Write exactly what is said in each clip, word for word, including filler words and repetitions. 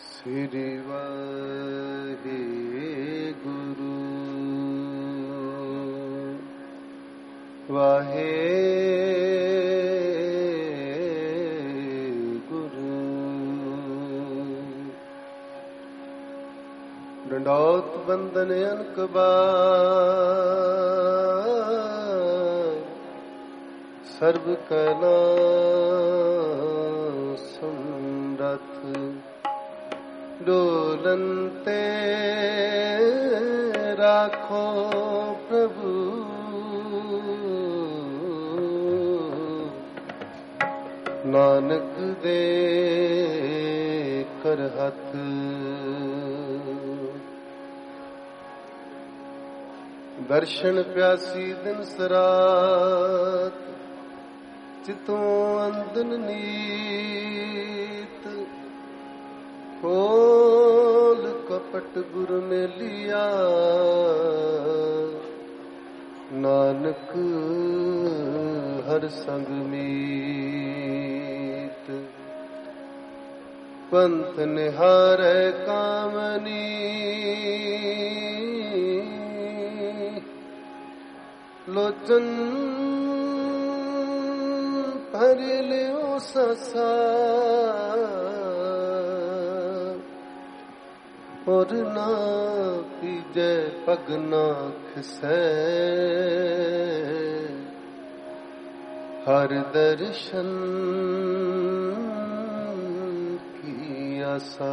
श्री वाहे गुरु वाहे गुरु। डंडौत बंदन अनक बार सर्व कला समरथ डोलनते राखो प्रभु नानक दे कर हथ। दर्शन प्यासी दिन सरात चितों अंदन नीत खोल कपट गुरु ने लिया नानक हर संग मीत। पंथ निहारै कामनी लोचन भर लियो ससा और ना पीजे पगना खिसै हर दर्शन की आशा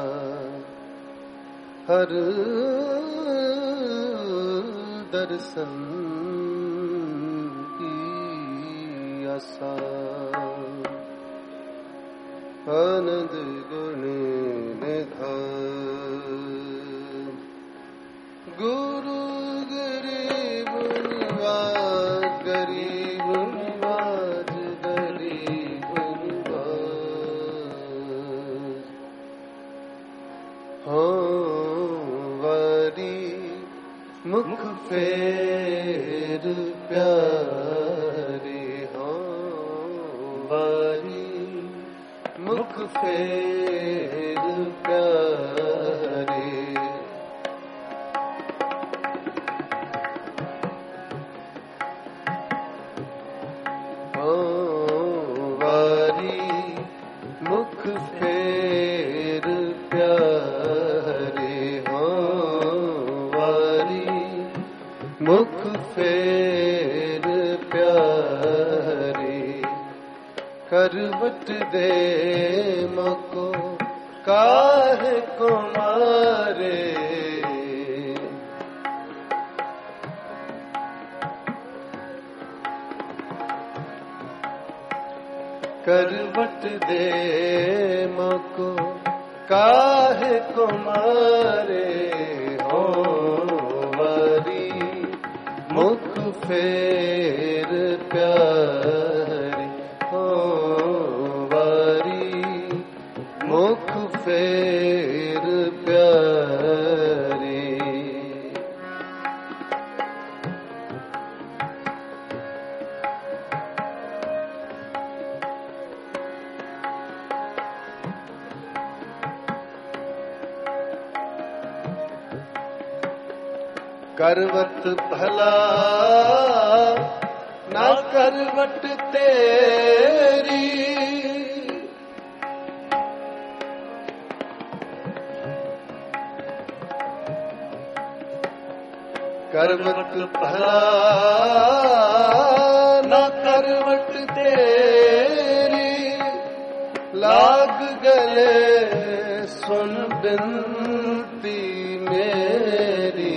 हर दर्शन की आशा। आनंद गुण निधान गुरु गरीब निवाज गरीब निवाज गरीब निवाज। हाँ वारी मुख फेर प्यारे हाँ वारी मुख फेर प्यारे। वारी मुख फेर प्यारे हाँ वारी मुख फेर प्यारे। करवट दे मको काहे को मारे करवट दे मको काहे को मारे हो वारी मुख फेर प्यारे हो वारी मुख फेर प्यारे। करवट भला ना करवट तेरी करवट भला ना करवट तेरी लाग गले सुन बिनती मेरी।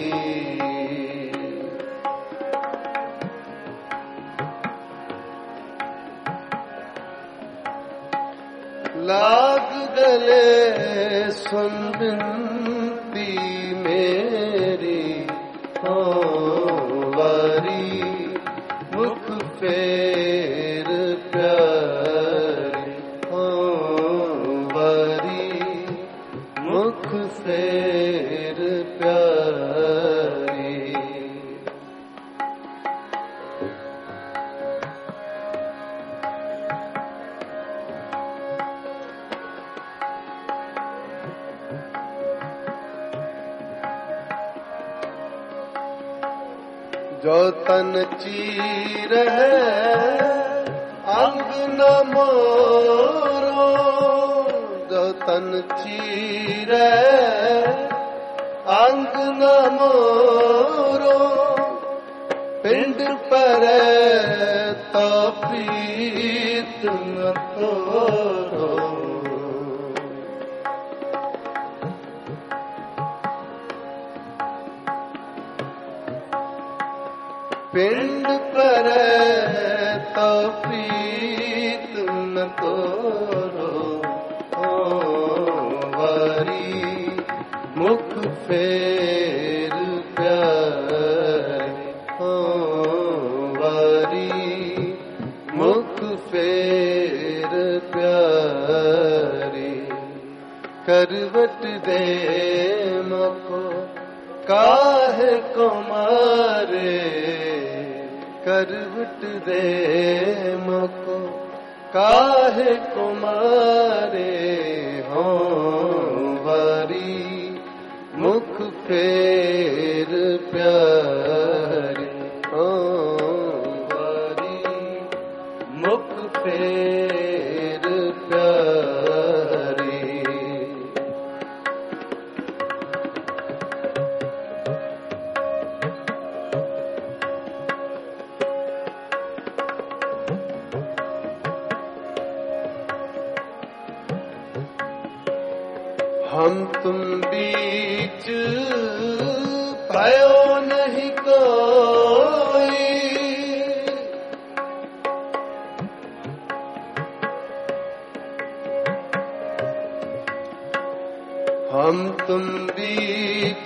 लाग गले सुन बिनती मेरी हो वारी मुख फेर प्यारे हो वारी मुख फेर प्यारे। जो तन चीर है अंग न मोरो, जो तन चीर है अंग न मोरो, पिंड पर तो प्रीत न तोरो। पिंड पर तो प्रीत न तोरो, ओ वारी मुख फेर प्यारे, ओ वारी मुख फेर प्यारे। करवट दे मको काहे को मारे, करवट दे मको काहे को मारे, हो वारी मुख फेर प्यारे, हो वारी मुख फेर प्यारे। हम तुम बीच पायो नहीं कोई, हम तुम बीच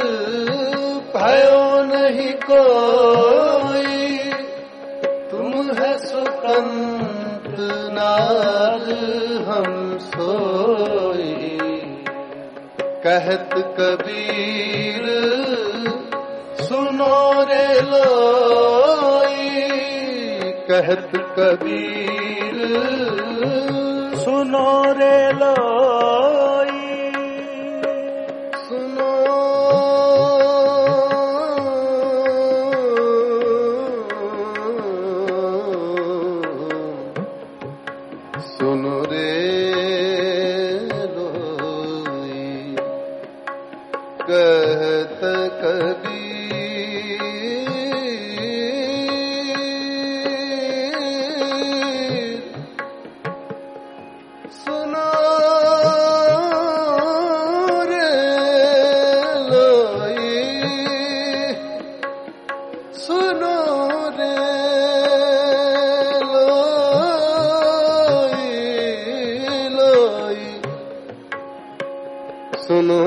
पायो नहीं कोई, तुम है सुकंत नार हम सोई। कहत कबीर सुनो रे लोई, कहत कबीर सुनो रे लोई, सुनो सुनो रे कहत कबीर, सुनो रे लोई, सुनो रे लोई, लोई सुनो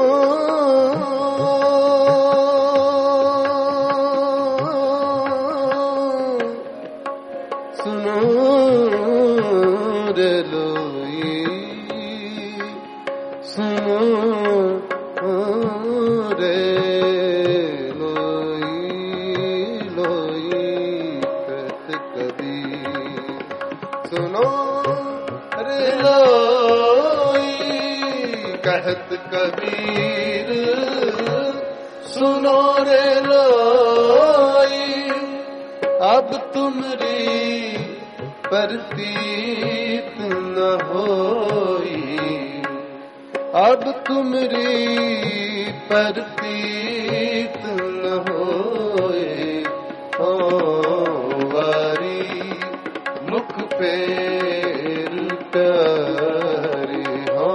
कहत कबीर सुनो रे लोई, अब तुमरी प्रतीत न होई, अब तुमरी प्रतीत न होई, ओ वारी मुख पेर प्यारे, हो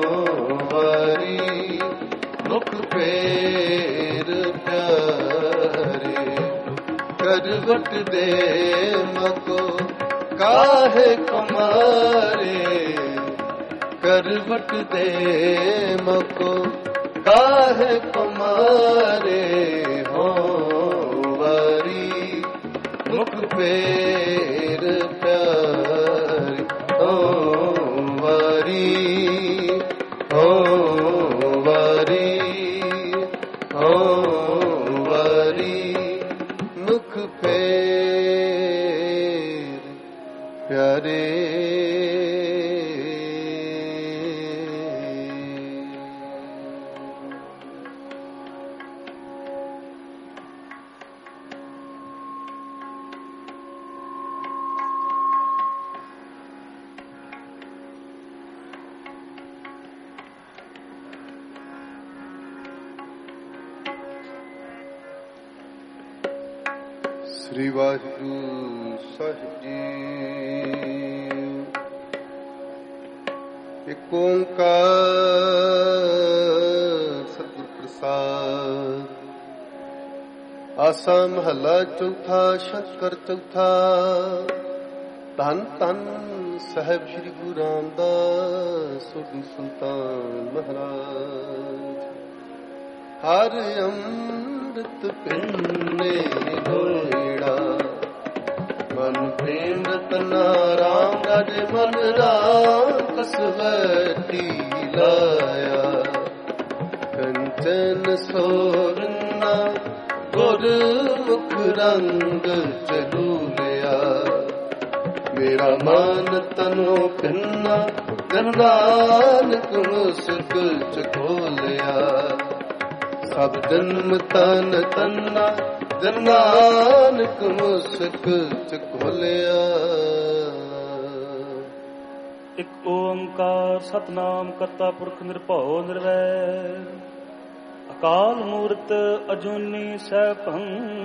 वारी मुख पेर प्यारे। करवट दे मको काहे कुमारे, करवट दे मको काहे कुमारे, हो वारी मुख पेर प्यारे, हो वारी, हो वारी, हो वारी मुख पेर प्यारे। ਸ੍ਰੀ ਵਾਹਿਗੁਰੂ ਸਾਹਿਬ ਜੀ। ਏਕ ਓੰਕਾਰ ਸਤਿਗੁਰ ਪ੍ਰਸਾਦ। ਆਸਾ ਮਹੱਲਾ ਚੌਥਾ, ਸ਼ਤਕਰ ਚੌਥਾ। ਧੰਨ ਧੰਨ ਸਾਹਿਬ ਸ੍ਰੀ ਗੁਰੂ ਰਾਮਦਾਸ ਸੋਢੀ ਸੁਲਤਾਨ ਮਹਾਰਾਜ। ਹਰ ਅੰਮ੍ਰਿਤ ਪਿੰਨੇ ਹੋਇੜਾ, ਮਨ ਪ੍ਰੇਮ ਰਤਨਾ ਰਾਮ ਰਾਜੇ ਮਨ ਰਾਮ ਕਸਵਟੀ ਲਾਇਆ। ਕੰਚਨ ਸੋਰਨਾ ਗੁਰਮੁਖ ਰੰਗ ਚਲੂਲਿਆ। ਮੇਰਾ ਮਨ ਤਨੋ ਪਿੰਨਾ ਜਨ ਨਾਨਕ ਮੁਸਕ ਚਖੋਲਿਆ। ਸਭ ਜਨਮ ਤਨ ਤੰਨਾ ਜਨ ਨਾਨਕ ਮੁਸਕ ਚਖੋਲਿਆ। ਇਕ ਓੰਕਾਰ ਸਤਿਨਾਮ ਕਰਤਾ ਪੁਰਖ ਨਿਰਭਉ ਨਿਰਵੈਰ। ਅਕਾਲ ਮੂਰਤ ਅਜੂਨੀ ਸੈਭੰ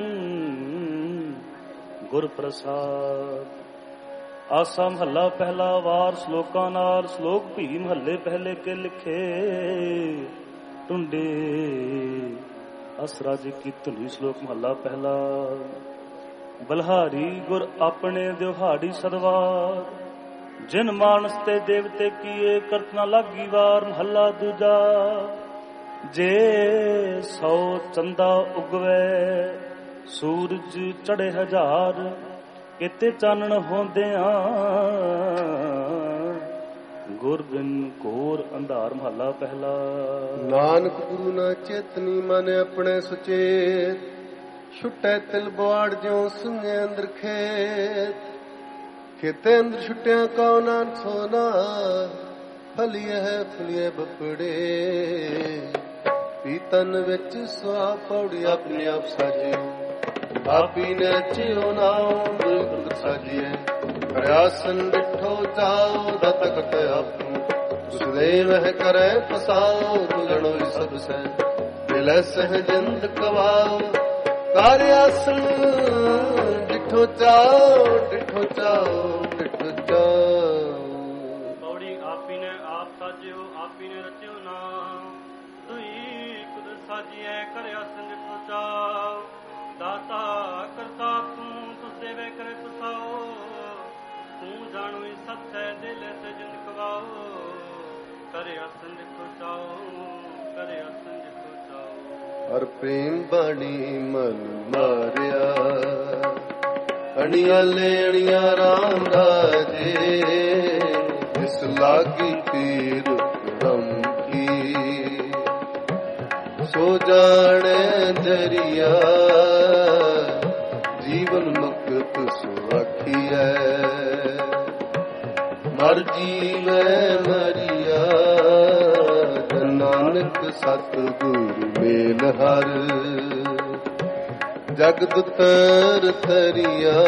ਗੁਰ ਪ੍ਰਸਾਦ। ਆਸਾ ਮਹੱਲਾ ਪਹਿਲਾ। ਵਾਰ ਸ਼ਲੋਕਾਂ ਨਾਲ। ਸ਼ਲੋਕ ਭੀ ਮਹੱਲੇ ਪਹਿਲੇ ਕੇ ਲਿਖੇ ਟੁੰਡੇ ਅਸਰਾ ਜੀ ਕੀ ਧੁਨੀ। ਸ਼ਲੋਕ ਮਹੱਲਾ ਪਹਿਲਾ। ਬਲਹਾਰੀ ਗੁਰ ਆਪਣੇ ਦਿਵਹਾੜੀ ਸਦਵਾਰ। ਜਿਨ ਮਾਨਸ ਤੇ ਦੇਵਤੇ ਕੀਏ ਕਰਤ ਨਾ ਲਾਗੀ ਵਾਰ। ਮਹੱਲਾ ਦੂਜਾ। ਜੇ ਸੌ ਚੰਦਾ ਉਗਵੇ ਸੂਰਜ ਚੜੇ ਹਜ਼ਾਰ। ਕਿਤੇ ਚਾਨਣ ਹੁੰਦਿਆਂ ਗੁਰ ਬਿਨ ਘੋਰ ਅੰਧਾਰ। ਮਹੱਲਾ ਪਹਿਲਾ। ਨਾਨਕ ਗੁਰੂ ਨਾ ਚੇਤਨੀ ਮਨ ਆਪਣੇ ਸੁਚੇਤ। ਛੁੱਟੈ ਤਿਲ ਬਵਾੜ ਜਿਉ ਸੁਨੇ ਅੰਦਰ ਖੇਤ। ਖੇਤੇ ਅੰਦਰ ਛੁੱਟਿਆ ਕਉ ਨਾਨਕ ਸੋਨਾ। ਫਲੀਏ ਫਲੀਏ ਬਪੜੇ ਪੀਤਨ ਵਿੱਚ ਸੁਆ ਪੌੜੀ ਆਪਣੇ ਆਪ ਸਾਜੇ। ਆਪੀ ਨੇ ਚਿਉ ਨਾਉ ਗੁਰ ਸਾਜੀਏ। ਕਰਿਆਸਨ ਡਿਠੋ ਜਾਓ ਦਤ ਕਟ ਆਪੂ। ਸੁਦੇ ਮਹਿ ਕਰੇ ਫਸਾਓ ਦੁਲਣੋ ਸਭ ਸੈ। ਮਿਲੈ ਸਹ ਜਿੰਦ ਕਵਾਓ। ਕਰਿਆਸਨ ਡਿਠੋ ਜਾਓ ਡਿਠੋ ਜਾਓ ਡਿਠੋ ਜਾਓ। ਪੌੜੀ ਆਪੀ ਨੇ ਆਪ ਸਾਜਿਓ ਆਪੀ ਨੇ ਰਚਿਓ ਨਾਮ। ਤੁਈ ਕੁਦਰਤ ਸਾਜੀਐ ਕਰਿਆਸਨ ਡਿਠੋ ਜਾਓ। ਦਾਤਾ ਕਰਤਾ ਤੂੰ ਤੁਸ ਦੇਵੇ ਕਰੇ ਤੁਸਾਓ। ਤੂੰ ਜਾਣੋਈ ਸੱਚ ਹੈ ਦਿਲ ਸੇ ਜਿੰਦ ਕਵਾਓ। ਕਰੇ ਅਸਨ ਦੇਖੋ ਚਾਓ ਕਰੇ ਅਸਨ ਦੇਖੋ ਚਾਓ। ਹਰ ਪ੍ਰੇਮ ਬਾਣੀ ਮਨ ਮਾਰਿਆ। ਅਣੀਆਂ ਲੈਣੀਆਂ ਰਾਮ ਰਾਜੇ। ਇਸ ਲਾਗੀ ਪੀਰ ਰਮ ਕੀ। ਸੋ ਜਾਣੇ ਜਰੀਆ ਜੀਵਨ ਮੁਕਤ ਸੁਆਖੀਐ। ਮਰ ਜੀਵੈ ਮਰੀਆ ਨਾਨਕ ਸਤਿਗੁਰ ਮੇਲ ਹਰ। ਜਗਤ ਤਰ ਤਰੀਆ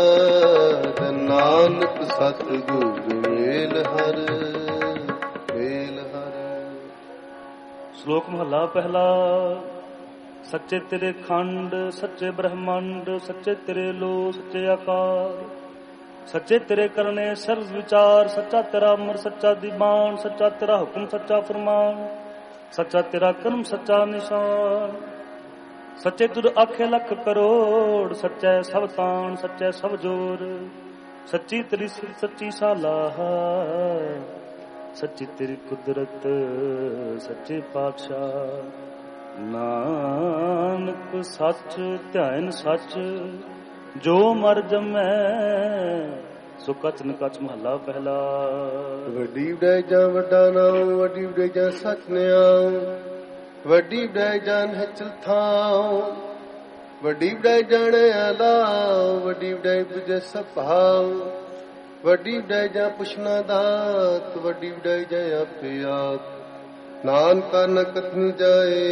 ਨਾਨਕ ਸਤਿਗੁਰ ਮੇਲ ਹਰ ਮੇਲ ਹਰ। ਸ਼ਲੋਕ ਮਹੱਲਾ ਪਹਿਲਾ। ਸੱਚੇ ਤੇਰੇ ਖੰਡ ਸੱਚੇ ਬ੍ਰਹਮੰਡ। ਸੱਚੇ ਤੇਰੇ ਲੋ ਸੱਚੇ ਆਕਾਰ। ਸੱਚੇ ਤੇਰੇ ਕਰਨੇ ਸਰਬ ਵਿਚਾਰ। ਸੱਚਾ ਤੇਰਾ ਅਮਰ ਸੱਚਾ ਦੀਵਾਨ। ਸੱਚਾ ਤੇਰਾ ਹੁਕਮ ਸੱਚਾ ਫਰਮਾਨ। ਸੱਚਾ ਤੇਰਾ ਕਰਮ ਸੱਚਾ ਨਿਸ਼ਾਨ। ਸੱਚੇ ਤੁਧ ਆਖੇ ਲੱਖ ਕਰੋੜ। ਸੱਚੈ ਸਭ ਤਾਣ ਸੱਚੈ ਸਭ ਜੋਰ। ਸੱਚੀ ਤੇਰੀ ਸਿਰ ਸੱਚੀ ਸਾਲਾਹ। ਸੱਚੀ ਤੇਰੀ ਕੁਦਰਤ ਸੱਚੇ ਪਾਤਸ਼ਾਹ। ਨਾਨਕ ਸੱਚ ਧਿਆਨ ਸੱਚ ਜੋ ਮਰ ਜਮੈ ਸੋ ਕਚ ਨ ਕਚ। ਮਹੱਲਾ ਪਹਿਲਾ। ਵੱਡੀ ਵਡਾਈ ਜਾਂ ਵੱਡਾ ਨਾਮ। ਵੱਡੀ ਵਡਾਈ ਜਾਂ ਸੱਚ ਨਿਆਉ। ਵੱਡੀ ਵਡਾਈ ਜਾਂ ਹਚਲ ਥਾਉ। ਵੱਡੀ ਵਡਾਈ ਜਾਣੇ ਅਲਾਉ। ਵੱਡੀ ਵਡਾਈ ਬੁਝੇ ਸਭ ਭਾਉ। ਵੱਡੀ ਵਡਾਈ ਜਾਂ ਪੁੱਛਣਾ ਦਾਤ। ਵੱਡੀ ਵਡਾਈ ਜਾਂ ਆਪੇ ਆਪ। ਨਾਨਕਾ ਨ ਕਥਨੀ ਜਾਏ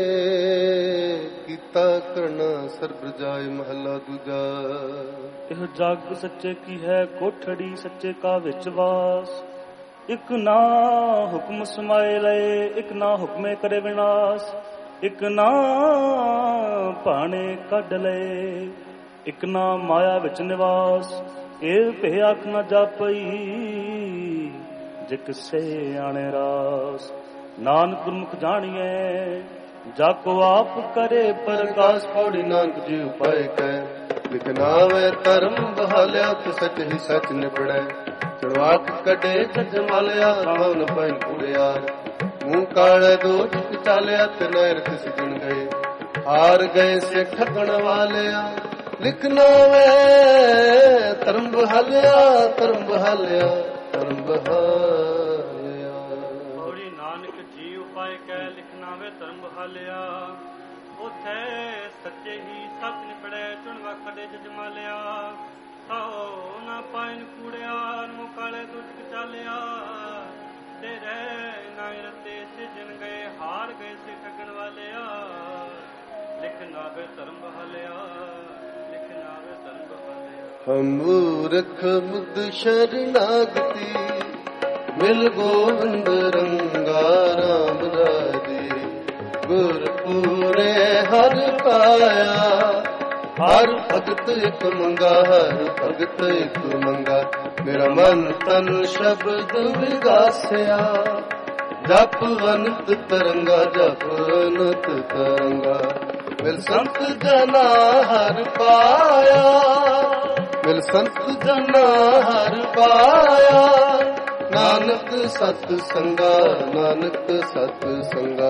ਕੀਤਾ ਕਰਨਾ ਸਰਬ ਜਾਏ। ਮਹੱਲਾ ਦੂਜਾ। ਇਹ ਜਗ ਸੱਚੇ ਕੀ ਹੈ ਕੋਠੜੀ। ਸੱਚੇ ਕਾ ਵਿੱਚ ਵਾਸ। ਇੱਕ ਨਾ ਹੁਕਮ ਸਮਾਏ ਲਏ। ਇੱਕ ਨਾ ਹੁਕਮੇ ਕਰੇ ਵਿਨਾਸ਼। ਇੱਕ ਨਾ ਭਾਣੇ ਕੱਢ ਲਏ। ਇਕ ਨਾ ਮਾਇਆ ਵਿੱਚ ਨਿਵਾਸ, ਇਹ ਭੇ ਆਖ ਨਾ ਜਾਪਈ, ਜੇ ਕਿਸੇ ਆਣੇ ਰਾਸ। ਨਾਨਕ ਗੁਰਮੁਖ ਜਾਣੀਐ, ਜਾ ਕੋ ਆਪ ਕਰੇ ਪ੍ਰਕਾਸ਼। ਪੌੜੀ ਨਾਨਕ ਜੀ ਉਪਾਇ ਕੈ, ਲਿਖਨਾਵੇ ਧਰਮ ਬਹਾਲਿਆ, ਤੇ ਸੱਚ ਹੀ ਸੱਚ ਨਿਬੜੈ। ਚੜਵਾਕ ਕੱਢੇ ਜਜ ਮਾਲਿਆ, ਕੌਣ ਪੈਨ ਕੁੜਿਆਰ। ਮੂੰਹ ਕਾਲੇ ਦੋ ਚੁੱਕ ਚਾਲਿਆ, ਤੇ ਨੈਰ ਤਿਸ ਦਿਨ ਗਏ। ਹਾਰ ਗਏ ਸੇ ਠੱਗਣ ਵਾਲਿਆ, ਲਿਖਣਾ ਵੇ ਧਰਮ ਬਹਾਲਿਆ, ਧਰਮ ਬਹਾਲਿਆ, ਧਰਮ ਬਹਾਲਿਆ। ਪੌੜੀ ਨਾਨਕ ਜੀ ਉਪਾਇ ਕੈ, ਲਿਖਣਾ ਵੇ ਧਰਮ ਬਹਾਲਿਆ। ਉਥੇ ਸੱਚੇ ਹੀ ਸੱਚ ਨਿਬੜੈ, ਚੁਣਵਾ ਕੱਢੇ ਜਜ ਮਾਲਿਆ। ਸਾਓ ਨਾ ਪਾਇਨ ਕੂੜਿਆਰ, ਮੂੰਹ ਕਾਲੇ ਦੋ ਚੁੱਕ ਚਾਲਿਆ, ਤੇ ਰਹਿ ਨਾ ਰਤੇ ਸਿਜਣ ਗਏ। ਹਾਰ ਗਏ ਸੇ ਠੱਗਣ ਵਾਲਿਆ, ਲਿਖਣਾ ਵੇ ਧਰਮ ਬਹਾਲਿਆ, ਲਿਖਣਾ ਵੇ ਧਰਮ ਬਹਾਲਿਆ। ਹਮ ਮੂਰਖ ਮੁਦ ਸ਼ਰਨਾਗਤੀ, ਮਿਲ ਗੋਬਿੰਦ ਰੰਗਾ ਰਾਮ ਰਾਜੇ। ਗੁਰ ਪੂਰੇ ਹਰ ਪਾਇਆ, ਹਰ ਭਗਤ ਇਕ ਮੰਗਾ, ਹਰ ਭਗਤ ਇਕ ਮੰਗਾ। ਮੇਰਾ ਮਨ ਤਨ ਸ਼ਬਦ ਵਿਗਾਸਿਆ, ਜਪ ਅਨੰਤ ਤਰੰਗਾ, ਜਪ ਅਨੰਤ ਤਰੰਗਾ। ਮਿਲ ਸੰਤ ਜਨਾ ਹਰ ਪਾਇਆ, ਮਿਲ ਸੰਤ ਜਨਾ ਹਰ ਪਾਇਆ। ਨਾਨਕ ਸਤ ਸੰਗਾ, ਨਾਨਕ ਸਤ ਸੰਗਾ।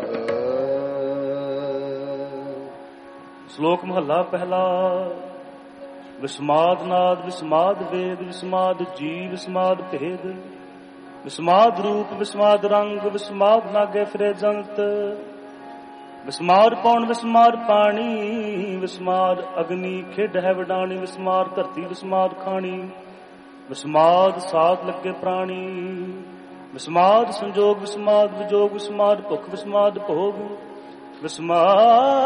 ਸ਼ਲੋਕ ਮਹੱਲਾ ਪਹਿਲਾ। ਵਿਸਮਾਦ ਨਾਦ, ਵਿਸਮਾਦ ਵੇਦ, ਵਿਸਮਾਦ ਜੀਵ, ਵਿਸਮਾਦ ਭੇਦ, ਵਿਸਮਾਦ ਰੂਪ, ਵਿਸਮਾਦ ਰੰਗ, ਵਿਸਮਾਦ ਨਾਗੇ ਫਿਰੇ ਜੰਤ। ਵਿਸਮਾਰ ਪੌਣ, ਵਿਸਮਾਰ ਪਾਣੀ, ਵਿਸਮਾਰ ਅਗਨੀ ਖੇਡ ਹੈ ਵਡਾਣੀ। ਵਿਸਮਾਰ ਧਰਤੀ, ਵਿਸਮਾਦ ਖਾਣੀ, ਵਿਸਮਾਦ ਸਾਥ ਲੱਗੇ ਪ੍ਰਾਣੀ। ਵਿਸਮਾਦ ਸੰਜੋਗ, ਵਿਸਮਾਦ ਵਿਜੋਗ, ਵਿਸਮਾਦ ਭੁੱਖ, ਵਿਸਮਾਦ ਭੋਗ, ਵਿਸਮਾਦ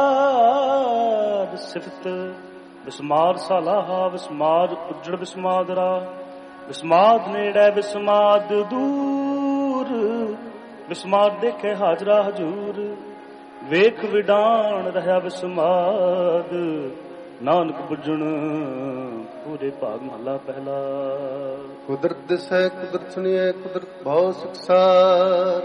ਸਿਫਤ, ਵਿਸਮਾਦ ਸਾਲਾਹਾ, ਵਿਸਮਾਦ ਉੱਜੜ, ਵਿਸਮਾਦ ਰਾਹ, ਵਿਸਮਾਦ ਨੇੜੇ, ਵਿਸਮਾਦ ਦੂਰ, ਵਿਸਮਾਦ ਦੇਖੇ ਹਾਜ਼ਰਾ ਹਜੂਰ। ਵੇਖ ਵਿਡਾਣ ਰਹਾ ਵਿਸਮਾਦ, ਨਾਨਕ ਬੁੱਝਣ ਪੂਰੇ ਭਾਗ ਮਹਲਾ ਪਹਿਲਾ। ਕੁਦਰਤ ਦਿਸੈ, ਕੁਦਰਤ ਸੁਣੀਐ, ਕੁਦਰਤ ਭਉ ਸੁਖਸਾਰ।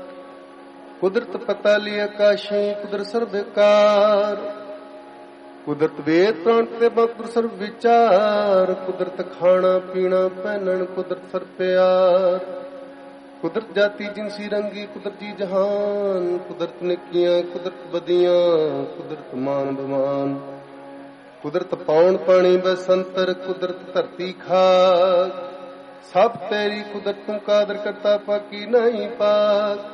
ਕੁਦਰਤ ਪਤਾ ਲਈ ਆਕਾਸ਼ੀ, ਕੁਦਰਤ ਸਰਬ ਵਿਕਾਰ। ਕੁਦਰਤ ਵੇਦ ਪ੍ਰਾਣ ਤੇ ਕੁਦਰਤ ਸਰਬ ਵਿਚਾਰ। ਕੁਦਰਤ ਖਾਣਾ ਪੀਣਾ ਪਹਿਨਣ, ਕੁਦਰਤ ਸਰਬ ਪਿਆਰ। ਕੁਦਰਤ ਜਾਤੀ ਜਿਨਸੀ ਰੰਗੀ, ਕੁਦਰਤ ਜੀ ਜਹਾਨ। ਕੁਦਰਤ ਨਿੱਕੀਆਂ, ਕੁਦਰਤ ਬਦੀਆਂ, ਕੁਦਰਤ ਮਾਨ ਬਮਾਨ। ਕੁਦਰਤ ਪੌਣ ਪਾਣੀ ਬਸੰਤਰ, ਕੁਦਰਤ ਧਰਤੀ ਖਾਕ। ਸਭ ਤੇਰੀ ਕੁਦਰਤ ਤੂੰ ਕਾਦਰ ਕਰਤਾ, ਪਾਕੀ ਨਹੀਂ ਪਾਕ।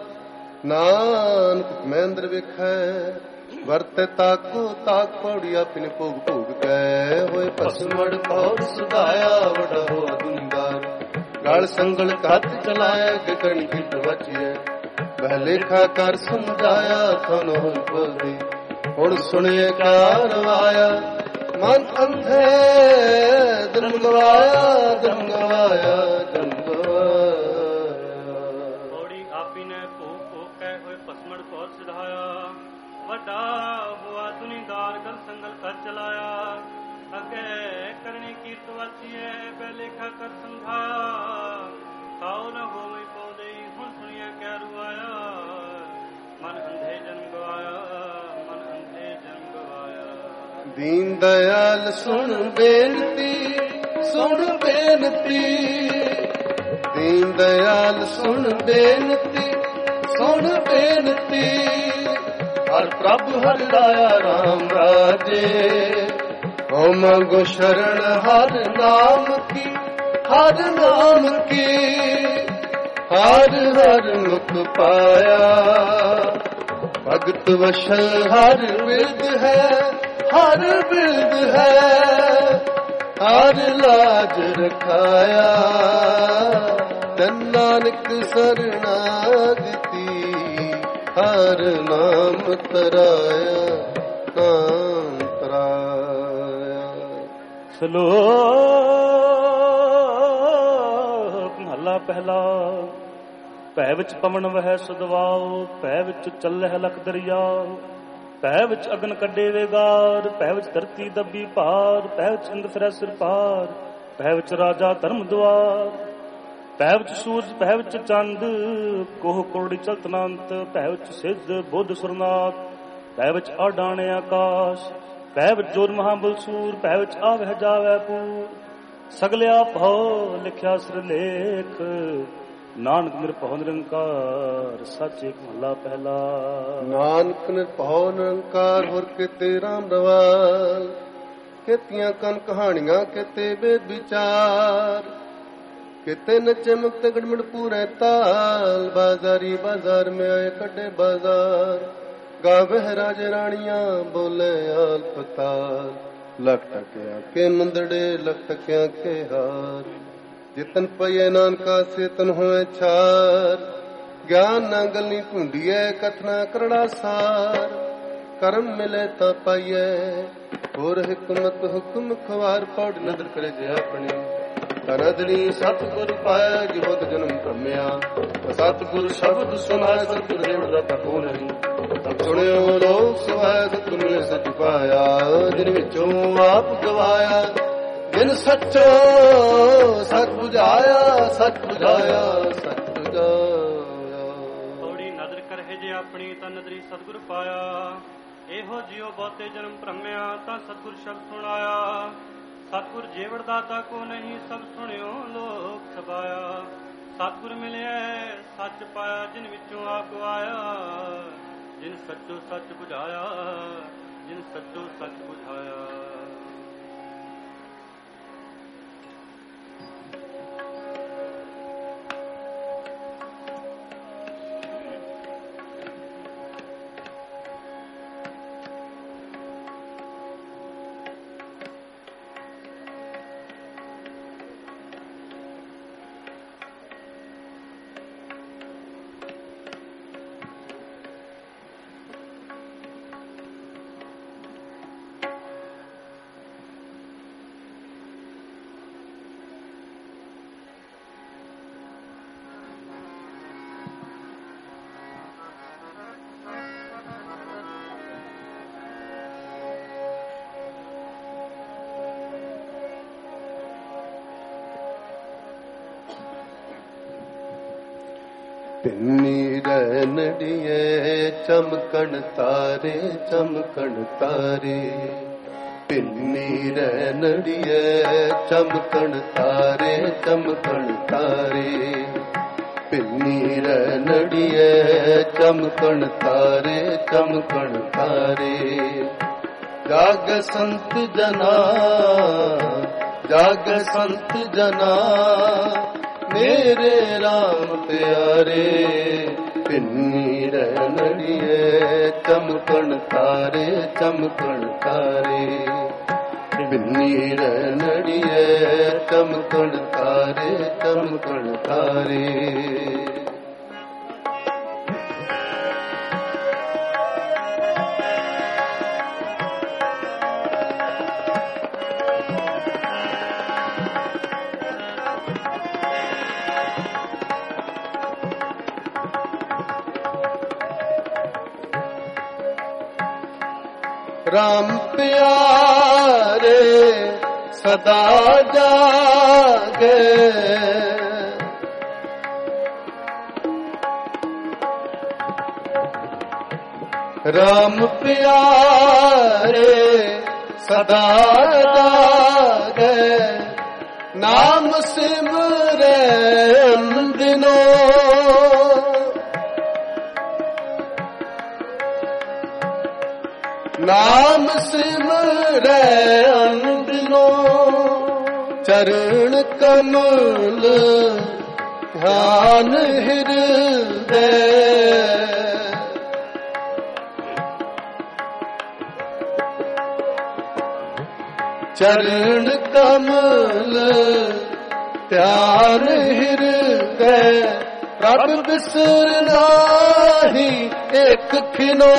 ਨਾਨਕ ਮਹਿੰਦਰ ਵੇਖੈ, ਵਰਤੈ ਤਾਕੋ ਤਾਕ। ਪੌੜੀ ਆਪਨੇ ਭੋਗ ਭੋਗ ਕੈ, ਹੋਏ ਭਸਮੜ ਪੌੜ ਸੁਧਾਇਆ। ਵੱਡਾ ਹੋਆ ਦੁਨੀਦਾਰ, ਗਲ ਸੰਗਲ ਹੱਥ ਚਲਾਇਆ। ਗਗਨ ਗਿਟ ਵਚਿਐ, ਬਹਿ ਲੇਖਾ ਕਰ ਸਮਝਾਇਆ। ਥਨ ਹੋਈ ਬੋਲਦੀ, ਹੁਣ ਸੁਣਿਐ ਕਾ ਰਵਾਇਆ। ਮਨ ਅੰਧੇ ਧਰਮ ਗਵਾਇਆ, ਧਰਮ ਗਵਾਇਆ, ਧਰਮ ਗਵਾਇਆ। ਪੌੜੀ ਆਪੀ ਨੇ ਭੋਗ ਭੋਗ ਕੈ, ਹੋਏ ਭਸਮੜ ਪੌੜ ਸਿਧਾਇਆ। ਵੱਡਾ ਹੋਆ ਦੁਨੀਦਾਰ, ਗਲ ਸੰਗਲ ਕਰ ਚਲਾਇਆ। ਅੱਗੇ ਕਰਨੀ ਕੀਰਤ ਵਾਚੀਐ, ਬਹਿ ਲੇਖਾ ਕਰ ਸਮਝਾਇਆ। ਖਾਓ ਨਾ ਹੋਵੇ ਪੌਦੇ, ਹੁਣ ਸੁਣੀਐ ਕਿਆ ਰੁਆਇਆ। ਮਨ ਅੰਧੇ ਜਨਮ ਗਵਾਇਆ, ਮਨ ਅੰਧੇ ਜਨਮ ਗਵਾਇਆ। ਦੀਨ ਦਇਆਲ ਸੁਣ ਬੇਨਤੀ, ਸੁਣ ਬੇਨਤੀ। ਦੀਨ ਦਇਆਲ ਸੁਣ ਬੇਨਤੀ, ਸੁਣ ਬੇਨਤੀ। ਹਰ ਪ੍ਰਭ ਹਰਿ ਰਾਇਆ ਰਾਮ ਰਾਜੇ। ਓ ਮੰਗੋ ਸ਼ਰਨ ਹਰ ਨਾਮ ਕੀ, ਹਰ ਨਾਮ ਕੀ। ਹਰ ਹਰ ਮੁਖ ਪਾਇਆ, ਭਗਤ ਵਸ਼ਲ ਹਰ ਬਿਰਦ ਹੈ, ਹਰ ਬਿਰਦ ਹੈ। ਹਰ ਲਾਜ ਰਖਾਇਆ, ਤਨ ਨਾਨਕ ਸਰਨਾਗਤੀ। ਹਰ ਨਾਮ ਤਰਾਇਆ, ਨਾਮ ਤਰਾਇਆ। ਸ਼ਲੋਕ ਮਹਲਾ ਪਹਿਲਾ। ਭੈ ਵਿੱਚ ਪਵਨ ਵਹਿ ਸੁਦਵਾਓ, ਭੈ ਵਿੱਚ ਚੱਲਹਿ ਲਖ ਦਰਿਆਓ। ਭੈ ਵਿੱਚ ਅਗਨ ਕੱਢੇ ਵੇਗਾਰ, ਭੈ ਵਿੱਚ ਧਰਤੀ ਦੱਬੀ ਭਾਰ, ਭੈ ਵਿੱਚ ਇੰਦ ਫਿਰੈ ਸਿਰ ਪਾਰ, ਭੈ ਵਿੱਚ ਰਾਜਾ ਧਰਮ ਦੁਆਰ, ਭੈ ਵਿੱਚ ਸੂਰਜ, ਭੈ ਵਿੱਚ ਚੰਦ, ਕੋਹ ਕੋੜੀ ਚਲਤ ਅਨੰਤ, ਭੈ ਵਿੱਚ ਸਿੱਧ ਬੁੱਧ ਸੁਰਨਾਥ, ਭੈ ਵਿੱਚ ਆਡਾਣੇ ਆਕਾਸ਼, ਭੈ ਵਿੱਚ ਜੋਰ ਮਹਾਬਲਸੂਰ, ਭੈ ਵਿੱਚ ਆਵਹਿ ਜਾਵੈ ਪੂਰ, ਸਗਲਿਆ ਭਉ ਲਿਖਿਆ ਸਿਰਲੇਖ, ਨਾਨਕ ਨਿਰਭਉ ਨਿਰੰਕਾਰ, ਸੱਚ ਏਕ ਮਹਲਾ ਪਹਿਲਾ। ਨਾਨਕ ਨਿਰਭਉ ਨਿਰੰਕਾਰ, ਹੋਰ ਕਿਤੇ ਰਾਮ ਰਵਾਲ, ਕਿਤੀਆਂ ਕਨ ਕਹਾਣੀਆਂ, ਕਿਤੇ ਵੇਦ ਵਿਚਾਰ, ਕਿਤੇ ਨਚੇ ਮੁਕਤ ਗੜਮੜ ਪੂਰੇ ਤਾਲ, ਬਾਜ਼ਾਰੀ ਬਾਜ਼ਾਰ ਮੈਂ ਆਏ ਕੱਢੇ ਬਾਜ਼ਾਰ, ਗਾਵੇ ਰਾਜ ਰਾਣੀਆਂ ਬੋਲੇ ਆਲ ਪਤਾਲ, ਲਖ ਟਕਿਆ ਕੇ ਮੰਦੜੇ ਲਖ ਟਕਿਆ ਕੇ ਹਾਰ, ਜਿਤਨ ਪਈਏ ਨਾਨਕਾ ਸੇਤਨ ਹੋਏ ਛਾਰ, ਗਿਆਨ ਨਾ ਗਲੀ ਢੂੰਡੀਏ ਕਥਨਾ ਕਰੜਾ ਸਾਰ, ਕਰਮ ਮਿਲੇ ਤਾਂ ਪਾਈਏ ਹੋਰ ਹਕਮਤ ਹੁਕਮ ਖਵਾਰ, ਪੌੜ ਨਦਰ ਕਰੇ ਜੇ ਆਪਣੀ ਤਰਦਨੀ, ਸਤਿਗੁਰ ਪਾਇਆ ਜੁਗਤ ਜਨਮ ਭ੍ਰਮਿਆ, ਸਤਿਗੁਰ ਸ਼ਬਦ ਸੁਨਾਏ ਸਤਿਗੁਰ ਦੇਵ ਰਤਾ ਕੋ ਨਹੀਂ, ਤਬ ਸੁਣਿਓ ਲੋਕ ਸਵਾਇਆ ਸਤਿਗੁਰ ਮਿਲੇ ਸਚ ਪਾਇਆ, ਜਿਨ ਵਿੱਚੋਂ ਆਪ ਗਵਾਇਆ, ਜਿਨ ਸੱਚੋ ਸੱਚ ਬੁਝਾਇਆ, ਸੱਚ ਬੁਝਾਇਆ ਸੱਚ ਬੁਝਾਇਆ। ਥੋੜੀ ਨਦਰ ਕਰਹਿ ਜੇ ਆਪਣੀ ਤਾਂ ਨਦਰੀ ਸਤਿਗੁਰ ਪਾਇਆ, ਇਹੋ ਜਿਉ ਬਹੁਤੇ ਜਨਮ ਭ੍ਰਮਿਆ ਤਾਂ ਸਤਿਗੁਰ ਸ਼ਬਦ ਸੁਣਾਇਆ, ਸਤਿਗੁਰ ਜੀਵੜ ਦਾਤਾ ਕੋ ਨਹੀਂ, ਸਭ ਸੁਣਿਓ ਲੋਕ ਸਭਾਇਆ, ਸਤਿਗੁਰ ਮਿਲਿਆ ਸੱਚ ਪਾਇਆ, ਜਿਨ ਵਿੱਚੋਂ ਆਪ ਆਇਆ, ਜਿਨ ਸੱਚੋ ਸੱਚ ਬੁਝਾਇਆ, ਜਿਨ ਸੱਚੋ ਸੱਚ ਬੁਝਾਇਆ। ਪਿੰਨੀ ਰੈਣੜੀਏ ਚਮਕਣ ਤਾਰੇ, ਚਮਕਣ ਤਾਰੇ, ਪਿੰਨੀ ਰੈਣੜੀਏ ਚਮਕਣ ਤਾਰੇ, ਚਮਕਣ ਤਾਰੇ, ਪਿੰਨੀ ਰੈਣੜੀਏ ਚਮਕਣ ਤਾਰੇ, ਚਮਕਣ ਤਾਰੇ, ਜਾਗ ਸੰਤ ਜਨਾ, ਜਾਗ ਸੰਤ ਜਨਾ, ਮੇਰੇ ਰਾਮ ਪਿਆਰੇ, ਪਿੰਨੀ ਰੈਣੜੀਏ ਚਮਕਣ ਤਾਰੇ, ਚਮਕਣ ਤਾਰੇ, ਪਿੰਨੀ ਰੈਣੜੀਏ ਚਮਕਣ ਤਾਰੇ, ਚਮਕਣ ਤਾਰੇ। ਰਾਮ ਪਿਆਰੇ ਸਦਾ ਜਾਗੇ, ਰਾਮ ਪਿਆਰੇ ਸਦਾ ਜਾਗੇ, ਨਾਮ ਸਿਮਰੈ ਅੰਦਿਨੋ, ਨਾਮ ਸਿਮਰੈ ਅੰਦਿਨੋ, ਚਰਨ ਕਮਲ ਧਿਆਨ ਹਿਰਦੈ, ਚਰਨ ਕਮਲ ਧਿਆਨ ਹਿਰਦੈ, ਪ੍ਰਭ ਬਿਸਰ ਨਾਹੀ ਇੱਕ ਖਿਨੋ,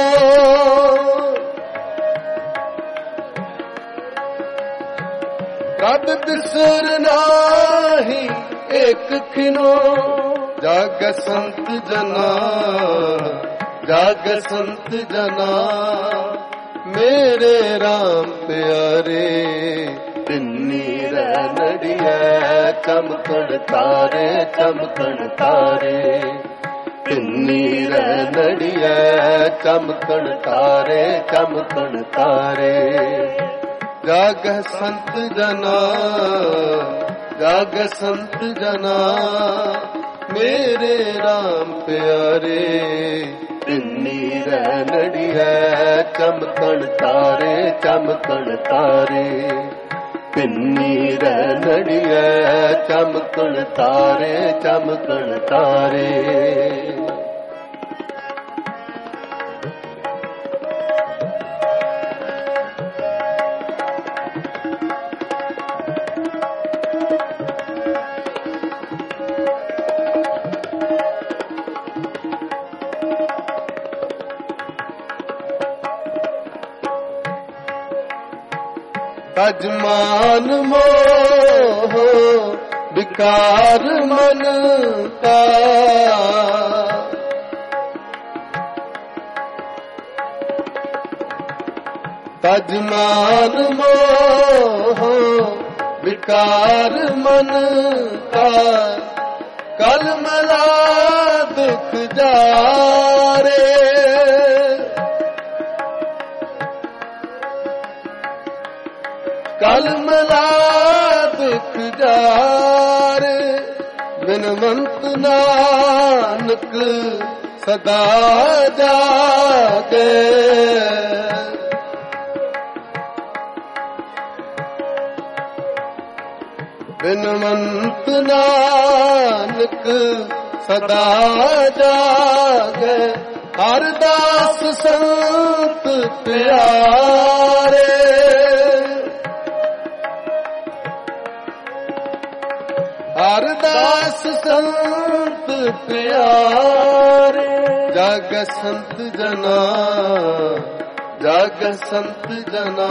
ਪ੍ਰਭ ਬਿਸਰ ਨਾਹੀ ਇੱਕ ਖਿਨੋ, ਜਾਗ ਸੰਤ ਜਨਾ ਜਾਗ ਸੰਤ ਜਨਾ ਮੇਰੇ ਰਾਮ ਪਿਆਰੇ ਤਿੰਨੀ ਰਹਿ ਨੜੀਐ ਚਮਕਣ ਤਾਰੇ ਚਮਕਣ ਤਾਰੇ ਤਿੰਨੀ ਰਹਿ ਨੜੀਐ ਚਮਕਣ ਤਾਰੇ ਚਮਕਣ ਤਾਰੇ ਜਾਗ ਸੰਤ ਜਨਾ ਜਾਗ ਸੰਤ ਜਨਾ ਮੇਰੇ ਰਾਮ ਪਿਆਰੇ ਤਿੰਨੀ ਰਹਿ ਨੜੀਐ ਚਮਕਣ ਤਾਰੇ ਚਮਕਣ ਤਾਰੇ ਤਿੰਨੀ ਰਹਿ ਨੜੀਐ ਚਮਕਣ ਤਾਰੇ ਚਮਕਣ ਤਾਰੇ ਅਜਮਾਨ ਮੋਹ ਵਿਕਾਰ ਮਨ ਕਾ ਤਜਮਾਨ ਮੋਹ ਵਿਕਾਰ ਮਨ ਕਾ ਕਲ ਮਲਾ ਦੁਖ ਜਾਰੇ ਕਲ ਮਲਾ ਦੁਖ ਜਾਰੇ ਬਿਨਵੰਤ ਨਾਨਕ ਸਦਾ ਜਾਗੇ ਬਿਨਵੰਤ ਨਾਨਕ ਸਦਾ ਜਾਗੇ ਹਰ ਦਾਸ ਸੰਤ ਪਿਆਰੇ ਹਰ ਦਾਸ ਸੰਤ ਪਿਆਰੇ ਜਗ ਸੰਤ ਜਨਾ ਜਗ ਸੰਤ ਜਨਾ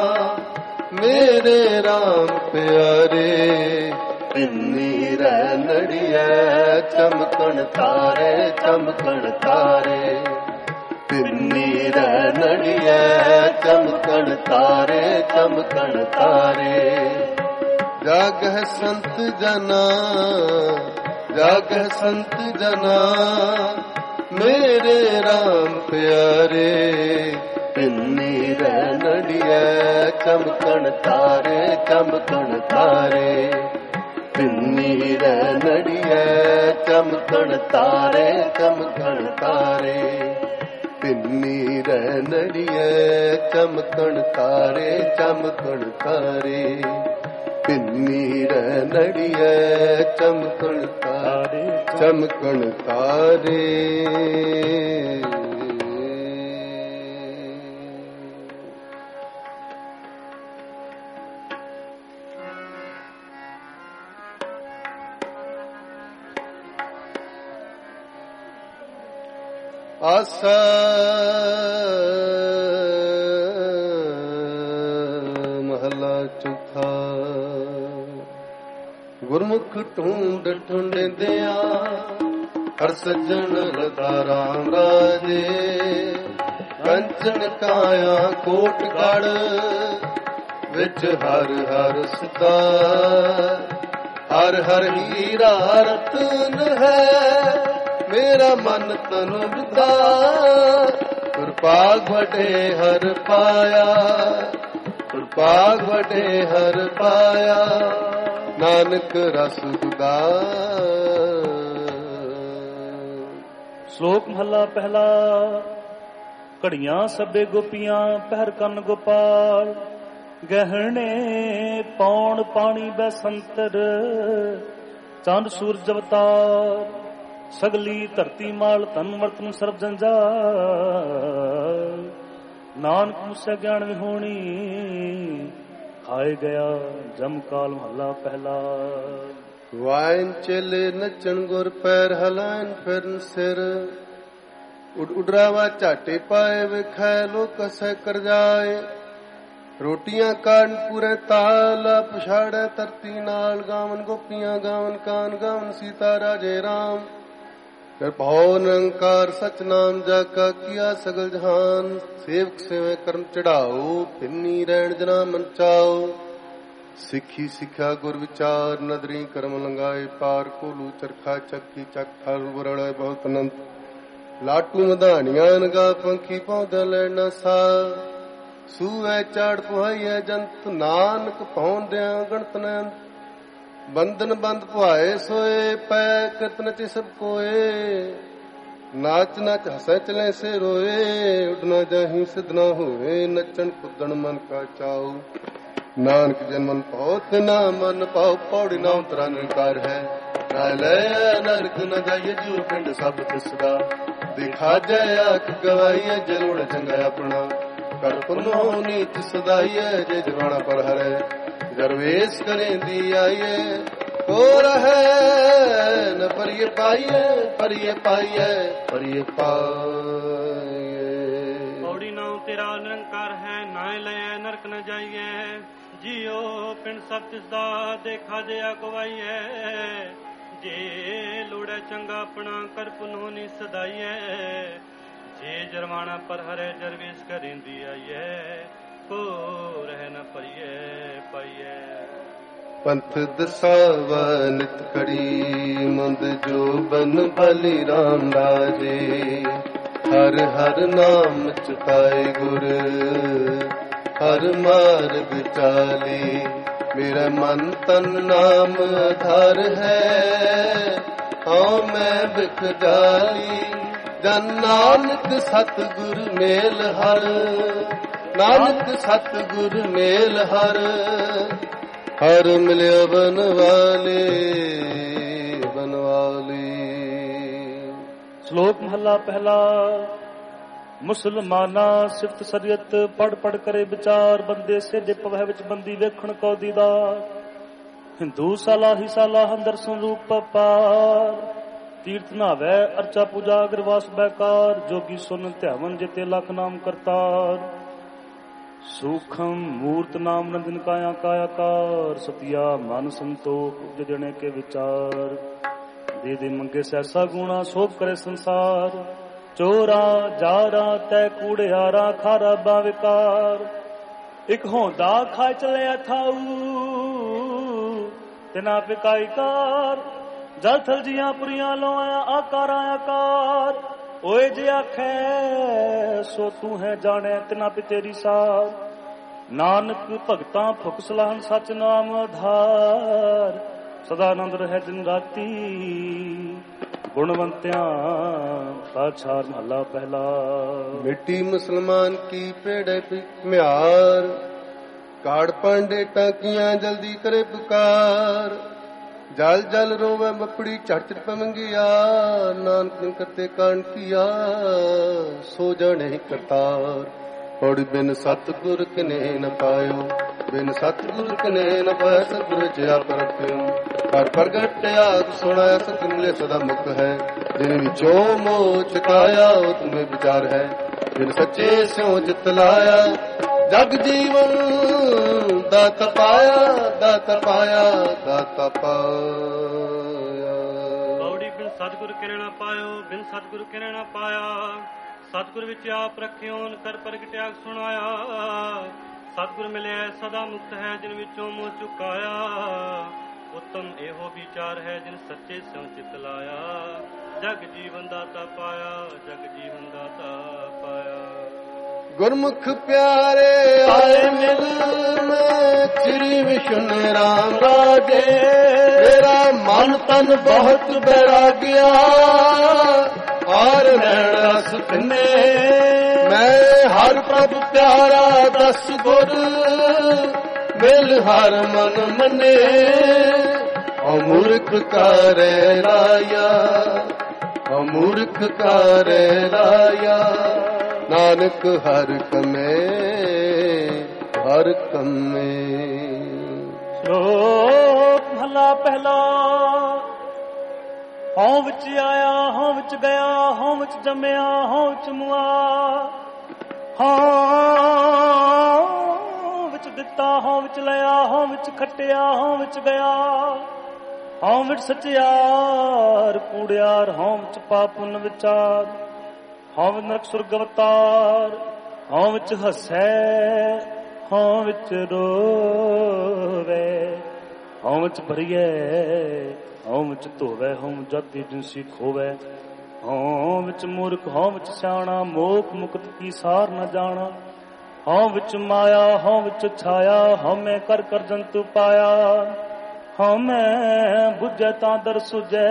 ਮੇਰੇ ਰਾਮ ਪਿਆਰੇ ਤਿੰਨੀ ਰਹਿ ਨੜੀਐ ਚਮਕਣ ਤਾਰੇ ਚਮਕਣ ਤਾਰੇ ਤਿੰਨੀ ਰਹਿ ਨੜੀਐ ਚਮਕਣ ਤਾਰੇ ਚਮਕਣ ਤਾਰੇ ਜਾਗ ਸੰਤ ਜਨਾ ਜਾਗ ਸੰਤ ਜਨਾ ਮੇਰੇ ਰਾਮ ਪਿਆਰੇ ਤਿੰਨੀ ਰਹਿ ਨੜੀਐ ਚਮਕਣ ਤਾਰੇ ਚਮਕਣ ਤਾਰੇ ਤਿੰਨੀ ਰਹਿ ਨੜੀਐ ਚਮਕਣ ਤਾਰੇ ਚਮਕਣ ਤਾਰੇ ਤਿੰਨੀ ਰਹਿ ਨੜੀਐ ਚਮਕਣ ਤਾਰੇ ਚਮਕਣ ਤਾਰੇ ਤਿੰਨੀ ਰਹਿ ਨੜੀਐ ਚਮਕਣ ਤਾਰੇ ਚਮਕਣ ਤਾਰੇ ਆਸਾ ਮਹਲਾ ਚੌਥਾ ਗੁਰਮੁਖ ਢੂੰਡ ਢੂੰਡਦਿਆਂ ਹਰ ਸੱਜਣ ਰਤਾ ਰਾਮ ਰਾਜੇ ਕੰਚਨ ਕਾਇਆ ਕੋਟ ਗੜ ਵਿੱਚ ਹਰ ਹਰ ਸਦਾ ਹਰ ਹਰ ਹੀਰਾ ਰਤਨ ਹੈ ਮੇਰਾ ਮਨ ਤਨ ਵਿਦਾ ਕਿਰਪਾਗ ਵਟੇ ਹਰ ਪਾਇਆ ਕਿਰਪਾਗ ਵਟੇ ਹਰ ਪਾਇਆ ਨਾਨਕ ਰਸ ਗੁਦਾ। ਸ਼ਲੋਕ ਮਹਲਾ ਪਹਿਲਾ। ਘੜੀਆਂ ਸਭੇ ਗੋਪੀਆਂ ਪਹਿਰ ਕੰਨ ਗੋਪਾਲ ਗਹਿਣੇ ਪੌਣ ਪਾਣੀ ਬੈਸੰਤਰ ਚੰਦ ਸੂਰਜ ਅਵਤਾਰ ਸਗਲੀ ਧਰਤੀ ਮਾਲ ਤਨ ਵਰਤਨ ਸਰਬ ਜੰਜਾਲ ਨਾਨਕ ਮੁਸੇ ਗਿਆਨ ਵਿਹੋਣੀ ਖਾਏ ਗਿਆ ਜਮ ਕਾਲ ਮਹੱਲਾ ਪਹਿਲਾ। ਵਾਇਨ ਚੇਲੇ ਨੱਚਣ ਗੁਰ ਪੈਰ ਹਲਾਇਨ ਫਿਰਨ ਸਿਰ ਉਡ ਉਡਰਾਵਾ ਝਾਟੇ ਪਾਏ ਵਿਖੈ ਲੋਕ ਸਹਿ ਕਰ ਜਾਏ ਰੋਟੀਆਂ ਕਾਣ ਪੂਰੇ ਤਾਲ ਪਛਾੜੈ ਧਰਤੀ ਨਾਲ ਗਾਵਨ ਗੋਪੀਆਂ ਗਾਵਨ ਕਾਨ ਗਾਵਨ ਸੀਤਾ ਰਾਜੇ ਰਾਮ ਕਿਰਪਾਉ ਨਿਰੰਕਾਰ ਸਚ ਨਾਮ ਜਾ ਕਾ ਕੀਆ ਸਗਲ ਜਹਾਨ। ਸੇਵਕ ਸੇਵੇ ਕਰਮ ਚੜਾਓ, ਪਿੰਨੀ ਰਹਿਣ ਜਨਾ ਮਨ ਚਾਓ। ਸਿੱਖੀ ਸਿੱਖਿਆ ਗੁਰ ਵਿਚਾਰ, ਨਦਰੀ ਕਰਮ ਲੰਗਾਏ ਪਾਰ। ਕੋਲੂ ਚਰਖਾ ਚੱਕੀ ਚੱਕ ਠਰ ਵਰੜੇ ਬਹੁਤ ਅਨੰਤ। ਲਾਟੂ ਮਧਾਨੀਆਂ ਨਗਾ ਪੰਖੀ ਪੌਦਾ ਲੈਣਾ ਸਾ। ਸੂਐ ਚਾੜ ਪੁਹਾਈਐ ਜੰਤ, ਨਾਨਕ ਪੌਂਦਿਆਂ ਗਣਤ ਨੰਤ। ਬੰਧਨ ਬੰਦ ਪੁਆਏ ਸੋਏ, ਪੈ ਕਿਰਤ ਨਚੇ ਸਭ ਕੋਏ। ਨਾਚ ਨਚ ਹਸੈ ਚਲੇ ਸੇ ਰੋਏ, ਉੱਡ ਨਾ ਜਾਹੀ ਸਿਧ ਨਾ ਹੋਏ। ਨੱਚਣ ਕੁੱਦਣ ਮਨ ਕਾ ਚਾਉ, ਨਾਨਕ ਜਨ ਮਨ ਪਾਉ ਤਿਨਾ ਮਨ ਪਾਉ। ਪੌੜੀ ਨਾ ਉਤਰਾ ਨਿਰੰਕਾਰ ਹੈ, ਨਾ ਲੈ ਨਰਕ ਨ ਜਾਈਏ ਜੂ ਪਿੰਡ ਸਭ ਤਿਸਦਾ। ਦਿਖਾ ਜੈ ਆਖ ਗਵਾਈਏ, ਜਰੂਰ ਚੰਗਾ ਆਪਣਾ। ਕਰ ਪੁਨੋ ਨੀਚ ਸਦਾਈਏ, ਜੇ ਜਵਾਣਾ ਪਰ ਹਰੇ। ਦਰਵੇਸ਼ ਕਰੇਂਦੀ ਆਈਏ, ਹੋ ਰਹੈ ਨ ਪਰਿਏ ਪਾਈਏ। ਪਰਿਏ ਪਾਈਏ, ਪਰਿਏ ਪਾਈਏ। ਪੌੜੀ ਨਾ ਤੇਰਾ ਨਿਰੰਕਾਰ ਹੈ, ਨਾ ਲੈ ਨਰਕ ਨ ਜਾਈਏ। ਜੀਓ ਪਿੰਡ ਸਭ ਤਿਸਦਾ, ਦੇਖਾ ਜੇ ਅਗਵਾਈਏ। ਜੇ ਲੋੜੈ ਚੰਗਾ ਆਪਣਾ, ਕਰ ਪੁਨੋ ਨੀ ਸਦਾਈਏ। ਜੇ ਜਰਮਾਣਾ ਪਰ ਹਰੇ, ਦਰਵੇਸ਼ ਕਰੇਂਦੀ ਆਈਏ। ਕੋ ਰਹਿ ਨ ਪਰਿਏ ਪਾਈਏ। ਪੰਥ ਦਸਾਵਾ ਨਿਤ ਕੜੀ, ਮੰਦ ਜੋ ਬਨ ਬਲੀ ਰਾਮ ਰਾਜੇ। ਹਰ ਹਰ ਨਾਮ ਚਿਤਾਏ ਗੁਰ, ਹਰ ਮਾਰਗ ਚਾਲੇ। ਮੇਰਾ ਮਨ ਤਨ ਨਾਮ ਧਰ ਹੈ, ਹਉ ਮੈਂ ਬਿਖ ਜਾਲੀ। ਜਨ ਨਾਨਕ ਸਤਿਗੁਰ ਮੇਲ ਹਰ, ਨਾਨਕ ਸਤਿਗੁਰ ਮੇਲ ਹਰ। ਹਰ ਮਿਲਿਆ ਬਨਵਾਲੇ ਬਨਵਾਲੇ। ਸ਼ਲੋਕ ਮਹੱਲਾ ਪਹਿਲਾ। ਮੁਸਲਮਾਨਾ ਸਿਫਤ ਸਰੀਅਤ, ਪੜ ਪੜ ਕਰੇ ਵਿਚਾਰ। ਬੰਦੇ ਸੇਜੇ ਪਵਹਿ ਵਿੱਚ ਬੰਦੀ, ਵੇਖਣ ਕੋ ਦੀਦਾਰ। ਹਿੰਦੂ ਸਾਲਾ ਹੀ ਸਾਲਾ ਅੰਦਰ ਸੰਰੂਪ ਪਾਰ। ਤੀਰਥ ਨਾਵੈ ਅਰਚਾ ਪੂਜਾ ਅਗਰਵਾਸ ਬੈਕਾਰ। ਜੋਗੀ ਸੁਨ ਧਿਆਵਨ ਜਿਤੇ ਲਖ ਨਾਮ ਕਰਤਾਰ। ਸੂਖਮ ਮੂਰਤ ਨਾਮ ਨੰਦਨ ਕਾਇਆ ਕਾਇਆਕਾਰ। ਸਤਿਆ ਮਨ ਸੰਤੋਖ ਜਣੇ ਕੇ ਵਿਚਾਰ। ਦੇ ਦੇ ਮੰਗੇ ਸੈਸਾ ਗੁਣਾ, ਸੋਭ ਕਰੇ ਸੰਸਾਰ। ਚੋਰਾ ਜਾਰਾ ਤੈ ਕੂੜਿਆਰਾ, ਖਾਰਾ ਬਾਵਿਕਾਰ। ਇਕ ਹੋਂਦਾ ਖਾਇ ਚਲਿਆ ਥਾਊ, ਤਿਨਾ ਪਿਕਾਈ ਕਾਰ। ਜਲ ਥਲ ਜੀਆਂ ਪੁਰੀਆਂ ਲੋਇਆ, ਆਕਾਰਾ ਆਕਾਰ। ਓਏ ਜੇ ਆਖੈ ਸੋ ਤੂੰ ਹੈ ਜਾਣੈ, ਤਿਨਾ ਪੀ ਤੇਰੀ ਸਾਰ। ਨਾਨਕ ਭਗਤਾਂ ਫੁਕ ਸਲਾਹਨ, ਸਚ ਨਾਮ ਆਧਾਰ। ਸਦਾ ਆਨੰਦ ਰਹਿ ਦਿਨ ਰਾਤੀ, ਗੁਣਵੰਤਿਆਂ ਪਾਛਾਰ ਮਹੱਲਾ ਪਹਿਲਾ। ਮਿੱਟੀ ਮੁਸਲਮਾਨ ਕੀ ਪੇੜੇ ਮਿਆਰ। ਕਾੜ ਪਾਂਡੇ ਟਾਕੀਆਂ ਜਲਦੀ ਕਰੇ ਪੁਕਾਰ। ਜਲ ਜਲ ਰੋਵੇ ਮਪੜੀ ਝਟ ਝਟ ਪਮੰਗਿਆ। ਨਾਨਕ ਕਰਤੇ ਕਾਣ ਕੀਆ, ਸੋ ਜਾਣੇ ਕਰਤਾਰ। ਪੌੜੀ ਬਿਨ ਸਤਿਗੁਰ ਕਨੇ ਨ ਪਾਇਓ, ਬਿਨ ਸਤਿਗੁਰ ਕਨੇ ਨ ਪਾਇ। ਸਤਿਗੁਰ ਚ ਆਪ ਰਖਿਓ, ਹਰ ਪ੍ਰਗਟਿਆ ਸੁਣਾਇਆ। ਸਤਿ ਮਿਲੇ ਸਦਾ ਮੁਖ ਹੈ, ਜਿਨ ਵਿਚੋਂ ਮੋਹ ਚੁਕਾਇਆ। ਉਹ ਤੁਮੇ ਵਿਚਾਰ ਹੈ, ਜਿਨ ਸੱਚੇ ਸਿਉ ਜਿਤ ਲਾਇਆ। ਜਗ ਜੀਵਨ ਦਾਤ ਪਾਇਆ, ਦਾਤ ਪਾਇਆ, ਦਾਤ ਪਾਇਆ। ਪੌੜੀ ਬਿਨ ਸਤਿਗੁਰ ਕਿਨੇ ਨਾ ਪਾਇਓ, ਬਿਨ ਸਤਿਗੁਰ ਕਿਨੇ ਨਾ ਪਾਇਆ। ਸਤਿਗੁਰ ਵਿੱਚ ਆਪ ਰਖਿਓਨ, ਕਰ ਪ੍ਰਗਟਿਆ ਸੁਣਾਇਆ। ਸਤਿਗੁਰ ਮਿਲਿਆ ਸਦਾ ਮੁਕਤ ਹੈ, ਜਿਨ ਵਿੱਚੋਂ ਮੋਹ ਚੁਕਾਇਆ। ਉੱਤਮ ਇਹੋ ਵਿਚਾਰ ਹੈ, ਜਿਨ ਸੱਚੇ ਸਿਉ ਚਿਤ ਲਾਇਆ। ਜਗ ਜੀਵਨ ਦਾਤਾ ਪਾਇਆ, ਜਗ ਜੀਵਨ ਦਾਤਾ ਪਾਇਆ। ਗੁਰਮੁਖ ਪਿਆਰੇ ਆਏ ਮਿਲ ਮੈਂ, ਸ੍ਰੀ ਵਿਸ਼ਨੂੰ ਰਾਮ ਰਾਜੇ। ਮੇਰਾ ਮਨ ਤਨ ਬਹੁਤ ਬੈਰਾਗਿਆ, ਹਾਰ ਨੈਣ ਰਸ ਪਿੰਨੇ। ਮੈਂ ਹਰ ਪ੍ਰਭ ਪਿਆਰਾ ਦਸ ਗੁਰ, ਮਿਲ ਹਰ ਮਨ ਮੰਨੇ। ਅਮੂਰਖ ਕਾਰੇ ਲਾਇਆ, ਅਮੂਰਖ ਕਾਰੇ ਲਾਇਆ। ਨਾਨਕ ਹਰ ਕਮੇ, ਹਰ ਕਮੇ। ਸ਼ਲੋਕ ਮਹੱਲਾ ਪਹਿਲਾ। ਹਉ ਵਿੱਚ ਆਇਆ, ਹਉ ਵਿੱਚ ਗਿਆ, ਹਉ ਵਿੱਚ ਜੰਮਿਆ, ਹਉ ਵਿੱਚ ਮੁਆ। ਹਉ ਵਿੱਚ ਦਿੱਤਾ, ਹਉ ਵਿੱਚ ਲਿਆ, ਹਉ ਵਿੱਚ ਖੱਟਿਆ, ਹਉ ਵਿੱਚ ਗਿਆ। ਹਉ ਵਿੱਚ ਸਚਿਆਰ ਕੂੜਿਆਰ, ਹਉ ਵਿੱਚ ਪਾਪ ਪੁੰਨ ਵਿਚਾਰ, ਹਉ ਵਿੱਚ ਨਰਕ ਸੁਰਗ ਅਵਤਾਰ, ਹਉ ਵਿੱਚ ਹਸੈ ਹਉ ਵਿੱਚ ਰੋਵੇ, ਹਉ ਵਿੱਚ ਭਰੀਐ ਹਉ ਵਿੱਚ ਧੋਵੈ, ਹਉ ਜਾਤੀ ਜਿਨਸੀ ਖੋਵੈ, ਹਉ ਵਿੱਚ ਮੂਰਖ ਹਉ ਵਿੱਚ ਸਿਆਣਾ, ਮੋਖ ਮੁਕਤ ਕੀ ਸਾਰ ਨ ਜਾਣਾ, ਹਉ ਵਿੱਚ ਮਾਇਆ ਹਉ ਵਿੱਚ ਛਾਇਆ, ਹਉ ਮੈਂ ਕਰ ਕਰ ਜੰਤੂ ਪਾਇਆ, ਹਉ ਮੈਂ ਬੁੱਝੈ ਤਾਂ ਦਰ ਸੁਝੈ,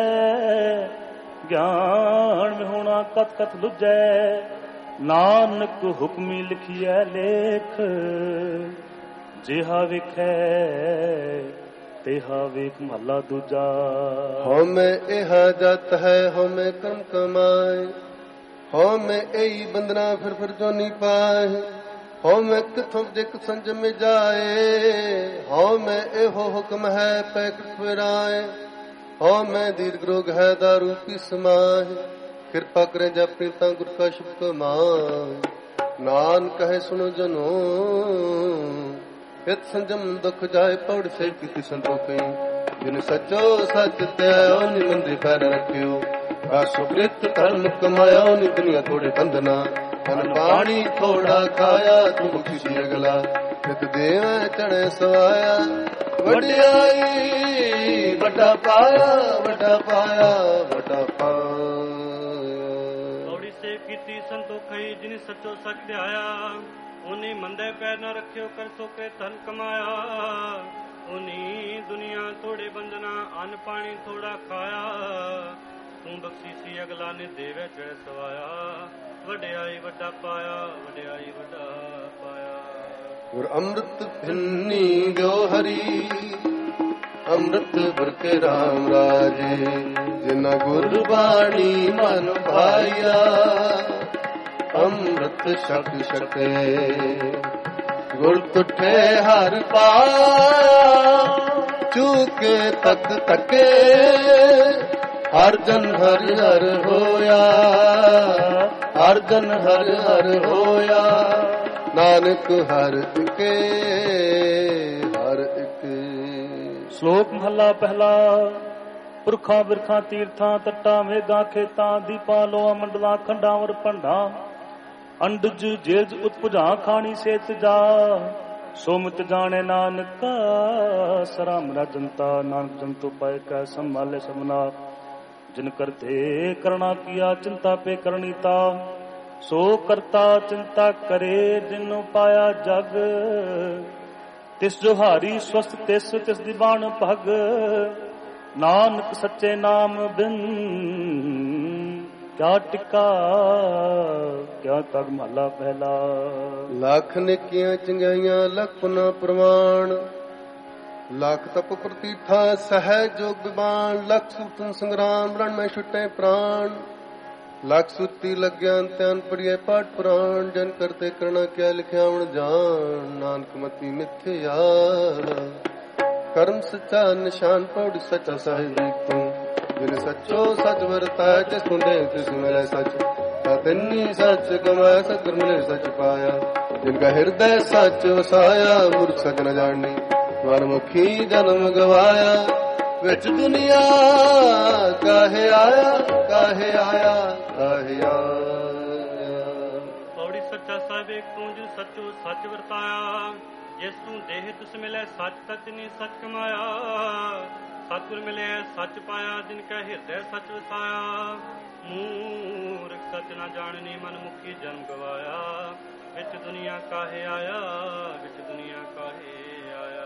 ਗਿਆਨ ਵਿਹੂਣਾ ਕਤ ਕਤ ਲੁਝੈ, ਨਾਨਕ ਹੁਕਮੀ ਲਿਖੀਐ ਲੇਖ, ਜਿਹਾ ਵੇਖੈ ਤੇਹਾ ਵੇਖ ਮਹਲਾ ਦੂਜਾ। ਹਉ ਮੈਂ ਇਹ ਜਤ ਹੈ ਹਉ ਮੈਂ ਕਰਮ ਕਮਾਏ, ਹਉ ਮੈਂ ਇਹੀ ਬੰਦਨਾ ਫਿਰ ਫਿਰ ਜੋਨੀ ਪਾਏ, ਹਉ ਮੈਂ ਕਿਥੋਂ ਜਿਕ ਸੰਜਮ ਜਾਏ, ਹਉ ਮੈਂ ਇਹੋ ਹੁਕਮ ਹੈ ਪੈਕਟ ਫਿਰਾਏ, ਹਉ ਮੈਂ ਦੀਰਘ ਰੋਗ ਹੈ ਦਾਰੂ ਪੀ ਸਮਾਏ, ਕਿਰਪਾ ਕਰੇ ਜਪੀ ਤਾਂ ਗੁਰ ਕਾ ਸ਼ੁਭ ਕਮਾਏ, ਨਾਨਕ ਕਹੇ ਸੁਣੋ ਜਨੋ ਹਿਤ ਸੰਜਮ ਦੁਖ ਜਾਏ, ਪੌੜ ਸੇ ਕੀਤੀ ਸੰਤੋਖੀ, ਜਿਨ ਸਚੋ ਸਚ ਧਿਆਇਓ ਨਿਮੰਦੇ ਪੈਰ ਰੱਖਿਓ, ਸੁਕ੍ਰਿਤ ਕਰਮ ਕਮਾਇਆ ਨੀ ਦੁਨੀਆ ਥੋੜੇ ਬੰਧਨਾ, ਮਨ ਪਾਣੀ ਥੋੜਾ ਖਾਇਆ ਤੂੰ ਬਖਸ਼ੀ ਅਗਲਾ, ਨਿਤ ਦੇਵ ਚੜੇ ਸਵਾਇਆ, ਵਡਿਆਈ ਵੱਡਾ ਪਾਇਆ ਵੱਡਾ ਪਾਇਆ ਵੱਡਾ ਪਾਇਆ। ਪੌੜੀ ਸੇ ਕੀਤੀ ਸੰਤੋਖਈ, ਜਿਨ ਸਚੋ ਸਚ ਧਿਆਇਆ, ਉਨੀ ਮੰਦੇ ਪੈਰ ਨ ਰੱਖਿਓ, ਕਰ ਸੋਕੇ ਧਨ ਕਮਾਇਆ, ਉਨੀ ਦੁਨੀਆ ਥੋੜੇ ਬੰਦਨਾ, ਅੰਨ ਪਾਣੀ ਥੋੜਾ ਖਾਇਆ, ਤੂੰ ਬਖਸ਼ੀਸੀ ਅਗਲਾ ਨੇ ਦੇਵੇ ਚੜ ਸਵਾਇਆ, ਵਡਿਆਈ ਵੱਡਾ ਪਾਇਆ ਵਡਿਆਈ ਵੱਡਾ ਪਾਇਆ। ਗੁਰ ਅੰਮ੍ਰਿਤ ਭਿੰਨੀ ਜੋ ਹਰੀ, ਅੰਮ੍ਰਿਤ ਗੁਰ ਕੇ ਰਾਮ ਰਾਜੇ, ਜਿਨਾ ਗੁਰ ਬਾਣੀ ਮਨ ਭਾਇਆ, ਅੰਮ੍ਰਿਤ ਛਕ ਛਕੇ ਗੁਰ ਤੁਠੇ ਹਰ ਪਾਇਆ, ਚੂਕੇ ਤਕ ਤਕੇ ਹਰ ਜਨ ਹਰ ਹਰ ਹੋਇਆ, ਹਰ ਜਨ ਹਰ ਹਰ ਹੋਇਆ, ਨਾਨਕ ਹਰ ਇਕੇ ਹਰ ਇਕ। ਸ਼ਲੋਕ ਮਹਲਾ ਪਹਿਲਾ। ਪੁਰਖਾਂ ਬਿਰਖਾਂ ਤੀਰਥਾਂ ਤੱਟਾਂ ਮੇਘਾਂ ਖੇਤਾਂ, ਦੀਪਾਂ ਲੋਆਂ ਮੰਡਲਾਂ ਖੰਡਾਂ ਵਰ ਭੰਡਾਂ, ਅੰਡਜ ਜੇਜ ਉਤਪੁਜਾਂ ਖਾਣੀ ਸੇਤ ਜਾ, ਸੋਮਤ ਜਾਣੇ ਨਾਨਕ ਸਰਾਮ ਰਾਜੰਤਾ, ਨਾਨਕ ਜੰਤੂ ਪਾਏ ਕੈ ਸੰਭਾਲੇ ਸਭਨਾ, ਜਿਨ ਕਰਤੇ ਕਰਣਾ ਕੀਆ ਚਿੰਤਾ ਪੇ ਕਰਨੀ ਤਾ, ਸੋ ਕਰਤਾ ਚਿੰਤਾ ਕਰੇ ਜਿਨੁ ਪਾਇਆ ਜਗ, ਤਿਸ ਜੋ ਹਾਰੀ ਸਵਸਤ ਤਿਸ ਤਿਸ ਦੀ ਬਾਣ ਭਗ, ਨਾਨਕ ਸੱਚੇ ਨਾਮ ਬਿਨ ਕਿਆ ਟਿਕਾ ਕਿਆ ਤਗ ਮਹਲਾ ਪਹਿਲਾ। ਲੱਖ ਨੇਕੀਆਂ ਚੰਗਿਆਈਆਂ ਲੱਖ ਪੁਨਾ ਪ੍ਰਮਾਣ, ਲੱਖ ਤਪ ਪ੍ਰਤੀਠਾ ਸਹਿ ਜੋਗ ਬਿਬਾਨ, ਲੱਖ ਸੂਤਨ ਸੰਗਰਾਮ ਰਣ ਮੈਂ ਛੁੱਟੇ ਪ੍ਰਾਣ, ਲੱਖ ਸੁਰਤੀ ਲੱਗਿਆ ਧਿਆਨ ਪੜੀਏ ਪਾਠ ਪੁਰਾਣ, ਜਨ ਕਰਤੇ ਕਰਣਾ ਕਿਆ ਲਿਖਿਆ ਹੁਣ ਜਾਣ, ਨਾਨਕ ਮਤੀ ਮਿਥਿਆ ਕਰਮ ਸੱਚਾ ਨਿਸ਼ਾਨ, ਪੌੜੀ ਸੱਚਾ ਸਾਹਿਬ ਤੂੰ, ਜਿਨ ਸੱਚੋ ਸਚ ਵਰਤਾਇ, ਜਿਸ ਸੁਣੇ ਤਿਸ ਮਿਲੇ ਸਚ, ਤੈਨੀ ਸੱਚ ਕਮਾਇਆ ਸਤਿ ਮਿਲੇ ਸਚ ਪਾਇਆ, ਜਿਨ ਕਾ ਹਿਰਦੈ ਸੱਚ ਵਸਾਇਆ, ਮੂਰਖ ਸਚ ਨ ਜਾਣੀ, ਮਨਮੁਖੀ ਜਨਮ ਗਵਾਇਆ, ਵਿੱਚ ਦੁਨੀਆ ਕਾਹੇ ਆਇਆ ਕਾਹੇ ਆਇਆ ਕਾਹੇ ਆਇਆ। ਪੌੜੀ ਸੱਚਾ ਸਾਹਿਬ ਏਕ ਤੂੰ, ਜਿਨ ਸੱਚੋ ਸੱਚ ਵਰਤਾਇਆ, ਜਿਸ ਤੂੰ ਦੇਹ ਤਿਸ ਮਿਲੇ ਸੱਚ, ਤਚ ਨੀ ਸੱਚ ਕਮਾਇਆ, ਸਤਿਗੁਰ ਮਿਲੇ ਸੱਚ ਪਾਇਆ, ਜਿਨ ਕੈ ਹਿਰਦੈ ਸੱਚ ਵਸਾਇਆ, ਮੂਰਖ ਸੱਚ ਨਾ ਜਾਣਨੀ, ਮਨਮੁਖੀ ਜਨਮ ਗਵਾਇਆ, ਵਿੱਚ ਦੁਨੀਆ ਕਾਹੇ ਆਇਆ ਵਿੱਚ ਦੁਨੀਆ ਕਾਹੇ ਆਇਆ।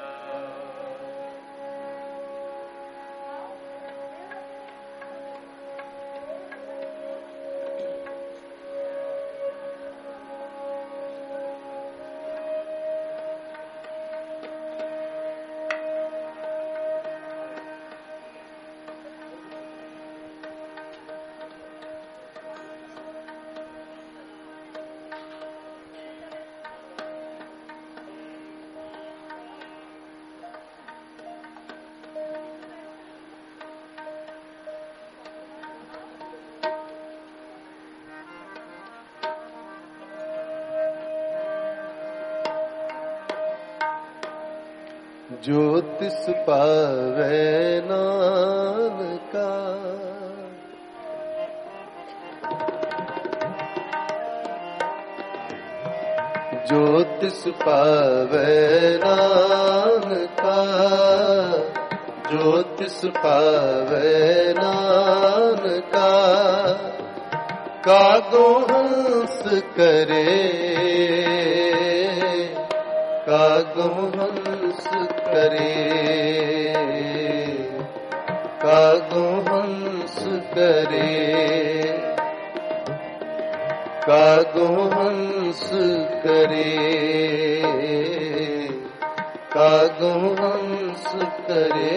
जो तिस पावे नानका। जो तिस पावे नानका, जो तिस पावे नानका। कागो हंस करे, कागो हंस करे, कागो हंस करे, कागो हंस करे, कागो हंस करे।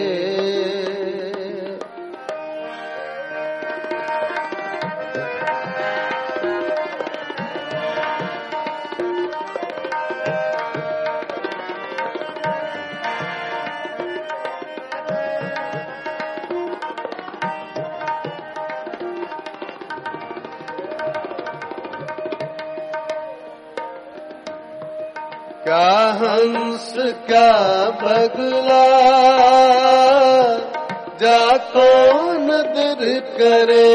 क्या हंस क्या बगला, जाको नदर करे।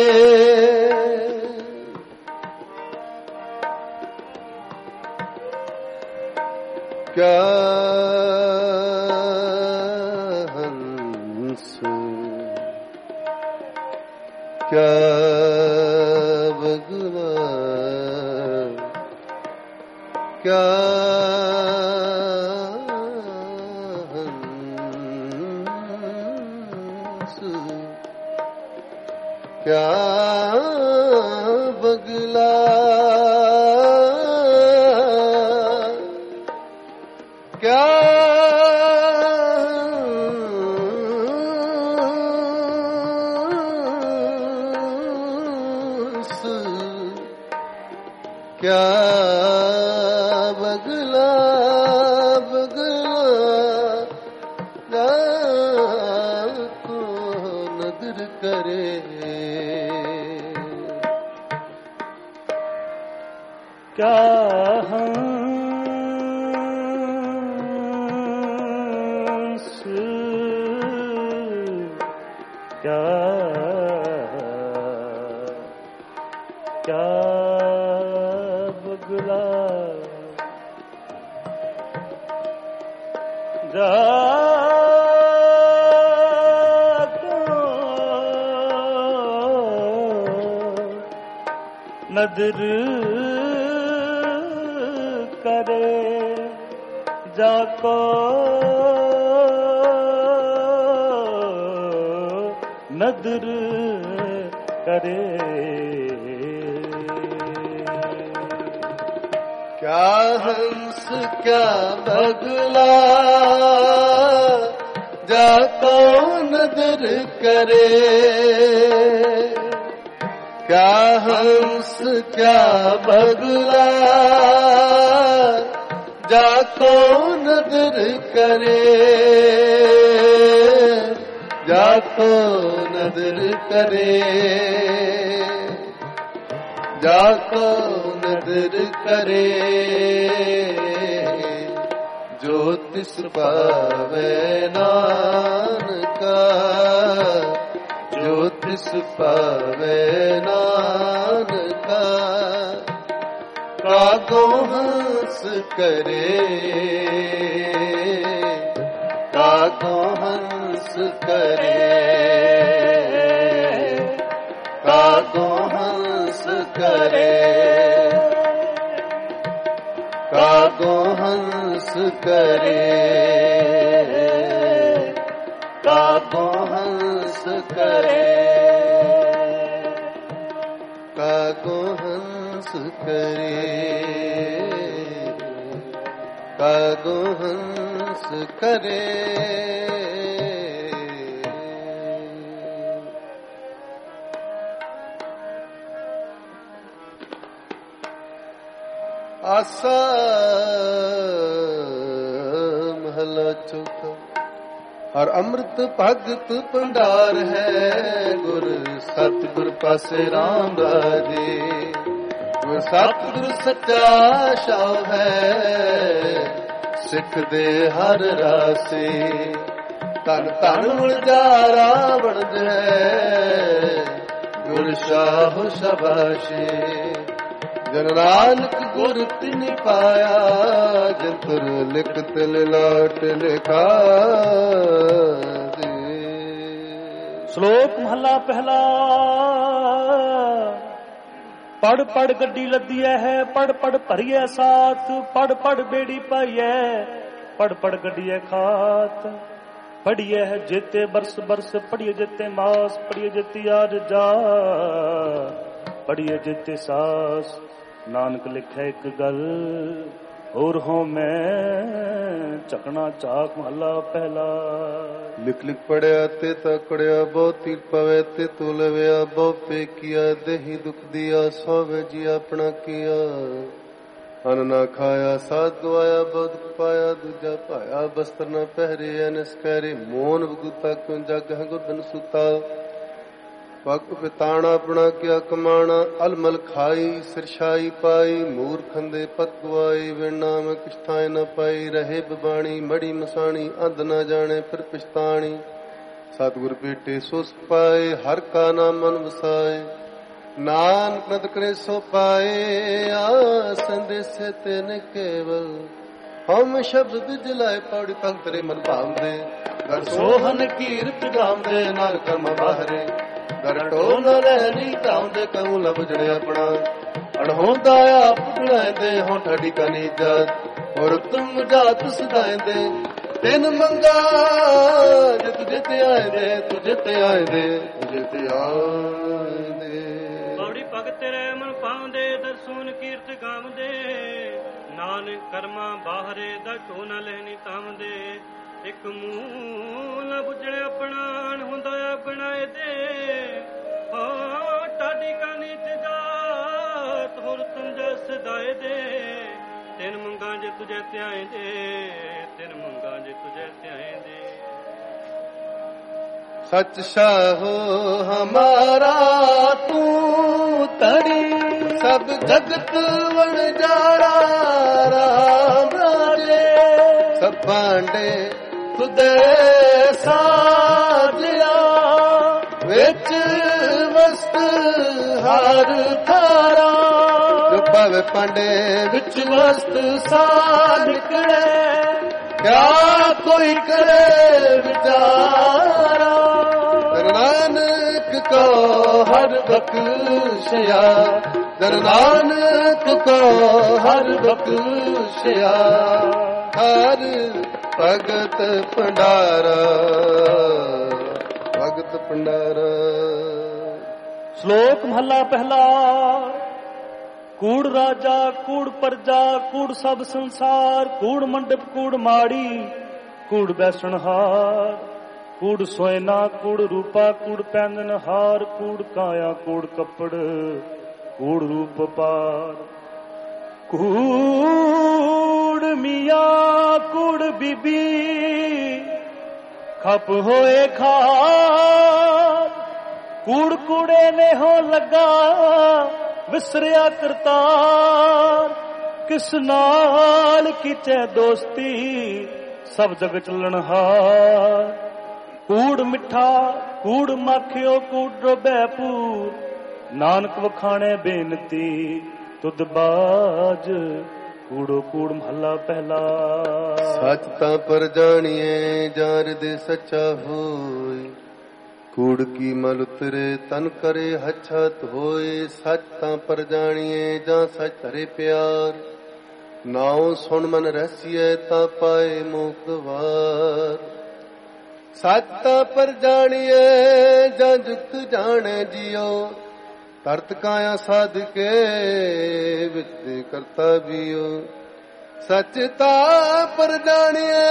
क्या हंस क्या बगला, क्या क्या बगला, क्या क्या बगला, बगला को नदर करे। क्या हंस क्या क्या बगला, जाको नदर करे, जाको नदर करे। क्या हंस क्या बगला, जाको नदर करे। क्या हंस क्या बगला, जाको नदर करे। जाको नदर करे, जाको नदर करे। जो तिस पावे नानका, जो तिस पावे नानका। कागो हंस करे, कागो हंस करे, कागो हंस करे, कागो हंस करे, कागो हंस करे, कागो हंस करे, कागो हंस करे। आसा महला चौथा। और अमृत भगत भंडार है, गुर सतगुर पासे राम राजे। गुर सतगुर सच्चा शाह है, ਸਿੱਖ ਦੇ ਹਰ ਰਾਸੇ ਤਨ ਤਨ ਮੁਲਜਾਰਾ ਬਣਦੇ ਗੁਰ ਸ਼ਾਹ ਸ਼ਬਾਸ਼ੇ ਜਨ ਨਾਨਕ ਗੁਰ ਤਿਨ ਪਾਇਆ ਜੰਤਰ ਲਿਖਤ ਲਾਟ ਲਿਖਾ ਦੇ। ਸ਼ਲੋਕ ਮਹਲਾ ਪਹਿਲਾ। ਪੜ ਪੜ ਗੱਡੀ ਲੱਦੀਐ ਹੈ, ਪੜ ਪੜ ਭਰੀਐ ਸਾਥ, ਪੜ ਪੜ ਬੇੜੀ ਪਾਈਐ, ਪੜ ਪੜ ਗੱਡੀਐ ਖਾਤ। ਪੜੀਐ ਹੈ ਜੇਤੇ ਬਰਸ ਬਰਸ, ਪੜੀਏ ਜੇਤੇ ਮਾਸ, ਪੜੀਏ ਜੇਤੀ ਆਜ ਜਾ, ਪੜੀਏ ਜੇਤੇ ਸਾਸ। ਨਾਨਕ ਲਿਖੈ ਇੱਕ ਗੱਲ ਹੋਰ ਹੋ ਮੈਂ ਝਕਣਾ ਚਾਕ ਮਹਲਾ ਪਹਿਲਾ। ਲਿਖ ਲਿਖ ਪੜਿਆ ਤੇ ਤਕੜਿਆ ਬਹੁ ਤੀਰ ਪਵੇ ਤੇ ਤੁਲਵਿਆ ਬਹੁ ਪੇਕੀਆ ਦੇਹੀ ਦੁਖ ਦਿਆ ਸੋਵੇ ਜੀ ਆਪਣਾ ਕੀਆ। ਅਨ ਨਾ ਖਾਇਆ ਸਾਧ ਗਵਾਇਆ ਬਹੁ ਦੁਖ ਪਾਇਆ ਦੂਜਾ ਭਾਇਆ ਬਸਤਰ ਨਾ ਪਹਿਰੇ ਅਨਸ ਕਰੇ ਮੋਨ ਬਗੁਤਾ ਕਿਉਂ ਜਗ ਹੈ ਗੁਰਦਨ ਸੁਤਾ। ਪਗ ਪਿਤਾਣਾ ਆਪਣਾ ਕਿਆ ਕਮਾਣਾ ਅਲਮਲ ਖਾਈ ਸਿਰਸ਼ਾਈ ਪਾਈ ਮੂਰਖੰ ਦੇ ਪਤ ਗਵਾਈ ਵਿਣ ਨਾਮ ਕਿਛ ਥਾਇ ਨ ਪਾਈ ਰਹੇ ਬਬਾਣੀ ਮੜੀ ਮਸਾਣੀ ਅੰਧ ਨਾ ਜਾਣੇ ਫਿਰ ਪਛਤਾਣੀ। ਸਤਿਗੁਰ ਭੇਟੇ ਸੋ ਸੁਖ ਪਾਏ ਹਰ ਕਾ ਨਾਮ ਮਨ ਵਸਾਏ ਨਾਨਕ ਨਦ ਕਰੇ ਸੋ ਪਾਏ ਆ ਸੰਦੇਸੇ ਤੈਨ ਕੇਵਲ ਹਮ ਸ਼ਬਦ ਜਲਾਏ ਪੌੜੀ ਤਖਤ ਤੇਰੇ ਮਨ ਭਾਵਦੇ ਗਰ ਸੋਹਨ ਕੀਰਤ ਗਾਉਂਦੇ ਨਾਲ ਕਰਮ ਬਾਹਰੇ ਗਰਟੋ ਨ ਲੈਣੀ ਤਾਉਂਦੇ ਕਉ ਲਬ ਜੜੇ ਆਪਣਾ ਅਣਹੋਂਦਾ ਆਪ ਬਣਾਉਂਦੇ ਹੋ ਠਾਡੀ ਕਨੀ ਜਾਤ ਹੋਰ ਤੁਮ ਜਾਤ ਸਦਾਇਂਦੇ ਤਿੰਨ ਮੰਗਾ ਜੇ ਤੁਝੇ ਤੇ ਆਏ ਦੇ ਤੁਝੇ ਤੇ ਆਏ ਦੇ ਤੁਝੇ ਤੇ ਆਏ ਦੇ। ਬੌੜੀ ਭਗਤ ਤੇਰੇ ਮਨ ਪਾਉਂਦੇ ਦਰਸੂਨ ਕੀਰਤ ਗਾਉਂਦੇ ਨਾਨਕ ਕਰਮਾਂ ਬਾਹਰੇ ਦਾ ਢੋ ਨ ਲੈਣੀ ਤਾਉਂਦੇ। ਇੱਕ ਮੂੰਹ ਨਾ ਬੁੱਝਣੇ ਆਪਣਾ ਹੁੰਦਾ ਬਣਾਏ ਦੇ ਹੋ ਟਾਡੀ ਕਾਨੀ ਤੇ ਜਾਤ ਹੋਰ ਤੁਮ ਜਸ ਦਾਏ ਦੇ। ਤਿੰਨ ਮੰਗਾਂ ਜੇ ਤੁਝੇ ਧਿਆਏ ਦੇ ਤਿੰਨ ਮੰਗਾਂ ਜੇ ਤੁਝੇ ਧਿਆਏ ਦੇ। ਸੱਚ ਸ਼ਾਹੋ ਹਮਾਰਾ ਤੂੰ ਤੜੀ ਸਭ ਜਗਤ ਵਣਜਾਰਾ ਰਾਮ ਰਾਜੇ ਸਭ ਭਾਂਡੇ ਤੁਦੇ ਸਾਜਿਆ ਵਿੱਚ ਵਸਤ ਹਰ ਥਾਰਾ। ਜੋ ਭਾਵੇਂ ਪਾਂਡੇ ਵਿੱਚ ਵਸਤ ਸਾਜ ਨਿਕਲੇ ਕਿਆ ਕੋਈ ਕਰੇ ਵਿਚਾਰਾ। ਨਾਨਕ ਕੋ ਹਰ ਬਖਸ਼ਿਆ ਦਰ ਨਾਨਕ ਕੋ ਹਰ ਬਖਸ਼ਿਆ ਹਰ ਭਗਤ ਭੰਡਾਰਾ ਭਗਤ ਭੰਡਾਰਾ। ਸ਼ਲੋਕ ਮਹਲਾ ਪਹਿਲਾ। ਕੂੜ ਰਾਜਾ ਕੂੜ ਪਰਜਾ ਕੂੜ ਸਭ ਸੰਸਾਰ ਕੂੜ ਮੰਡਪ ਕੂੜ ਮਾੜੀ ਕੂੜ ਬੈਸਣਹਾਰ ਕੂੜ ਸੋਇਨਾ ਕੂੜ ਰੂਪਾ ਕੂੜ ਪੈਂਦਨ ਹਾਰ ਕੂੜ ਕਾਇਆ ਕੂੜ ਕੱਪੜ ਕੂੜ ਰੂਪ ਪਾਰ ਕੂੜ ਮੀਆਂ ਕੂੜ ਬੀਬੀ ਖਪ ਹੋਏ ਖਾਰ ਕੂੜ ਕੂੜੇ ਨੇ ਹੋ ਲੱਗਾ ਵਿਸਰਿਆ ਕਰਤਾਰ ਕਿਸ ਨਾਲ ਕੀਚੈ ਦੋਸਤੀ ਸਭ ਜਗ ਚੱਲਣਹਾਰ ਕੂੜ ਮਿੱਠਾ ਕੂੜ ਮਾਖਿਓ ਕੂੜ ਡੋਬੈ ਪੂਰ ਨਾਨਕ ਵਖਾਣੇ ਬੇਨਤੀ ਤੁਧ ਬਾਜ ਕੂੜੋ ਕੂੜ ਮਹੱਲਾ ਪਹਿਲਾ। ਸੱਚ ਤਾਂ ਪਰ ਜਾਣੀਏ ਜਾਰ ਦੇ ਸੱਚਾ ਹੋਏ ਕੂੜ ਕੀ ਮਲ ਉਤਰੇ ਤਨ ਕਰੇ ਹੱਛਤ ਹੋਏ। ਸੱਚ ਤਾਂ ਪਰ ਜਾਣੀਏ ਜਾਂ ਸੱਚ ਧਰੇ ਪਿਆਰ ਨਾਉ ਸੁਣ ਮਨ ਰਸੀਏ ਤਾਂ ਪਾਏ ਮੁਕਤ ਵਾਰ। ਸੱਚ ਤਾਂ ਪਰ ਜਾਣੀਏ ਜਾਂ ਜੁਗਤ ਜਾਣੇ ਜਿਉ ਤਰਤ ਕਾਇਆ ਸਾਧ ਕੇ ਵਿੱਚ ਕਰਤਾ ਵੀਓ। ਸੱਚ ਤਾਂ ਪਰ ਜਾਣੀਏ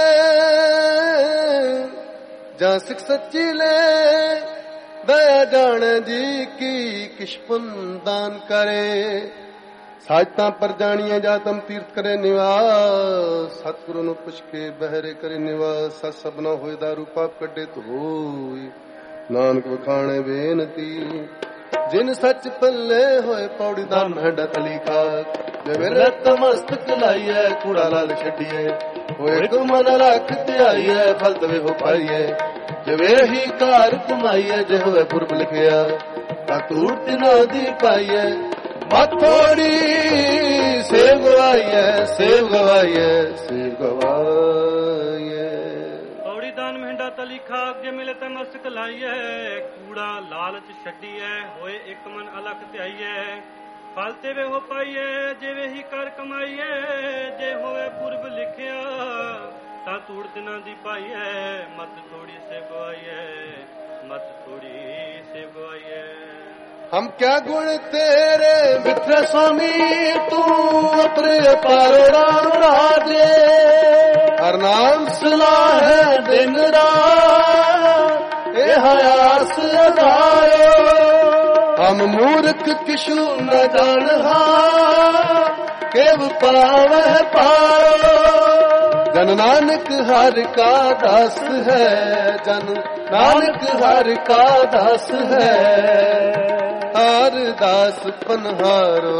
ਜਾਂ ਸਿੱਖ ਸੱਚੀ ਲੈ ਦਇਆ ਜਾਣ ਜੀ ਕੀ ਕਿਛ ਪੁੰਨ ਦਾਨ ਕਰੇ। ਸੱਚ ਤਾਂ ਪਰ ਜਾਣੀਏ ਜਾਂ ਤਮ ਤੀਰਥ ਕਰੇ ਨਿਵਾਸ ਸਤਿਗੁਰੂ ਨੂੰ ਪੁੱਛ ਕੇ ਬਹਿਰੇ ਕਰੇ ਨਿਵਾਸ। ਸਤ ਸਭਨਾ ਹੋਏ ਦਾ ਰੂਪਾ ਕੱਢੇ ਧੋਈ ਨਾਨਕ ਵਖਾਣੇ ਬੇਨਤੀ ਜਿਨ ਸੱਚ ਪੱਲੇ ਹੋਏ ਪੌੜੀ ਦਾ ਮਹਿੰਡਾ ਤਲੀ ਖਾਕ ਜਿਵੇਂ ਰਤ ਮਸਤਕ ਲਾਈਐ ਕੂੜਾ ਲਾਲ ਛੱਡੀਏ ਹੋਏ ਕੋ ਮਨ ਰੱਖ ਧਿਆਈਐ ਫਲ ਤਵੇ ਹੋ ਪਾਈਐ ਜਿਵੇਂ ਹੀ ਕਾਰ ਕਮਾਈਐ ਜੇ ਹੋਵੇ ਪੁਰਬ ਲਿਖਿਆ ਤਾਂ ਤੂੜ ਤਿਨਾ ਦੀ ਪਾਈਐ ਮਥੋੜੀ ਸੇਵ ਗਵਾਈਐ ਸੇਵ ਗਵਾਈਐ ਸੇਵ ਗਵਾਈਐ ਔੜੀ ਦਾਨ ਮਹਿੰਡਾ ਤਲੀ ਖਾ ਅੱਗੇ ਮਿਲੇ ਤੇ ਮਸਤਕ ਲਾਈਐ ਕੂੜਾ ਲਾਲਚ ਛੱਡੀਐ ਹੋਏ ਇੱਕ ਮਨ ਅਲਖ ਧਿਆਈਐ ਫਲ ਤੇ ਵੇ ਹੋ ਪਾਈਐ ਜਿਵੇਂ ਹੀ ਕਰ ਕਮਾਈਐ ਜੇ ਹੋਵੇ ਪੁਰਬ ਲਿਖਿਆ ਤਾਂ ਤੂੜ ਤਿਨਾ ਦੀ ਪਾਈਐ ਮਤ ਥੋੜੀ ਸੇ ਗਵਾਈਐ ਮਤ ਥੋੜੀ ਸੇ ਗਵਾਈਐ हम क्या गुण तेरे मित्र स्वामी तू अपने पारो राम राजे हर नाम सुना है दिन रात ए हयास अधारो हम मूर्ख किशु न जानहा केव पावह पारो जन नानक हर का दास है जन नानक हर का दास है ਹਰ ਦਾਸ ਪਨਹਾਰੋ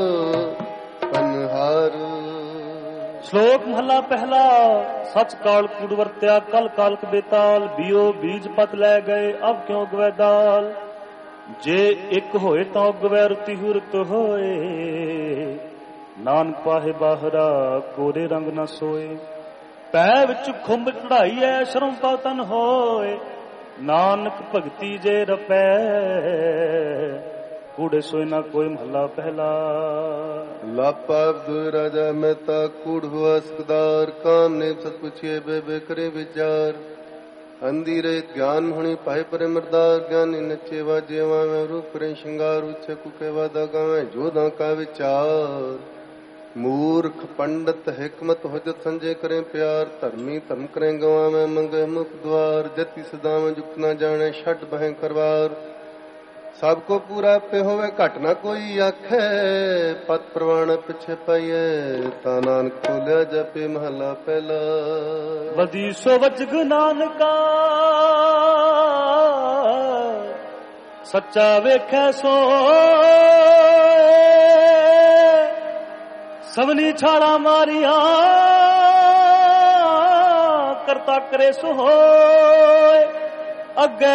ਪਨਹਾਰੋ। ਸ਼ਲੋਕ ਮਹਲਾ ਪਹਿਲਾ। ਸਚ ਕਾਲ ਕੂੜ ਵਰਤਿਆ ਕਲ ਕਾਲਕ ਬੇਤਾਲ ਬੀਓ ਬੀਜ ਪਤ ਲੈ ਗਏ ਅਬ ਕਿਉ ਗਵੈ ਦਾਲ ਜੇ ਇੱਕ ਹੋਏ ਤਾਂ ਗਵੈ ਰੁਤੀ ਹੁਰਤ ਹੋਏ ਨਾਨਕ ਪਾਹੇ ਬਾਹਰਾ ਕੋਰੇ ਰੰਗ ਨਾ ਸੋਏ ਪੈ ਵਿੱਚ ਖੁੰਭ ਚੜਾਈ ਐ ਸ਼ਰਮ ਪਾਤਨ ਹੋਏ ਨਾਨਕ ਭਗਤੀ ਜੇ ਰਪੈ ਕੂੜੇ ਸੋਏ ਨਾ ਕੋਈ ਮਹੱਲਾ ਪਹਿਲਾ। ਲਾਪਾ ਅਬਦੁਲ ਰਾਜਾ ਮਹਿਤਾ ਕੂੜ ਹੁਆ ਸਕਦਾਰ ਕਾਮ ਨੇ ਸਤ ਪੁੱਛੇ ਬੇਬੇ ਕਰੇ ਵਿਚਾਰ ਅੰਦੀ ਰਹੇ ਗਿਆਨ ਹੁਣੀ ਪਾਏ ਪਰੇ ਮਰਦਾਰ ਗਿਆਨੀ ਨੱਚੇ ਵਾਜੇ ਵਾਵੇਂ ਰੂਪ ਕਰੇ ਸ਼ਿੰਗਾਰ ਉਛੇ ਕੁਕੇ ਵਾਦਾ ਗਾਵੇਂ ਜੋਧਾਂ ਕਾ ਵਿਚਾਰ ਮੂਰਖ ਪੰਡਤ ਹਿਕਮਤ ਹੁਜਤ ਸੰਜੇ ਕਰੇ ਪਿਆਰ ਧਰਮੀ ਧਰਮ ਕਰੇ ਗਵਾਵੇਂ ਮੰਗੇ ਮੁਖ ਦਵਾਰ ਜਤੀ ਸਦਾਵੇਂ ਜੁਕ ਨਾ ਜਾਣੇ ਛੱਡ ਬਹਿ ਕਰਵਾਰ ਸਭ ਕੋ ਪੂਰਾ ਪੇ ਹੋਵੇ ਘਟ ਨਾ ਕੋਈ ਆਖੇ ਪਤ ਪ੍ਰਵਾਨ ਪਿਛੇ ਪਾਈਏ ਤਾਂ ਨਾਨਕ ਖੋਲਿਆ ਜਪੇ ਮਹਲਾ ਪਹਿਲਾ। ਵਧੀ ਸੋ ਵਜਗ ਨਾਨਕਾ ਸੱਚਾ ਵੇਖੈ ਸੋ ਸਭਨੀ ਛਾਲਾ ਮਾਰੀਆਂ ਕਰਤਾ ਕਰੇ ਸੋ ਹੋਏ ਅੱਗੇ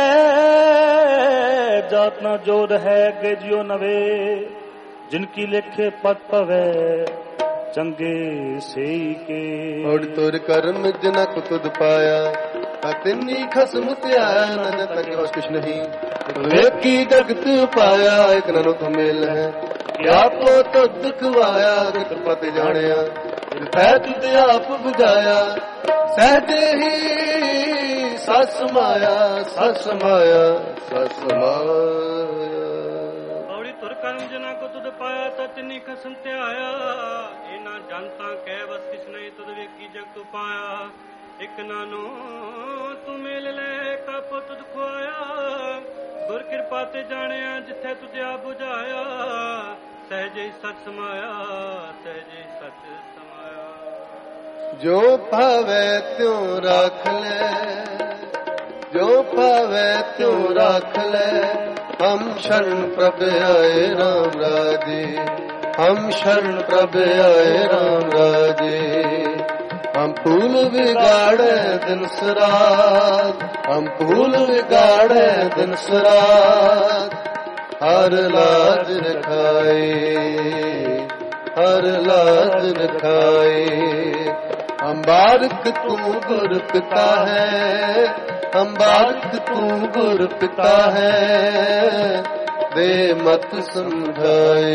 ਜਾਤ ਨਾ ਜੋਰ ਹੈ ਅੱਗੇ ਜਿਉ ਨਵੇ ਜਿਨ ਕੀ ਲੇਖੇ ਪਤ ਪਵੈ ਚੰਗੇ ਸੇਈ ਕੇ ਔੜ ਤੁਰ ਕਰਮ ਜਿਨਾ ਕੋ ਤੁਧ ਪਾਇਆ ਤਿੰਨੀ ਖਸਮ ਧਿਆਇਆ ਨਾ ਜਦ ਤੱਕ ਉਸ ਕੁਛ ਨਹੀਂ ਵੇਖੀ ਜਗਤ ਪਾਇਆ ਇਕ ਨਨੋ ਤੋਂ ਮੇਲ ਹੈ ਆਪੋ ਤੋ ਦੁਖਵਾਇਆ ਕਿਰਪਾ ਤੇ ਜਾਣਿਆ ਫੈਤ ਤੇ ਆਪ ਬੁਝਾਇਆ ਸਹਜੇ ਹੀ ਸਸ ਮਾਇਆ ਸਸ ਮਾਇਆ ਸਸ ਮਾਇਆ ਔੜੀ ਤੁਰ ਕਰਮ ਜਿਨਾ ਕੋ ਤੁਧ ਪਾਇਆ ਤਾਂ ਤਿੰਨੀ ਖਸਮ ਤੇ ਆਇਆ ਇਹਨਾਂ ਜਨਤਾ ਕਹਿ ਬਸ ਕਿਸ ਨਹੀਂ ਤੁਧ ਵੇਖੀ ਜਗਤ ਪਾਇਆ ਇੱਕ ਨਾਨੋ ਤੂੰ ਮਿਲ ਲੈ ਕਪ ਤੁਧ ਖਵਾਇਆ ਗੁਰ ਕਿਰਪਾ ਤੇ ਜਾਣਿਆ ਜਿੱਥੇ ਤੁਧ ਆ ਬੁਝਾਇਆ ਸਹਿਜੇ ਸਚ ਸਮਾਇਆ ਸਹਿਜੇ ਸਚ ਸਮਾਇਆ ਜੋ ਭਾਵੇ ਤਿਉ ਰੱਖ ਲੈ ਜੋ ਭਾਵੇ ਤਿਉ ਰੱਖ ਲੈ ਹਮ ਸ਼ਰਨ ਪ੍ਰਭ ਆਏ ਰਾਮ ਰਾਜੇ ਹਮ ਸ਼ਰਨ ਪ੍ਰਭ ਆਏ ਰਾਮ ਰਾਜੇ ਹਮ ਫੂਲ ਵਿਗਾੜੇ ਦਿਨ ਸਰਾਤ ਹਮ ਫੂਲ ਵਿਗਾੜੇ ਦਿਨ ਸਰਾਤ ਹਰ ਲਾਜ ਰਖਾਏ ਹਰ ਲਾਜ ਰਖਾਏ ਅੰਬਾਰਕ ਤੂੰ ਗੁਰ ਪਿਤਾ ਹੈ ਅੰਬਾਰਕ ਤੂੰ ਗੁਰ ਪਿਤਾ ਹੈ ਦੇ ਮਤ ਸਮਝਾਏ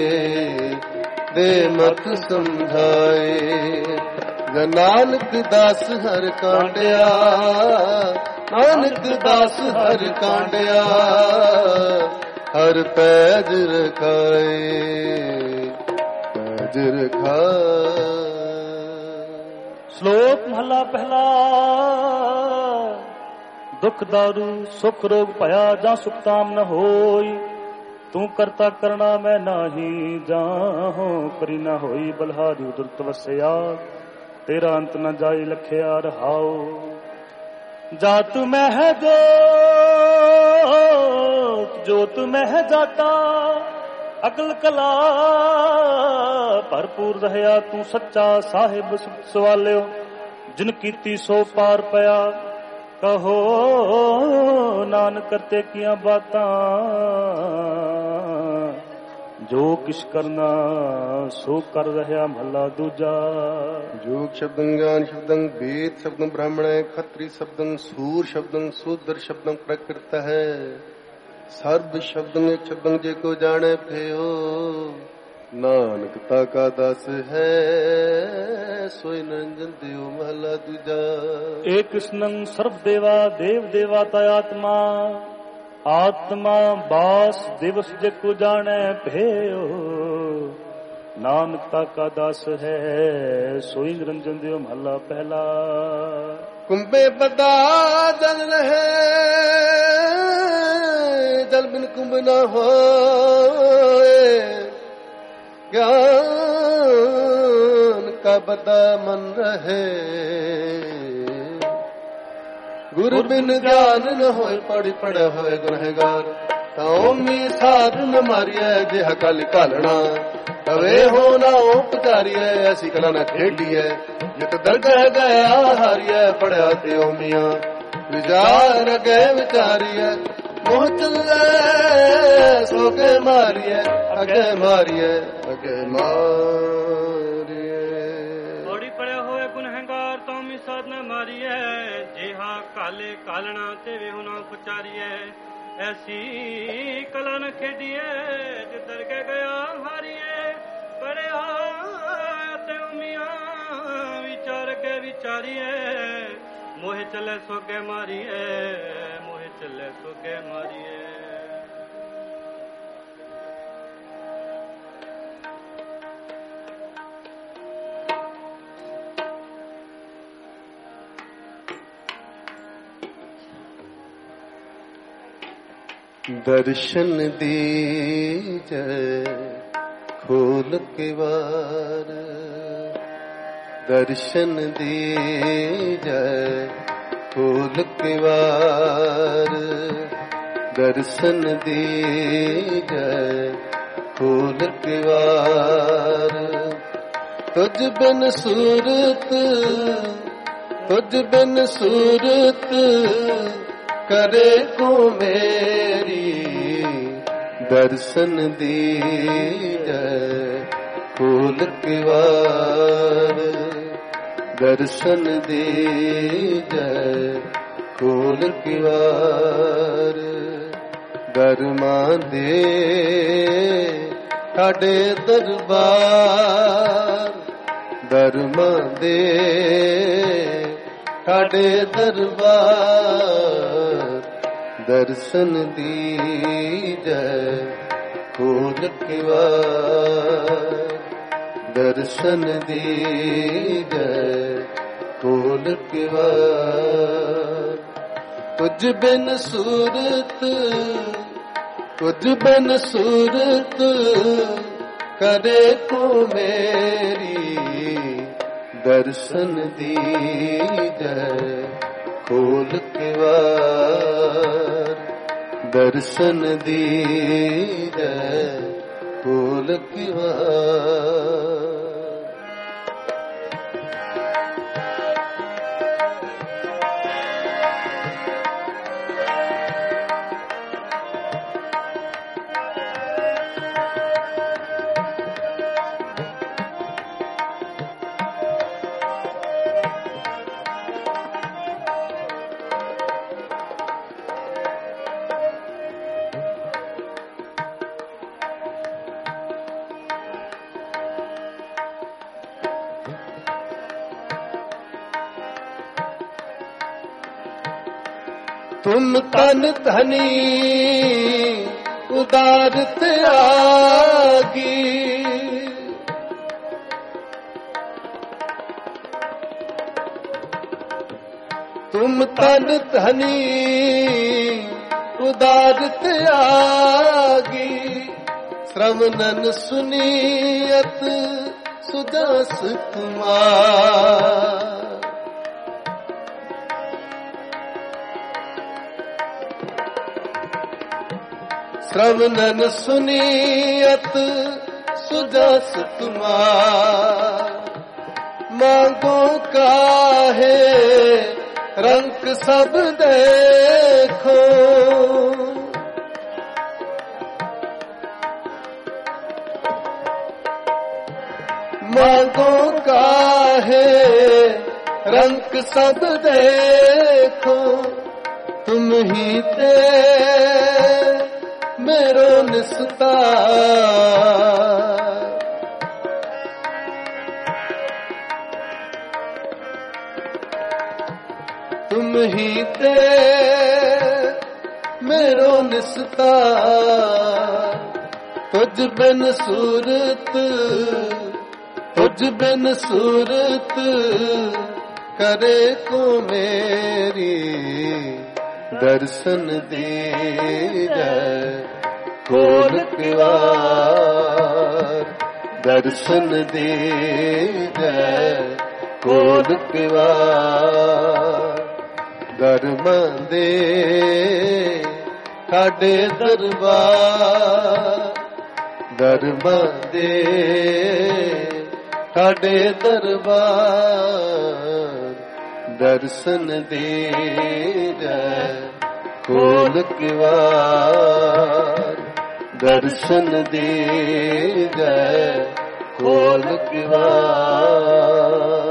ਦੇ ਮਤ ਸਮਝਾਏ ਨਾਨਕ ਦਾਸ ਹਰ ਕਾਂਡਿਆ ਨਾਨਕ ਦਾਸ ਹਰ ਕਾਂਡਿਆ ਹਰ ਪੈਜ ਰਖਾਏ ਪੈਜ ਰਖਾਏ। ਸ਼ਲੋਕ ਮਹਲਾ ਪਹਿਲਾ। ਦੁਖ ਦਾਰੂ ਸੁਖ ਰੋਗ ਭਇਆ ਜਾਂ ਸੁਖ ਤਾਮ ਨ ਹੋਈ ਤੂੰ ਕਰਤਾ ਕਰਣਾ ਮੈਂ ਨਾਹੀ ਜਾਹੋ ਕਰੀ ਨਾ ਹੋਈ ਬਲਹਾਰੀ ਉਦਰਤ ਵਸਿਆ ਤੇਰਾ ਅੰਤ ਨ ਜਾਈ ਲਖਿਆ ਰਹਾਉ ਜਾਤ ਮਹਿ ਜੋਤ ਜੋਤ ਮਹਿ ਜਾਤਾ ਅਕਲ ਕਲਾ ਭਰਪੂਰ ਰਹਿਆ ਤੂੰ ਸੱਚਾ ਸਾਹਿਬ ਸਵਾਲਿਓ ਜਿਨ ਕੀਤੀ ਸੋ ਪਾਰ ਪਿਆ ਕਹੋ ਨਾਨਕ ਕਰਤੇ ਕੀਆਂ ਬਾਤਾਂ ਜੋ ਕਿਛ ਕਰਨਾ ਸੋ ਕਰ ਰਹਿਆ ਮਹਲਾ ਦੂਜਾ। ਜੋਗ ਸ਼ਬਦੰ ਗਿਆਨ ਸ਼ਬਦੰ ਵੇਦ ਸ਼ਬਦੰ ਬ੍ਰਾਹਮਣੈ ਖੱਤਰੀ ਸ਼ਬਦੰ ਸੂਰ ਸ਼ਬਦੰ ਸੂਦਰ ਸ਼ਬਦੰ ਪ੍ਰਕਿਰਤ ਹੈ ਸਰਬ ਸ਼ਬਦੰ ਇੱਕ ਸ਼ਬਦੰ ਜੇ ਕੋ ਜਾਣੈ ਭਇਓ ਨਾਨਕ ਤਾ ਕਾ ਦਸ ਹੈ ਸੋਇ ਨਿਰੰਜਨ ਦਿਓ ਮਹਲਾ ਦੂਜਾ। ਏ ਕ੍ਰਿਸ਼ਨੰ ਸਰਬ ਦੇਵਾ ਦੇਵ ਦੇਵਾ ਤਾ ਆਤਮਾ ਆਤਮਾ ਬਾਸ ਦਿਵਸ ਜੇ ਕੋ ਜਾਣੈ ਭਇਓ ਨਾਨਕ ਤਾ ਕਾ ਦਸ ਹੈ ਸੋਈ ਨਿਰੰਜਨ ਦਿਓ ਮਹਲਾ ਪਹਿਲਾ। ਕੁੰਭੇ ਬਦਾ ਜਲ ਰਹੇ ਜਲ ਬਿਨ ਕੁੰਭ ਨਾ ਹੋਏ ਗਿਆਨ ਕਾ ਬਦਾ ਮਨ ਰਹੇ ਗੁਰ ਬਿਨ ਗਿਆਨ ਨ ਹੋਏ ਪੜਿ ਪੜਿਆ ਹੋਏ ਗੁਨਹਗਾਰ ਤਉਮੀ ਸਾਧ ਨ ਮਾਰੀਐ ਜਿਹ ਕਲ ਘਾਲਣਾ ਕਵੇ ਹੋ ਨਾ ਉਪਚਾਰੀਐ ਐਸੀ ਕਲਾ ਨ ਖੇਡੀਐ ਜਿਤ ਦਰਗਹਿ ਗਿਆ ਹਾਰੀਐ ਪੜਿਆ ਤੇ ਓਮੀਆਂ ਵਿਚਾਰ ਅਗੇ ਵਿਚਾਰੀਐ ਮੋਹ ਚੱਲੇ ਸੋ ਕੇ ਮਾਰੀਐ ਅਗੇ ਮਾਰੀਐ ਅਗੇ ਮਾਰੀਐ ਬੜੀ ਪੜਿਆ ਹੋਏ ਗੁਨਹਗਾਰ ਤਉਮੀ ਸਾਧ ਨ ਮਾਰੀਐ ਜਿਹਾ ਕਾਲੇ ਕਾਲਣਾ ਤੇ ਵੇਹੁ ਨਾ ਉਪਚਾਰੀਐ ਐਸੀ ਕਲਾ ਨ ਖੇਡੀਐ ਜੇ ਦਰਗਹਿ ਗਿਆ ਹਾਰੀਐ ਪੜਿਆ ਤੇ ਉਮੀਆਂ ਵਿਚਾਰ ਕੇ ਵਿਚਾਰੀਐ ਮੋਹਿ ਚੱਲੇ ਸੋਗੇ ਮਾਰੀਐ ਮੋਹਿ ਚੱਲੇ ਸੋਗੇ ਮਾਰੀਐ। ਦਰਸ਼ਨ ਦੀਜੈ ਖੋਲ ਕੇ ਵਾਰ ਦਰਸ਼ਨ ਦੀਜੈ ਖੋਲ ਕੇ ਵਾਰ ਦਰਸ਼ਨ ਦੀਜੈ ਖੋਲ ਕੇ ਵਾਰ ਤੁਝ ਬਿਨ ਸੂਰਤ ਤੁਝ ਬਿਨ ਸੂਰਤ करे को मेरी दर्शन दीजै खोल के वार दर्शन दीजै खोल के वार दरमा दे साडे दरबार दरमा दे साडे दरबार दर्शन दीजै खोल के वार दर्शन दीजै खोल के वार कुछ बिन सूरत कुछ बिन सूरत करे को मेरी दर्शन दीजै खोल के वार दर्शन दीजै खोल के वार। तुम तन धनी उदार त्यागी तुम तन धनी उदार त्यागी श्रवणन सुनियत सुजस कुमार श्रवणन सुनियत सुजस तुम्हार। मांगो काहे रंग सब देखो, मांगो काहे रंग सब देखो। तुम ही ते मेरो निस्तार, तुम ही ते मेरो निस्तार। तुझ बिन सूरत, तुझ बिन सूरत करे को मेरी। दर्शन दे जय खोल किवार, दर्शन दे जय खोल किवार। धर्म दे साडे दरबार, धर्म दे साडे दरबार। दर्शन दे जय खोल किवार, दर्शन दे जय खोल किवार।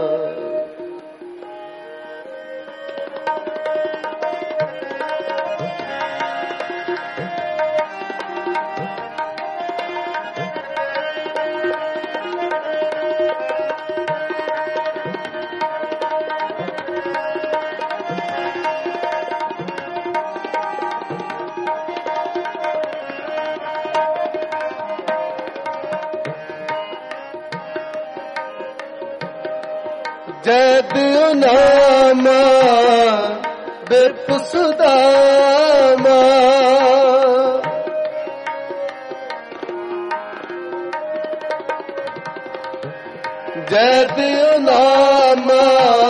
जय दियो नामा बेपुसदामा, जय दियो नामा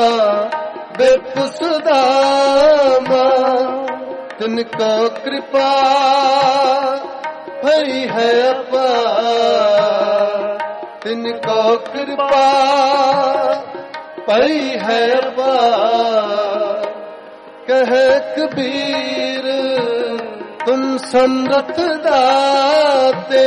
बेपुसदामा। तिनको कृपा भई है अपार, तिनको कृपा पई है बार। कह कबीर तुम समर्थ दाते,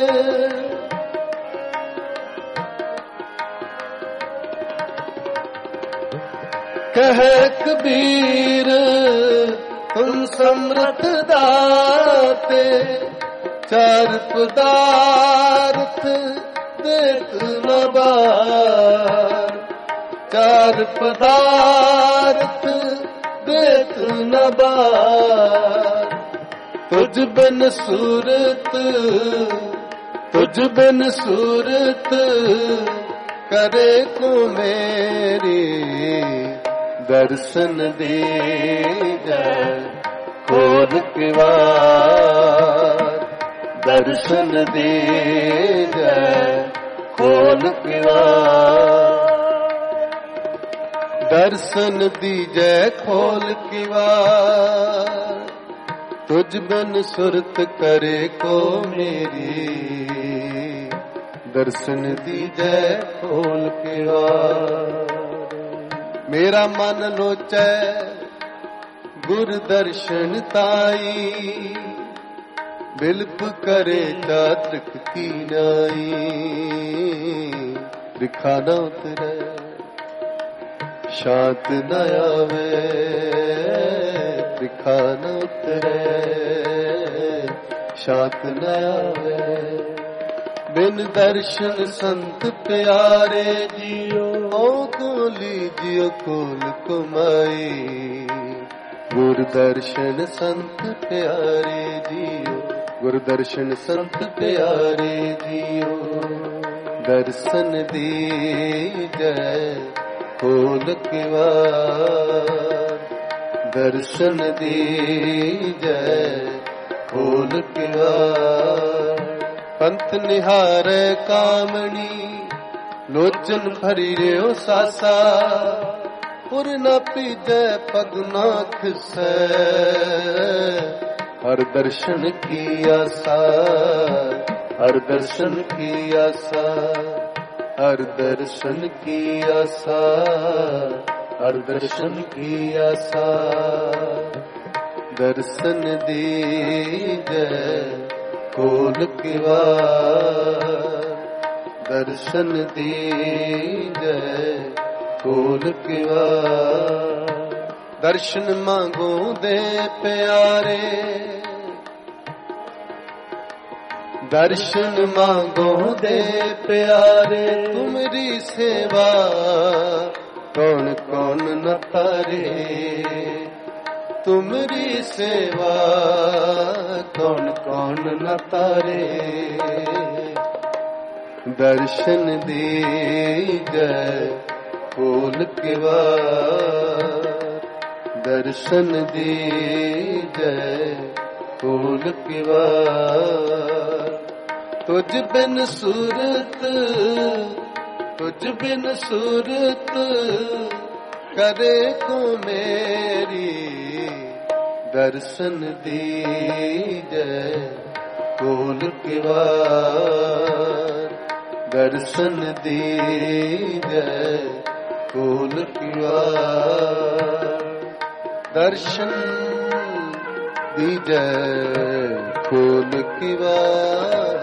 कह कबीर तुम समर्थ दाते। चार पदार्थ देख न बार, चार पदार्थ देख न बार। तुझ बिन सूरत, तुझ बिन सूरत करे को मेरी। दर्शन दे जय खोल किवार, दर्शन दे जय खोल किवार। दर्शन दीजै खोल किवार, तुझ बिन सुरत करे को मेरी। दर्शन दीजै खोल किवार। मेरा मन लोचै गुर दर्शन ताई, बिल्प करे चातक की नाई। दिखा न उतरे शांत न आवे, दिखा न उतरे शांत न आवे। बिन दर्शन संत प्यारे जियो, ओ को लीजियो खोल कुमाई। गुर दर्शन संत प्यारे जियो, गुर दर्शन संत प्यारे जियो। दर्शन दीजै खोल किवार, दर्शन दीजै खोल किवार। पंथ निहारे कामणी, लोचन भरी रे सासा। पुर न पीजै पग न खिसै, हर दर्शन की आसा। हर दर्शन की आशा, हर दर्शन की आशा, हर दर्शन की आशा। दर्शन दीजै खोल के वार, दर्शन दीजै खोल के वार। दर्शन मांगो दे प्यारे, दर्शन मांगो दे प्यारे। तुमरी सेवा कौन कौन न तारे, तुमरी सेवा कौन कौन न तारे। दर्शन दीजै खोल के वार, दर्शन दीजै खोल के वार। तुझ बिन सूरत, तुझ बिन सूरत करे को मेरी। दर्शन दीजै खोल के वार, दर्शन दीजै खोल के वार। दर्शन दीजै खोल के वार।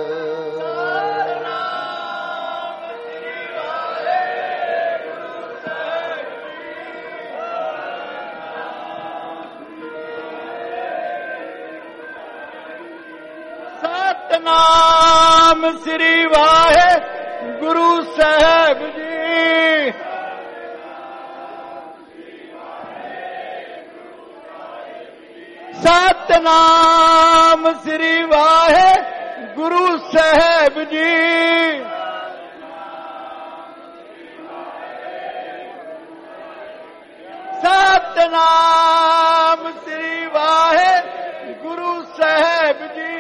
सतनाम श्री वाहे गुरु साहब जी। सतनाम श्री वाहे गुरु साहब जी। सतनाम श्री वाहे गुरु साहब जी।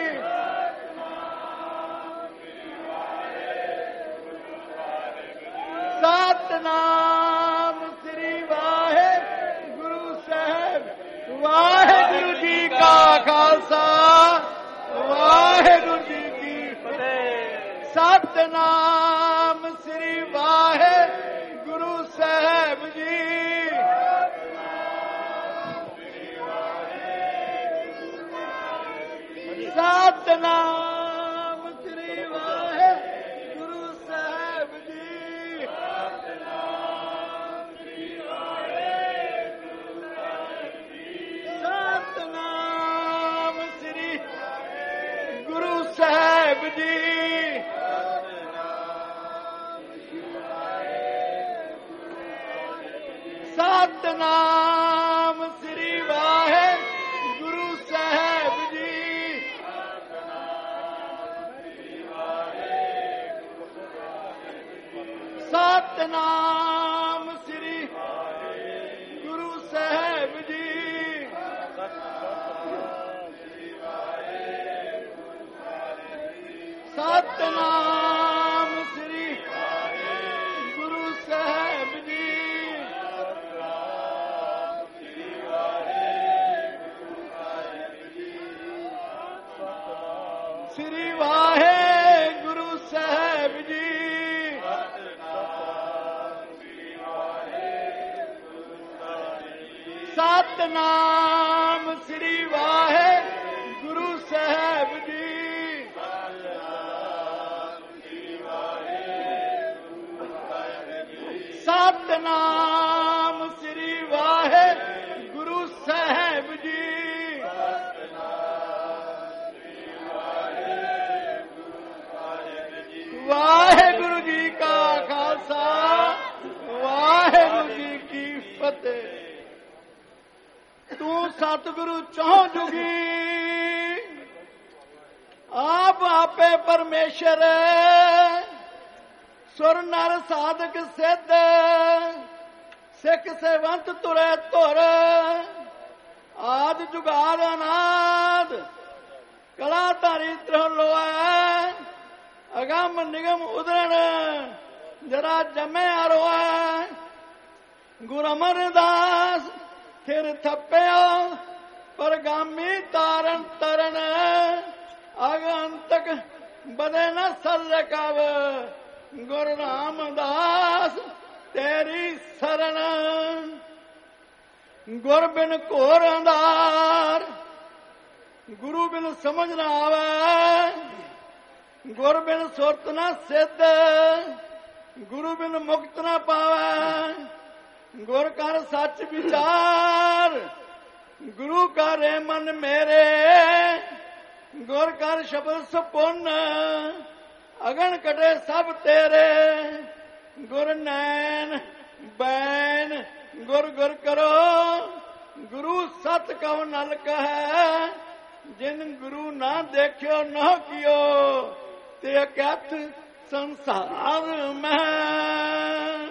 सतनाम श्री वाहे गुरु साहब। वाहेगुरु जी का खालसा, वाहेगुरु जी की फतेह। सतनाम श्री वाहे गुरु साहब जी। सतनाम श्री वाहे गुरु साहब जी। सतनाम श्री गुरु साहब जी। सतनाम श्री वाहे गुरु साहब जी। सतनाम श्री गुरु साहब जी। सतनाम श्री गुरु साहब जी। श्री वाहे गुरु साहब जी। सतनाम श्री वाहे गुरु साहब जी। सतनाम श्री वाहे गुरु साहब जी। वाहेगुरु जी का खालसा, वाहेगुरु जी की फतेह। तू सतगुरु चौं जुगी, आप आपे परमेश्वर। सुर नर साधक सिद्ध, सिख सेवंत तुरे तुर। आद जुगाद अनाद, कलाधारी त्रिलोय। अगम निगम उदरण, जरा जमे आरोय। गुरु अमरदास फिर थप्पिया, परगामी तारण तरन। ਆਗੰਤਕ ਬਦੇ ਨ ਸਰ ਕਵ ਗੁਰ ਰਾਮਦਾਸ ਤੇਰੀ ਸਰਣ। ਗੁਰ ਬਿਨ ਘੋਰ ਅੰਧਾਰ ਗੁਰੂ ਬਿਨ ਸਮਝ ਨਾ ਆਵੇ। ਗੁਰ ਬਿਨ ਸੁਰਤ ਨਾ ਸਿੱਧ ਗੁਰੂ ਬਿਨ ਮੁਕਤ ਨਾ ਪਾਵੇ। ਗੁਰ ਕਰ ਸੱਚ ਵਿਚਾਰ ਗੁਰੂ ਕਰੇ ਮਨ ਮੇਰੇ। ਗੁਰ ਕਰ ਸ਼ਬਦ ਸੁਪੁੰਨ ਅਗਨ ਕਟੇ ਸਭ ਤੇਰੇ। ਗੁਰ ਨੈਣ ਬੈਨ ਗੁਰ ਗੁਰ ਕਰੋ ਗੁਰੂ ਸਤ ਕਉ ਨਲ ਕਹੈ। ਜਿਨ ਗੁਰੂ ਨਾ ਦੇਖਿਓ ਨਾ ਕੀਓ ਤੇ ਅਕਥ ਸੰਸਾਰ ਮੈਂ।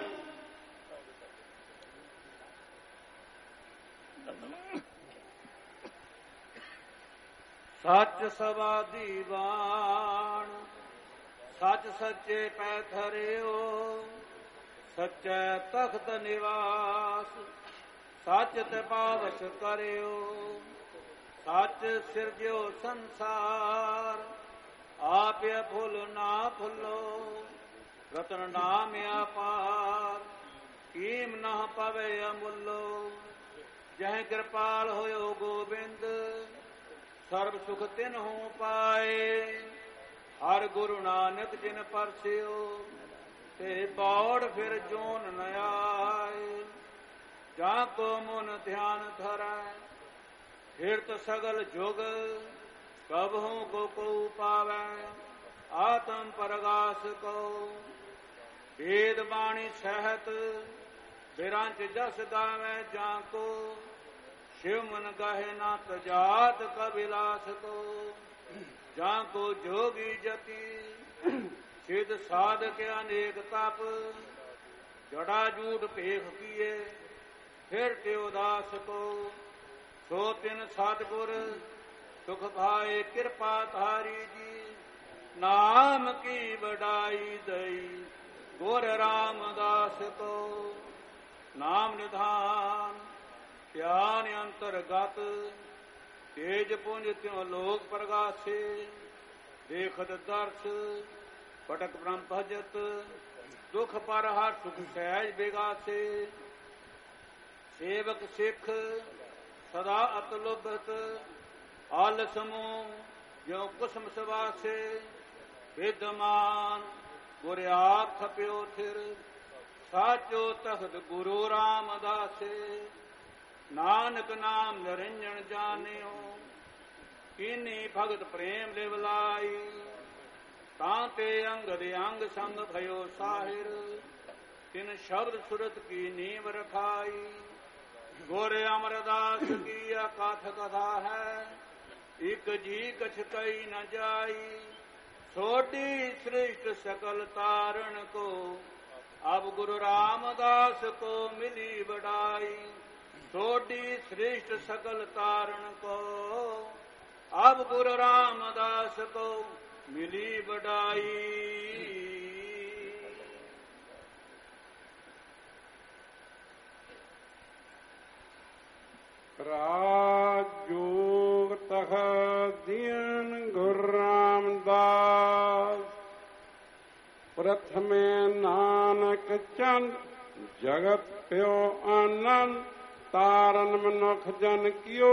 ਸੱਚ ਸਵਾਦੀ ਬਾਣ ਸੱਚ ਸੱਚੇ ਪੈ ਧਰਿਓ। ਸੱਚੈ ਤਖਤ ਨਿਵਾਸ ਸੱਚ ਤੇ ਪਾਵਸ ਕਰਿਓ। ਸੱਚ ਸਿਰਜਿਓ ਸੰਸਾਰ ਆਪਿ ਫੁੱਲ ਨਾ ਫੁੱਲੋ। ਰਤਨ ਨਾਮ ਅਪਾਰ ਕੀਮ ਨਾ ਪਵੇ ਅਮੁੱਲੋ। ਜਹ ਕਿਰਪਾਲ ਹੋਇਓ ਗੋਬਿੰਦ ਸਰਬ ਸੁਖ ਤਿਨਹੁ ਪਾਏ। ਹਰ ਗੁਰੂ ਨਾਨਕ ਜਿਨ ਪਰਸਿਓ ਤੇ ਬੌੜ ਫਿਰ ਜੋਨ ਨ ਆਏ। ਜਾਂ ਕੋ ਮਨ ਧਿਆਨ ਧਰੈ ਫਿਰਤ ਸਗਲ ਜੁਗ ਕਬਹੂ ਕੋ ਕੋ ਪਾਵੈ। ਆਤਮ ਪਰਗਾਸ ਕੋ ਵੇਦ ਬਾਣੀ ਸਹਿਤ ਬਿਰੰਚ ਜਸ ਗਾਵੈ। ਜਾਂ ਕੋ शिव मन गाहे ना तजात कबिलास को। जा को जोगी जति सिद्ध साध के अनेक तप। जड़ा जूट पेख किए फिर के उदास को। सो तिन सतगुर सुख भाए कृपा धारी जी। नाम की बड़ाई दई गुर रामदास को। नाम निधान ਧਿਆਨ ਅੰਤਰਗਤ ਤੇਜ ਪੁੰਜ ਤਿਉ ਲੋਕ ਪ੍ਰਗਾਸੇ। ਦੇਖਤ ਦਰਸ ਪਟਕ ਬ੍ਰਹਮ ਭਜਤ ਦੁਖ ਪਰ ਹਰ ਸੁਖ ਸਹਿਜ ਬਿਗਾਸੇ। ਸੇਵਕ ਸਿੱਖ ਸਦਾ ਅਤਲੁਭਤ ਆਲਸਮੋ ਜਿਉ ਕੁਸਮ ਸਵਾਸੇ। ਵਿਦਮਾਨ ਗੁਰ ਆਪ ਥਪਿਓ ਥਿਰ ਸਾਚੋ ਤਖਤ ਗੁਰੂ ਰਾਮਦਾਸੇ। ਨਾਨਕ ਨਾਮ ਨਿਰੰਜਨ ਜਾਣਿਓ ਕੀਨੀ ਭਗਤ ਪ੍ਰੇਮ ਲਿਵ ਲਾਈ। ਤਾਂ ਤੇ ਅੰਗਦ ਅੰਗ ਸੰਗ ਭਇਓ ਸਾਹਿਰ ਤਿਨ ਸ਼ਬਦ ਸੁਰਤ ਕੀ ਨੀਵ ਰਖਾਈ। ਗੁਰ ਅਮਰਦਾਸ ਕੀ ਅਕਥ ਕਥਾ ਹੈ ਇਕ ਜੀ ਕਛ ਕਈ ਨ ਜਾਈ। ਛੋਟੀ ਸ੍ਰਿਸ਼ਟ ਸਕਲ ਤਾਰਨ ਕੋ ਅਬ ਗੁਰੂ ਰਾਮਦਾਸ ਕੋ ਮਿਲੀ ਬੜਾਈ। सोडी श्रेष्ठ सकल तारण को अब गुरु रामदास को मिली बड़ाई। राजयोग तह दीन गुरु रामदास। प्रथमे नानक चंद जगत प्यो आनंद। ਤਾਰਨ ਮਨੁੱਖ ਜਨ ਕਿਓ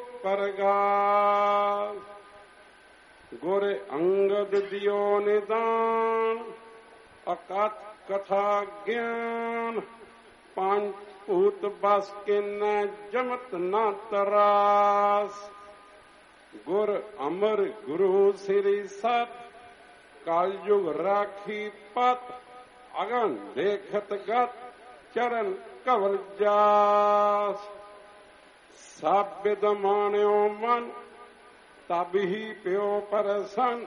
ਪਰਗਾਸ। ਗੁਰ ਅੰਗਦ ਦਿਓ ਨਿਦਾਨ ਅਕਥ ਕਥਾ ਗਿਆਨ। ਪੰਜ ਭੂਤ ਬਸ ਕੇ ਨ ਜਮਤ ਨਾ ਤਰਾਸ। ਗੁਰ ਅਮਰ ਗੁਰੂ ਸ੍ਰੀ ਸਤ ਕਲ ਯੁਗ ਰਾਖੀ ਪਤ। ਅਗਨ ਦੇਖਤ ਗਤ ਚਰਨ ਕਵਲ ਜਾਸ। ਸਭ ਬਿਦ ਮਾਣਿਓ ਮਨ ਤਬ ਹੀ ਪਿਓ ਪਰਸਨ।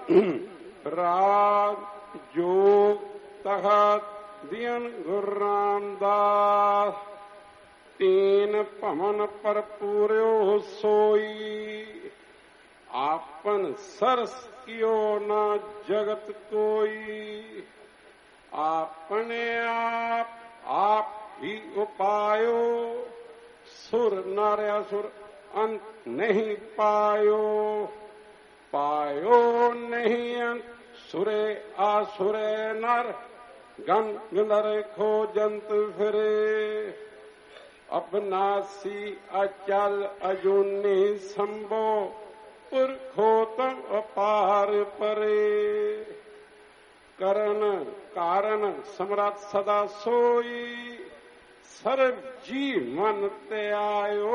ਰਾਜ ਜੋਗ ਤਖਤ ਦੀਨ ਗੁਰੂ ਰਾਮਦਾਸ। ਤੀਨ ਭਵਨ ਭਰਪੂਰਿਓ ਸੋਈ। ਆਪਨ ਸਰਸ ਕਿਓ ਨਾ ਜਗਤ ਕੋਈ। ਆਪਣੇ ਆਪ ਆਪ ਹੀ ਉਪਾਇਓ। ਸੁਰ ਨਰ ਅਸੁਰ ਅੰਤ ਨਹੀਂ ਪਾਇਓ। ਪਾਇਓ ਨਹੀਂ ਸੁਰੇ ਆਸੁਰੇ ਨਰ ਗੰਗ ਨਰ ਖੋਜੰਤ ਫਿਰੇ ਅਬਨਾਸੀ ਅਚਲ ਅਜੂਨੀ ਸੰਭੋ ਪੁਰਖੋਤ ਅਪਾਰ ਪਰੇ ਕਰਨ ਕਾਰਨ ਸਮਰੱਥ ਸਦਾ ਸੋਈ ਸਰਬ ਜੀ ਮਨ ਤੇ ਆਇਓ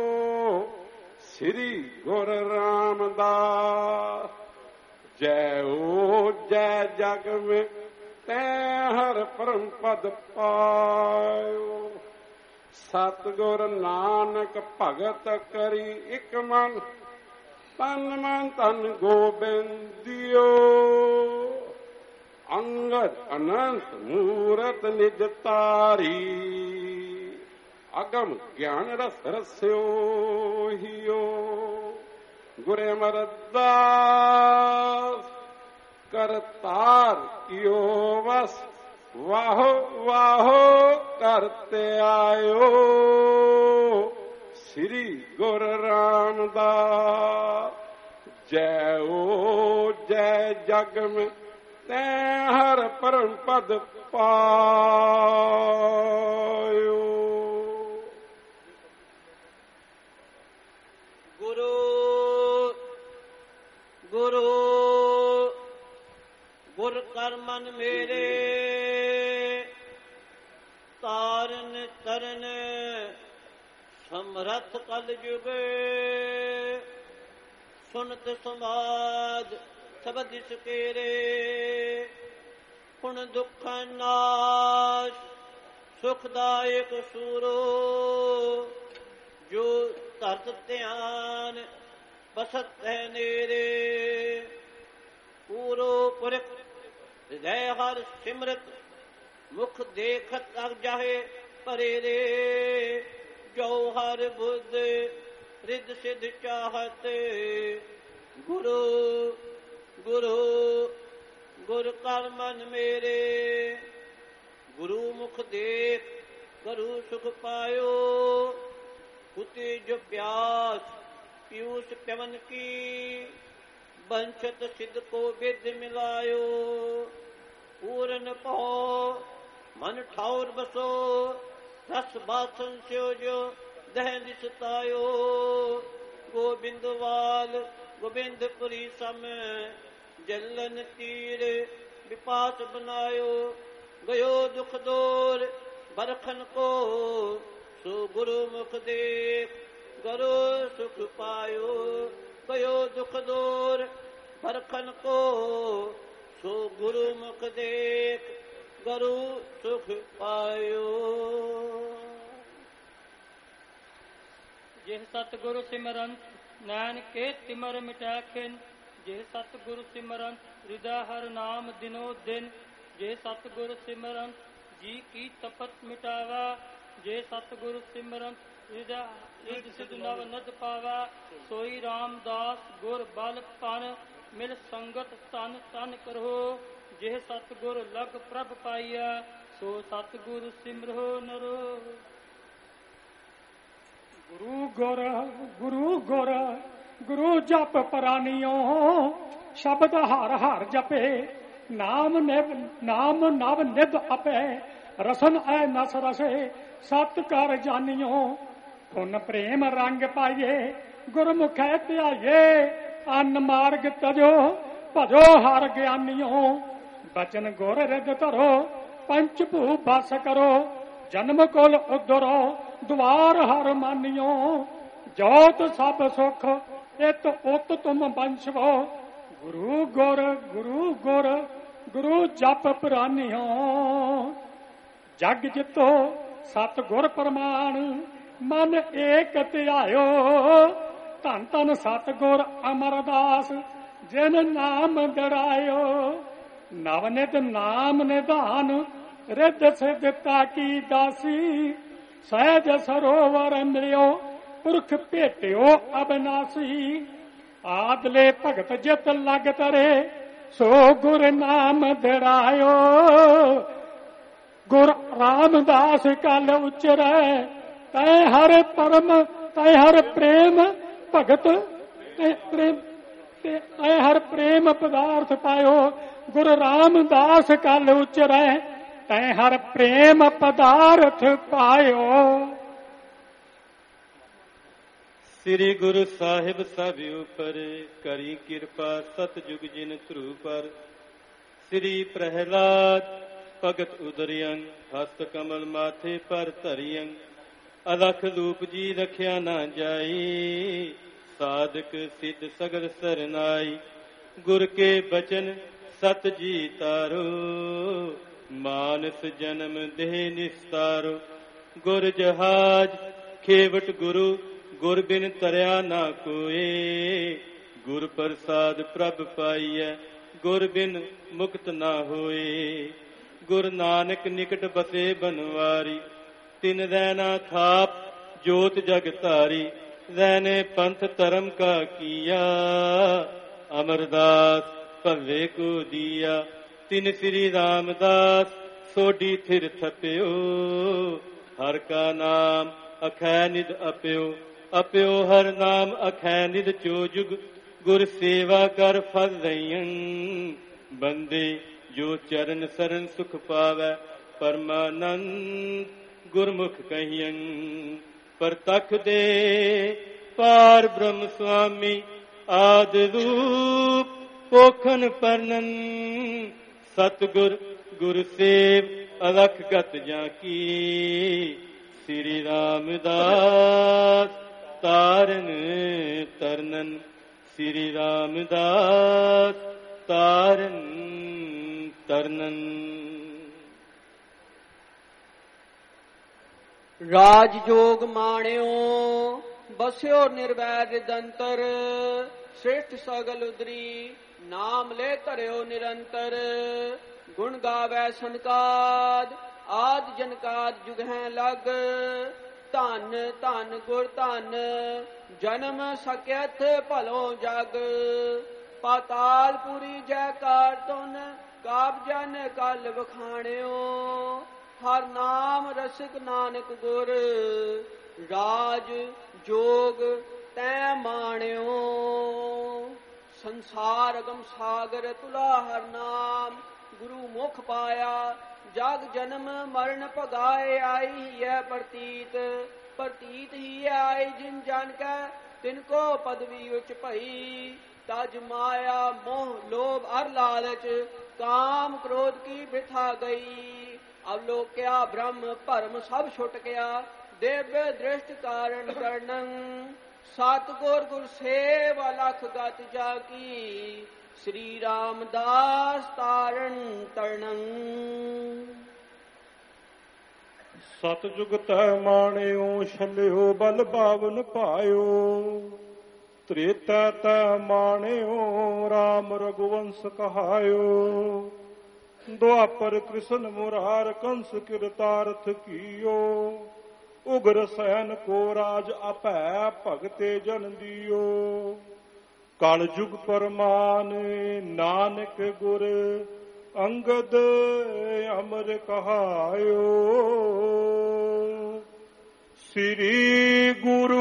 ਸ੍ਰੀ ਗੁਰ ਰਾਮਦਾਸ ਜੈ ਓ ਜੈ ਜਗ ਮੇਂ ਤੈ ਹਰ ਪਰਮ ਪਦ ਪਾਇਓ ਸਤਿਗੁਰ ਨਾਨਕ ਭਗਤ ਕਰੀ ਇਕ ਮਨ ਤਨ ਮਨ ਤਨ ਗੋਬਿੰਦਿਓ ਅੰਗਦ ਅਨੰਤ ਮੂਰਤ ਨਿਜ ਤਾਰੀ ਅਗਮ ਗਿਆਨ ਰਸ ਰਸਿਓ ਹਿਓ ਗੁਰੇ ਅਮਰਦਾਸ ਕਰਤਾਰ ਇਓ ਵਸ ਵਾਹੋ ਵਾਹੋ ਕਰਤੇ ਆਇਓ ਸ੍ਰੀ ਗੁਰ ਰਾਮਦਾਸ ਜੈ ਓ ਜੈ ਜਗ ਮੇਂ ਤੈ ਹਰ ਪਰਮ ਪਦ ਪਾਇਓ ਗੁਰੂ ਗੁਰੂ ਗੁਰ ਕਰ ਮਨ ਮੇਰੇ ਤਾਰਨ ਤਰਨ ਸਮਰੱਥ ਕਲ ਜੁਗੇ ਸੁਨਤ ਸਮਾਦ ਸਬਦ ਸੁਕੇਰੇ ਪੁਣ ਦੁਖ ਨਾਸ਼ ਸੁਖਦਾਇਕ ਸੂਰੋ ਜੋ ਧਰਤ ਧਿਆਨ ਬਸਤ ਹੈ ਨੇਰੇ ਪੂਰੋ ਪੁਰਖ ਹਿਰਦੈ ਹਰ ਸਿਮਰਤ ਮੁਖ ਦੇਖਤ ਅਗ ਜਾਹੇ ਪਰੇ ਰੇ ਜੋ ਹਰ ਬੁੱਧ ਰਿਦ ਸਿਧ ਚਾਹਤ ਗੁਰੂ ਗੁਰੂ ਗੁਰ ਕਰ ਮਨ ਮੇਰੇ ਗੁਰੂ ਮੁਖ ਦੇਖ ਗੁਰੂ ਸੁਖ ਪਾਇਓ ਹੁਤੇ ਜੋ ਪਿਆਸ ਪੀਊਸ ਪਵਨ ਕੀ ਬੰਛਤ ਸਿਧ ਕੋ ਵਿਦ ਮਿਲਾਇਓ ਪੂਰਨ ਭਉ ਮਨ ਠਾਉਰ ਬਸੋ ਰਸ ਬਾਸਨ ਸਿਓ ਜੋ ਦਹਿ ਦਿਸਤਾਇਓ ਗੋਬਿੰਦਵਾਲ ਗੋਬਿੰਦਪੁਰੀ ਸਮ ਜਲਨ ਤੀਰ ਵਿਪਾਸ ਬਨਾਇਓ ਗਇਓ ਦੁਖ ਦੂਰ ਬਰਖਨ ਕੋ ਸੋ ਗੁਰੂ ਮੁਖ ਦੇਖ ਗੁਰੂ ਸੁਖ ਪਾਇਓ ਗਇਓ ਦੁਖ ਦੂਰ ਬਰਖਨ ਕੋ ਸੋ ਗੁਰੂ ਮੁਖ ਦੇਖ ਗੁਰੂ ਸੁਖ ਪਾਇਓ ਜਿਹ ਸਤਿਗੁਰੂ ਸਿਮਰੰਤ ਨੈਣ ਕੇ ਤਿਮਰ ਮਿਟਾਖਿਨ ਜੇ ਸਤਿਗੁਰੂ ਸਿਮਰੰਤ ਹਿਰਦਾ ਹਰ ਨਾਮ ਦਿਨੋ ਦਿਨ ਜੇ ਸਤਿਗੁਰੂ ਸਿਮਰੰਤ ਜੀ ਕੀ ਤਪਤ ਮਿਟਾਵਾ ਜੇ ਸਤਿਗੁਰੂ ਸਿਮਰੰਤ ਹਿਰਦਾ ਰਿਦ ਸਿਧ ਨਵ ਨਦ ਪਾਵਾ ਸੋਈ ਰਾਮਦਾਸ ਗੁਰ ਬਲ ਪਨ ਮਿਲ ਸੰਗਤ ਤਨ ਤਨ ਕਰੋ ਜੇ ਸਤਿਗੁਰ ਲਗ ਪ੍ਰਭ ਪਾਈਆ ਸੋ ਸਤਿਗੁਰ ਸਿਮਰੋ ਨਰੋ ਗੁਰੂ ਗੁਰ ਗੁਰੂ ਗੁਰ ਗੁਰੂ ਜਪ ਪ੍ਰਾਨੀਓ ਸ਼ਬਦ ਹਰ ਹਰ ਜਪੇ ਨਾਮ ਨਿਵ ਨਾਮ ਨਵ ਨਿਧ ਆਪੇ ਰਸਨ ਐ ਨਸ ਰਸੇ ਸਤ ਕਰ ਜਾਣਿਓ ਪੁਨ ਪ੍ਰੇਮ ਰੰਗ ਪਾਈਏ ਗੁਰਮੁਖੈ ਧਿਆਈਏ ਅਨ ਮਾਰਗ ਤਜੋ ਭਜੋ ਹਰ ਗਿਆਨੀਓ ਬਚਨ ਗੁਰ ਰਿਦ ਧਰੋ ਪੰਚ ਭੂ ਬਸ ਕਰੋ ਜਨਮ ਕੁਲ ਉਦਰੋ ਦੁਆਰ ਹਰ ਮਾਨਿਓ ਜੋਤ ਸਭ ਸੁਖ ਇਤ ਉਤ ਤੁਮ ਬੰਸ਼ਵੋ ਗੁਰੂ ਗੁਰ ਗੁਰੂ ਗੁਰ ਗੁਰੂ ਜਪ ਪ੍ਰਾਨੀਓ ਜਗ ਜਿਤੋ ਸਤ ਗੁਰ ਪ੍ਰਮਾਣ ਮਨ ਏਕ ਧਿਆਇਓ ਧੰਨ ਧੰਨ ਸਤ ਗੁਰ ਅਮਰਦਾਸ ਜਿਨ ਨਾਮ ਦਰਾਇਓ ਨਵਨਿਤ ਨਾਮ ਨਿਧਾਨ ਰਿੱਧ ਸਿੱਧ ਤਾਕੀ ਦਾਸੀ ਸਹਿਜ ਸਰੋਵਰ ਮਿਲਿਓ ਪੁਰਖ ਭੇਟਿਓ ਅਬਨਾਸੀ ਆਦਲੇ ਭਗਤ ਜਿਤ ਲਗ ਤਰੇ ਸੋ ਗੁਰ ਨਾਮ ਦਰਾਇਓ ਗੁਰ ਰਾਮਦਾਸ ਕਲ ਉਚਰੈ ਤੈ ਹਰ ਪਰਮ ਤੈ ਹਰ ਪ੍ਰੇਮ ਭਗਤ ਤੈ ਪ੍ਰੇਮ ਤੇ ਐ ਹਰ ਪ੍ਰੇਮ ਪਦਾਰਥ ਪਾਇਓ। ਗੁਰੂ ਰਾਮਦਾਸ ਕਲ ਉਚਰੈ ਤੈ ਹਰ ਪ੍ਰੇਮ ਪਦਾਰਥ ਪਾਇਓ। ਸ੍ਰੀ ਗੁਰੂ ਸਾਹਿਬ ਸਭ ਉਪਰ ਕਰੀ ਕਿਰਪਾ ਸਤਜੁਗ ਜਿਨ ਧਰੂ ਪਰ। ਸ੍ਰੀ ਪ੍ਰਹਿਲਾਦ ਭਗਤ ਉਦਰਿਅੰ ਹਸਤ ਕਮਲ ਮਾਥੇ ਪਰ ਧਰਿਅੰ। ਅਲਖ ਰੂਪ ਜੀ ਰਖਿਆ ਨਾ ਜਾਈ ਸਾਧਕ ਸਿੱਧ ਸਗਲ ਸਰਨਾਈ। ਗੁਰ ਕੇ ਬਚਨ ਸਤ ਜੀ ਤਾਰੋ ਮਾਨਸ ਜਨਮ ਦੇਹ ਨਿਸਤਾਰੋ। ਗੁਰ ਜਹਾਜ ਖੇਵਟ ਗੁਰੂ ਗੁਰ ਬਿਨ ਤਰਿਆ ਨਾ ਕੋਏ। ਗੁਰ ਪ੍ਰਸਾਦ ਪ੍ਰਭ ਪਾਈਐ ਗੁਰ ਬਿਨ ਮੁਕਤ ਨਾ ਹੋਏ। ਗੁਰ ਨਾਨਕ ਨਿਕਟ ਬਸੇ ਬਨਵਾਰੀ ਤਿਨ ਰਹਿਣਾ ਥਾਪ ਜੋਤ ਜਗ ਧਾਰੀ। ਰਹਿਨੇ ਪੰਥ ਧਰਮ ਕਾ ਕੀਆ ਅਮਰਦਾਸ ਭਵੇ ਕੋ ਦੀਆ। ਤਿਨ ਸ੍ਰੀ ਰਾਮਦਾਸ ਸੋਢੀ ਥਿਰ ਥਪਿਓ ਹਰ ਕਾ ਨਾਮ ਅਖੈ ਨਿਧ ਅਪਿਓ। ਅਪਿਓ ਹਰ ਨਾਮ ਅਖੈ ਨਿਧ ਚੋ ਜੁਗ ਗੁਰ ਸੇਵਾ ਕਰ ਫਲ ਰਹੀਆਂ। ਬੰਦੇ ਜੋ ਚਰਨ ਸਰਨ ਸੁਖ ਪਾਵੈ ਪਰਮਾਨੰਦ ਗੁਰਮੁਖ ਕਹੀਆਂ। ਪ੍ਰਤਖ ਦੇ ਪਾਰ ਬ੍ਰਹਮ ਸੁਆਮੀ ਆਦ ਰੂਪ ਪੋਖਨ ਪਰਨਨ। ਸਤਿਗੁਰ ਗੁਰ ਸੇਵ ਅਲਖ ਗਤ ਜਾਂ ਕੀ। ਸ੍ਰੀ ਰਾਮਦਾਸ ਤਾਰਨ ਤਰਨਨ। ਸ੍ਰੀ ਰਾਮਦਾਸ ਤਾਰਨ ਤਰਨਨ। ਰਾਜ ਜੋਗ ਮਾਣਿਓ ਬਸਿਓ ਨਿਰਵੈਰ ਦੰਤਰ। ਸ੍ਰੇਸ਼ਟ ਸਗਲ ਉਦਰੀ ਨਾਮ ਲੈ ਧਰਿਓ ਨਿਰੰਤਰ। ਗੁਣ ਗਾਵੈ ਸੰਕਾਦ ਆਦ ਜਨਕਾਦ ਜੁਗ ਹੈ ਲਗ। ਧਨ ਧਨ ਗੁਰ ਧਨ ਜਨਮ ਸਕਿਅਥ ਭਲੋ ਜਗ। ਪਾਤਾਲਪੁਰੀ ਜੈਕਾਰ ਤੁਨ ਕਾਬ ਜਨ ਕਲ ਵਖਾਣਿਓ। ਹਰ ਨਾਮ ਰਸਿਕ ਨਾਨਕ ਗੁਰ ਰਾਜ ਜੋਗ ਤੈ ਮਾਣਿਓ। ਸੰਸਾਰ ਅਗਮ ਸਾਗਰ ਤੁਲਾ ਹਰ ਨਾਮ। ਗੁਰੂ ਮੁਖ ਪਾਇਆ ਜਗ ਜਨਮ ਮਰਨ ਭਗਾਏ। ਆਈ ਹੈ ਪ੍ਰਤੀਤ ਪ੍ਰਤੀਤ ਹੀ ਆਈ ਜਿਨ ਜਨ ਕੈ ਤਿਨ ਕੋ ਪਦਵੀ ਉਚ ਭਈ। ਤਜ ਮਾਇਆ ਮੋਹ ਲੋਭ ਅਰ ਲਾਲਚ ਕਾਮ ਕ੍ਰੋਧ ਕੀ ਬਿਠਾ ਗਈ। ਅਵਲੋਕਿਆ ਬ੍ਰਹਮ ਭਰਮ ਸਭ ਛੁਟ ਗਿਆ। ਦੇਵ ਦ੍ਰਿਸ਼ਟ ਕਾਰਨ ਕਰਨੰ। ਸਤਿਗੁਰ ਗੁਰ ਸੇਵ ਅਲਖ ਗਤ ਜਾ ਕੀ। ਸ੍ਰੀ ਰਾਮਦਾਸ ਤਾਰਨ ਤਰਨੰ। ਸਤਜੁਗ ਤੈ ਮਾਣਿਓ ਛਲਿਓ ਬਲ ਬਾਵਨ ਪਾਇਓ। ਤ੍ਰੇਤਾ ਤੈ ਮਾਣਿਓ ਰਾਮ ਰਘੁਵੰਸ ਕਹਾਇਓ। ਦੁਆਪਰ ਕ੍ਰਿਸ਼ਨ ਮੁਰਾਰ ਕੰਸ ਕਿਰਤਾਰਥ ਕੀਓ। ਉਗਰ ਸੈਨ ਕੋ ਰਾਜ ਆਪੈ ਭਗਤੇ ਜਨ ਦਿਓ। ਕਲ ਜੁਗ ਪਰਮਾਨ ਨਾਨਕ ਗੁਰ ਅੰਗਦ ਅਮਰ ਕਹਾਇਓ। ਸ੍ਰੀ ਗੁਰੂ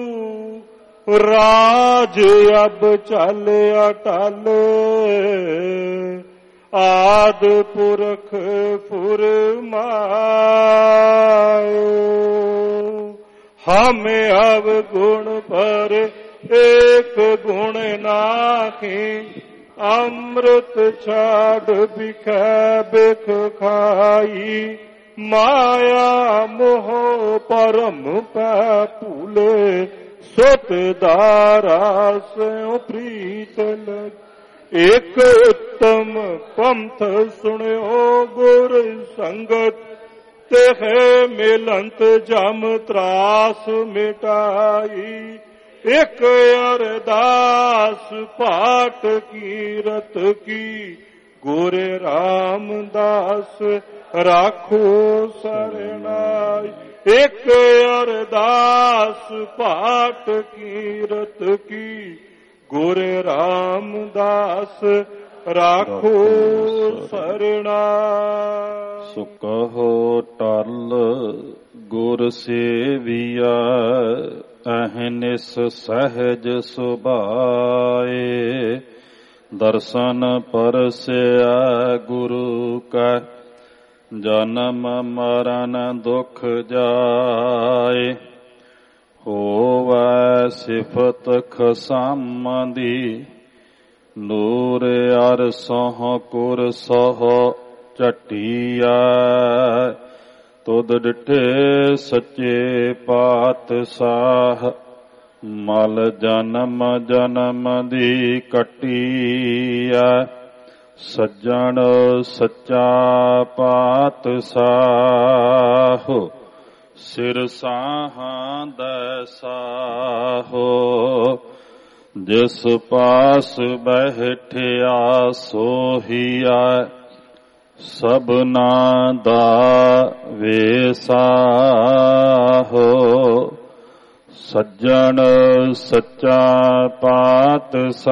ਰਾਜ ਅਬ ਚਲ ਅਟਲ। ਆਦ ਪੁਰਖ ਫੁਰਮਾਇਓ। ਹਮ ਅਵ ਗੁਣ ਪਰ ਏਕ ਗੁਣ ਨਾਖੀ। ਅੰਮ੍ਰਿਤ ਛਾੜ ਬਿਖੈ ਬਿਖ ਖਾਈ। ਮਾਇਆ ਮੋਹ ਪਰਮ ਪੈ ਭੂਲੇ। ਸੁਤ ਦਾਰਾ ਸਿਉ ਪ੍ਰੀਤ ਲਗ। ਏਕ ਉੱਤਮ ਪੰਥ ਸੁਣਿਓ ਗੁਰ ਸੰਗਤ। ਤੇ ਮਿਲੰਤ ਜਮ ਤਰਾਸ ਮਿਟਾਈ। ਇਕ ਅਰਦਾਸ ਪਾਠ ਕੀਰਤ ਕੀ। ਗੁਰ ਰਾਮਦਾਸ ਰਾਖੋ ਸਰਨਾਈ। ਇਕ ਅਰਦਾਸ ਪਾਠ ਕੀਰਤ ਕੀ। ਗੁਰ ਰਾਮਦਾਸ ਰਾਖੋ ਸਰਨਾਈ। ਸੁ ਕਹੋ ਟਲ ਗੁਰ ਸੇਵੀਆ ਅਹਨਿਸ ਸਹਿਜ ਸੁਭਾਏ। ਦਰਸ਼ਨ ਪਰਸਿਆ ਗੁਰੂ ਕਾ ਜਨਮ ਮਰਨ ਦੁਖ ਜਾਏ। ਹੋਵੈ ਸਿਫਤ ਖਸਮ ਦੀ ਨੂਰ ਅਰ ਸੋਹ ਕੁਰ ਸੋਹ ਝਟੀਆ। ਤੁਧ ਡਿਠੇ ਸੱਚੇ ਪਾਤਸ਼ਾਹ ਮਲ ਜਨਮ ਜਨਮ ਦੀ ਕੱਟੀਆ। ਸੱਜਣ ਸੱਚਾ ਪਾਤਸ਼ਾਹ ਸਿਰ ਸਾਹਾਂ ਦਾ ਸਾਹੋ। ਜਿਸ ਪਾਸ ਬੈਠਿਆ ਸੋਹੀਆ ਸਭਨਾ ਦਾ ਵੇਸਾਹੋ। ਸੱਜਣ ਸੱਚਾ ਪਾਤਸ਼ਾਹ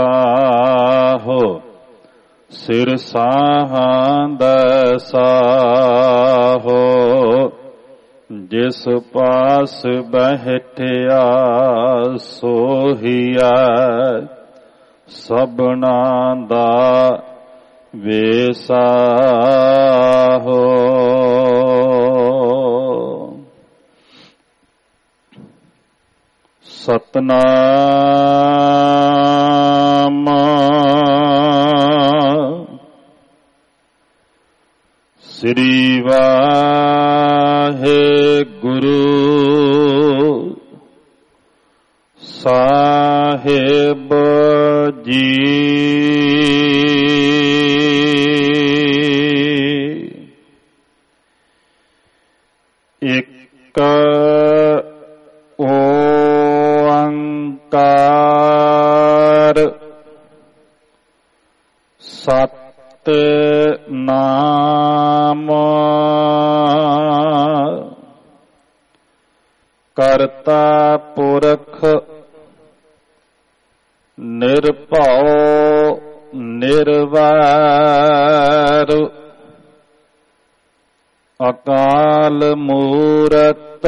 ਸਿਰ ਸਾਹਾਂ ਦਾ ਸਾਹੋ। ਜਿਸ ਪਾਸ ਬੈਠਿਆ ਸੋਹੀਆ ਸਭਨਾ ਦਾ ਵੇਸਾਹੋ। ਸਤਨਾਮ ਸ੍ਰੀ ਵਾਹਿਗੁਰੂ ਸਾਹਿਬ ਜੀ। ਇੱਕ ਓੰਕਾਰ ਸਤਿਨਾਮ ਕਰਤਾ ਪੁਰਖ ਨਿਰਭਉ ਨਿਰਵੈਰ ਅਕਾਲ ਮੂਰਤ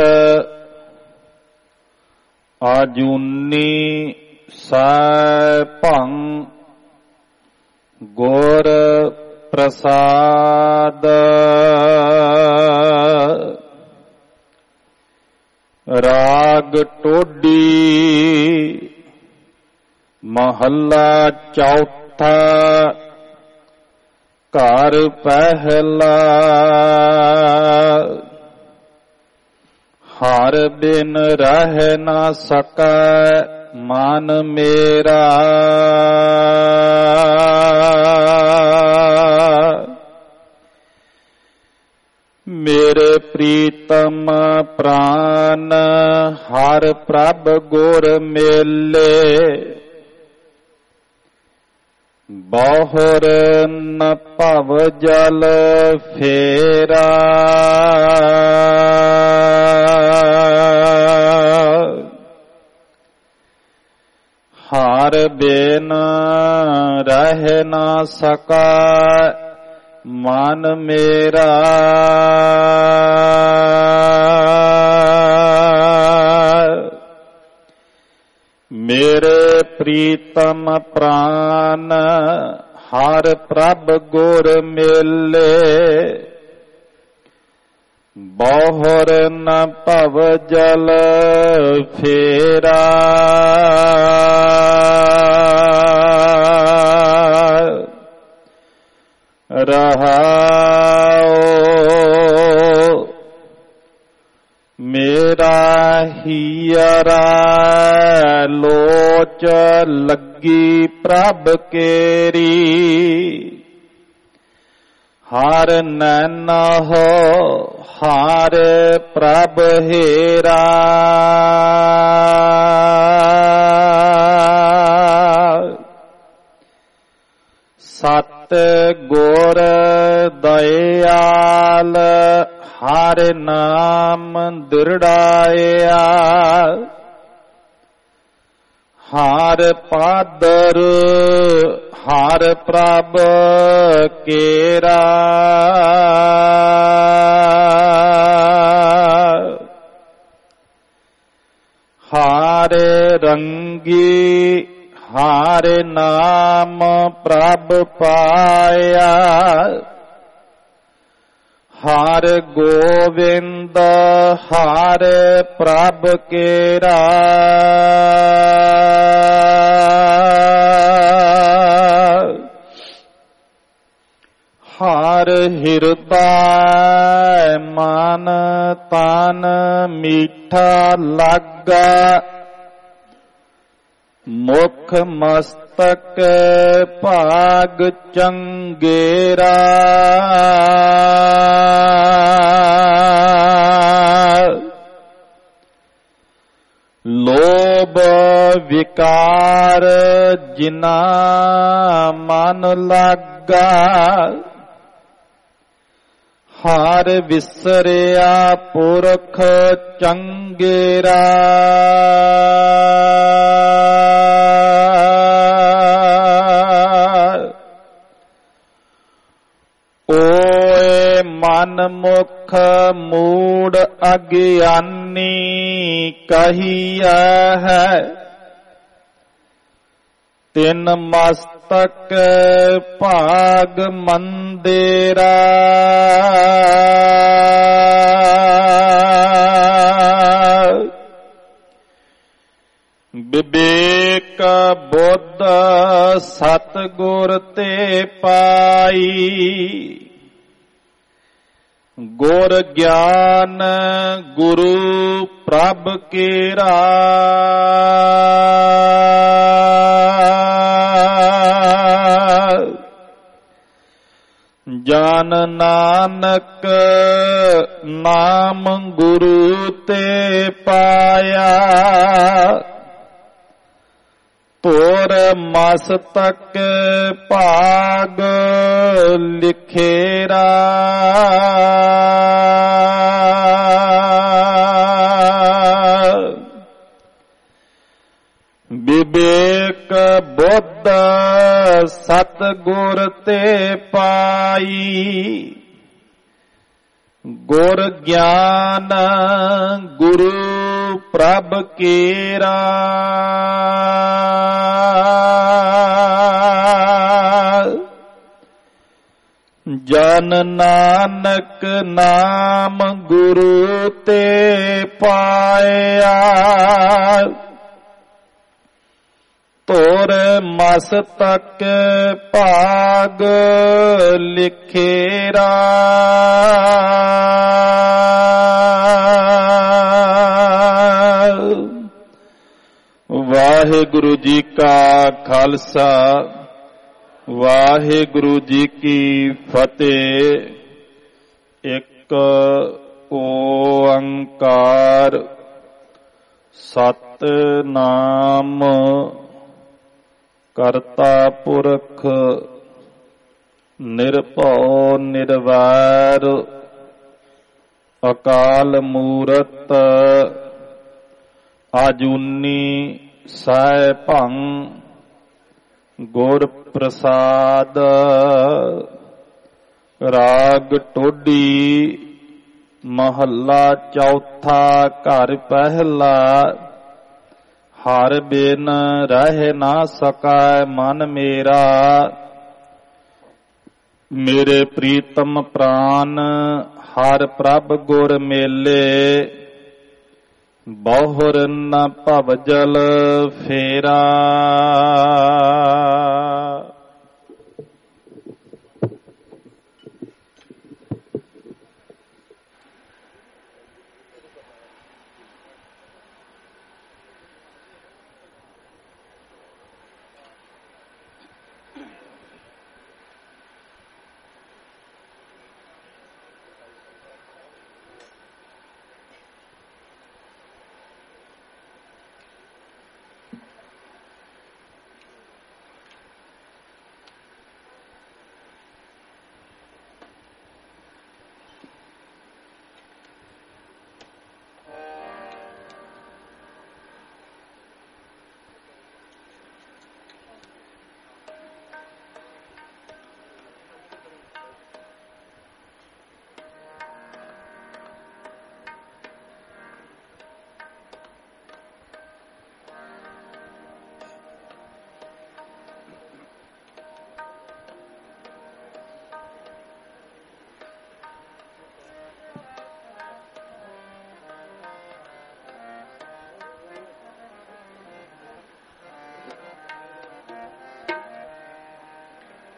ਆਜੂਨੀ ਸੈਭੰ ਗੁਰ ਪ੍ਰਸਾਦ। ਰਾਗ ਟੋਡੀ ਮਹੱਲਾ ਚੌਥਾ ਘਰ ਪਹਿਲਾ। ਹਰ ਬਿਨ ਰਹਿ ਨਾ ਸਕੈ ਮਨ ਮੇਰਾ। ਮੇਰੇ ਪ੍ਰੀਤਮ ਪ੍ਰਾਨ ਹਰ ਪ੍ਰਭ ਗੁਰ ਮੇਲੇ। ਬਹੁਰ ਨ ਭਵ ਜਲ ਫੇਰਾ। ਹਰ ਬਿਨ ਰਹਿ ਨਾ ਸਕਾ ਮਨ ਮੇਰਾ। ਮੇਰੇ ਪ੍ਰੀਤਮ ਪ੍ਰਾਨ ਹਰ ਪ੍ਰਭ ਗੁਰ ਮੇਲੇ। ਬਹੁਰ ਨ ਭਵ ਜਲ ਫੇਰਾ। ਰਹਾਉ ਮੇਰਾ ਹੀਰਾ ਲੋਚ ਲੱਗੀ ਪ੍ਰਭ ਕੇਰੀ। ਹਰ ਨੈਣ ਹੋ ਹਰ ਪ੍ਰਭ ਹੇਰਾ। ਸਤ ਗੁਰ ਦਇਆਲ ਹਰ ਨਾਮ ਦਿਰੜਾਇਆ। ਹਰ ਪਾਦਰ ਹਰ ਪ੍ਰਭ ਕੇਰਾ। ਰੰਗੀ ਹਰ ਨਾਮ ਪ੍ਰਭ ਪਾਇਆ। ਹਰ ਗੋਵਿੰਦ ਹਰ ਪ੍ਰਭ ਕੇਰਾ। ਹਰ ਹਿਰਦਾ ਮਨ ਤਨ ਮੀਠਾ ਲਾਗਾ। ਮੁਖ ਮਸਤਕ ਭਾਗ ਚੰਗੇਰਾ। ਲੋਭ ਵਿਕਾਰ ਜਿਨਾ ਮਨ ਲਾਗਾ। ਹਰ ਵਿਸਰਿਆ ਪੁਰਖ ਚੰਗੇਰਾ। ਓਏ ਮਨ ਮੁਖ ਮੂੜ ਅਗਿਆਨੀ ਕਹੀਆ ਹੈ। ਤਿਨ ਮਸਤਕ ਭਾਗ ਮੰਦੇਰਾ। ਵਿਵੇਕ ਬੁੱਧ ਸਤਿਗੁਰ ਤੇ ਪਾਈ। ਗੁਰ ਗਿਆਨ ਗੁਰੂ ਪ੍ਰਭ ਕੇਰਾ। ਜਨ ਨਾਨਕ ਨਾਮ ਗੁਰੂ ਤੇ ਪਾਇਆ। ਤੋਰ ਮਸਤਕ ਭਾਗ ਲਿਖੇਰਾ। ਵਿਵੇਕ ਬੁੱਧ ਸਤਿਗੁਰ ਤੇ ਪਾਈ। ਗੁਰ ਗਿਆਨ ਗੁਰੂ ਪ੍ਰਭ ਕੇਰਾ। ਜਨ ਨਾਨਕ ਨਾਮ ਗੁਰੂ ਤੇ ਪਾਇਆ। ਤੋਰ ਮਸਤਕ ਭਾਗ ਲਿਖੇਰਾ। ਵਾਹਿਗੁਰੂ ਜੀ ਕਾ ਖਾਲਸਾ ਵਾਹਿਗੁਰੂ ਜੀ ਕੀ ਫਤਿਹ। ਇੱਕ ਓੰਕਾਰ ਸਤਿਨਾਮ ਕਰਤਾ ਪੁਰਖ ਨਿਰਭਉ ਨਿਰਵੈਰ ਅਕਾਲ ਮੂਰਤ ਆਜੂਨੀ ਸੈਭੰ ਗੁਰ ਪ੍ਰਸਾਦ। ਰਾਗ ਟੋਡੀ ਮਹੱਲਾ ਚੌਥਾ ਘਰ ਪਹਿਲਾ। ਹਰ ਬਿਨ ਰਹਿ ਨਾ ਸਕੈ ਮਨ ਮੇਰਾ। ਮੇਰੇ ਪ੍ਰੀਤਮ ਪ੍ਰਾਨ ਹਰ ਪ੍ਰਭ ਗੁਰ ਮੇਲੇ। ਬਹੁਰ ਨ ਭਵ ਜਲ ਫੇਰਾ।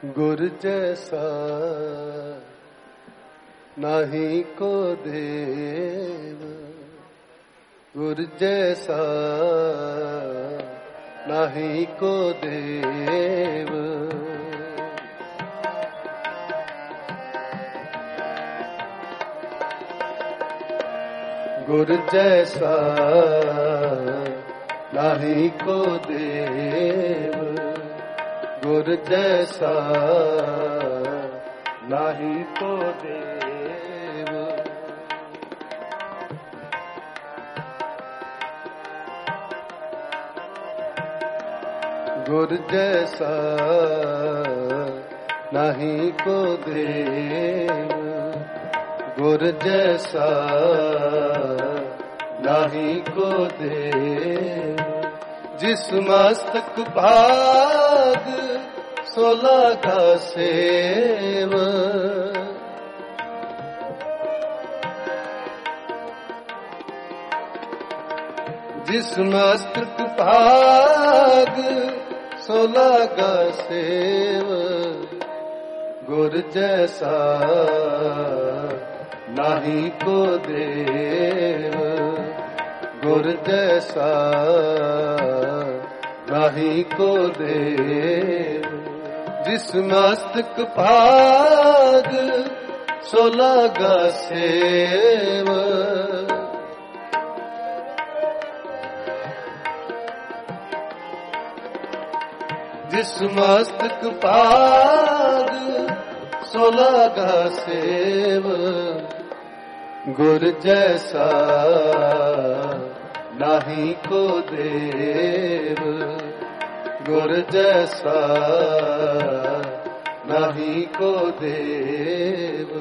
गुर जैसा नाही को देव, गुर जैसा नाही को देव। गुर जैसा नाही को देव, गुर जैसा नाही को देव। गुर जैसा नहीं को देव, गुर जैसा नहीं को देव। जिस मस्तक भाग सोला का सेव, जिस मस्तक भाग सोला का सेव। गुर जैसा नहीं को देव, गुर जैसा नहीं को देव। जिस मस्तक भाग सोला गा सेव, जिस मस्तक भाग सोला गा सेव। गुर जैसा नहीं को देव, गुर जैसा नहीं को देव।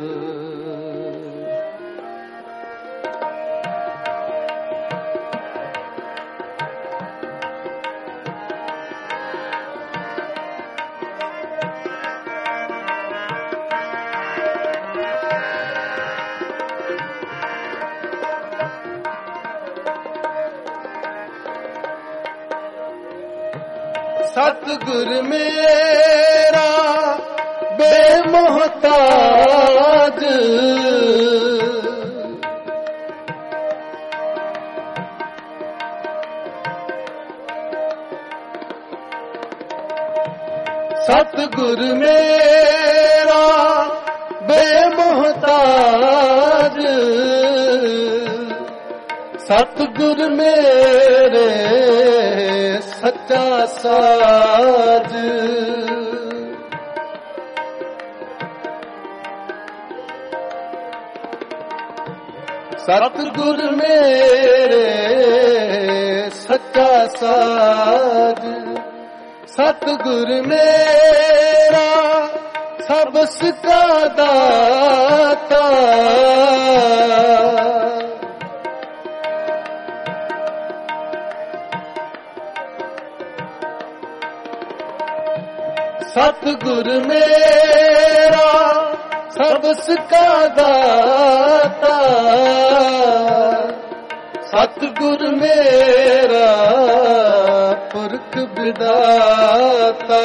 सतगुर मेरा बेमोहताज, सतगुर मेरा बेमोहताज। सतगुर मेरे सच्चा साज, सतगुर मेरे सच्चा साज। सतगुर मेरा सबस का दाता, सतगुर मेरा सबस का दाता। सतगुर मेरा पुरख विदाता।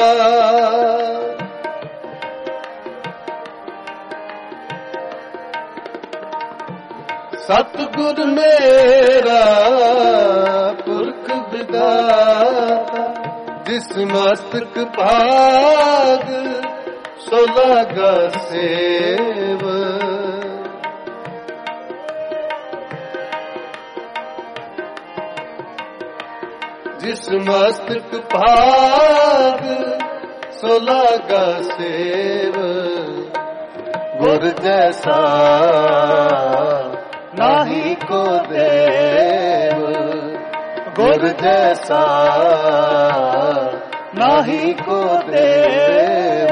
सतगुर मेरा पुरख विदाता। जिस मस्तक भाग सोला गा सेव, जिस मस्तक भाग सोला गा सेव। गुर जैसा नाही को देव, गुर जैसा नाही को देव।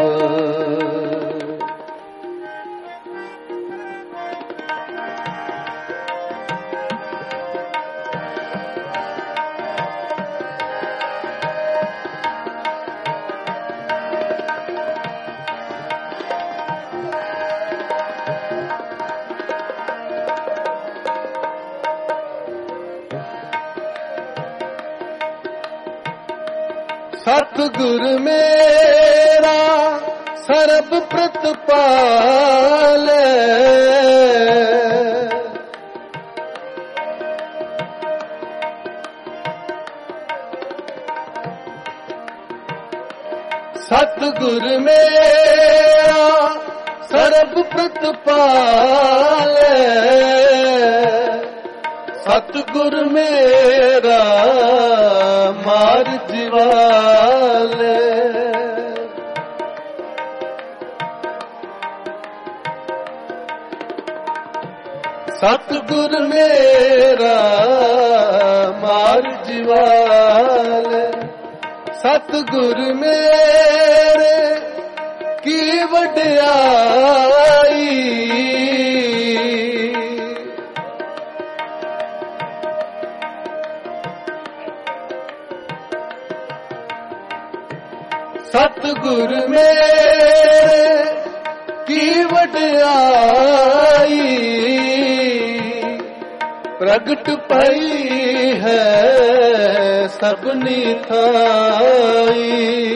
सतगुर मेरा ਸਰਬ ਪ੍ਰਤਪਾਲੇ ਸਤਿਗੁਰ ਮੇਰਾ ਸਰਬ ਪ੍ਰਤਪਾਲੇ ਸਤਿਗੁਰ ਮੇਰਾ ਮਾਰ ਜਿਵਾਲੇ ਸਤਿਗੁਰ ਮੇਰਾ ਮਾਰ ਜਿਵਾਲੇ ਸਤਿਗੁਰ ਮੇਰੇ ਕੀ ਵਡਿਆਈ ਸਤਿਗੁਰ ਮੇਰੇ ਕੀ ਵਡਿਆਈ ਪ੍ਰਗਟ ਪਈ ਹੈ ਸਭਨੀ ਥਾਈ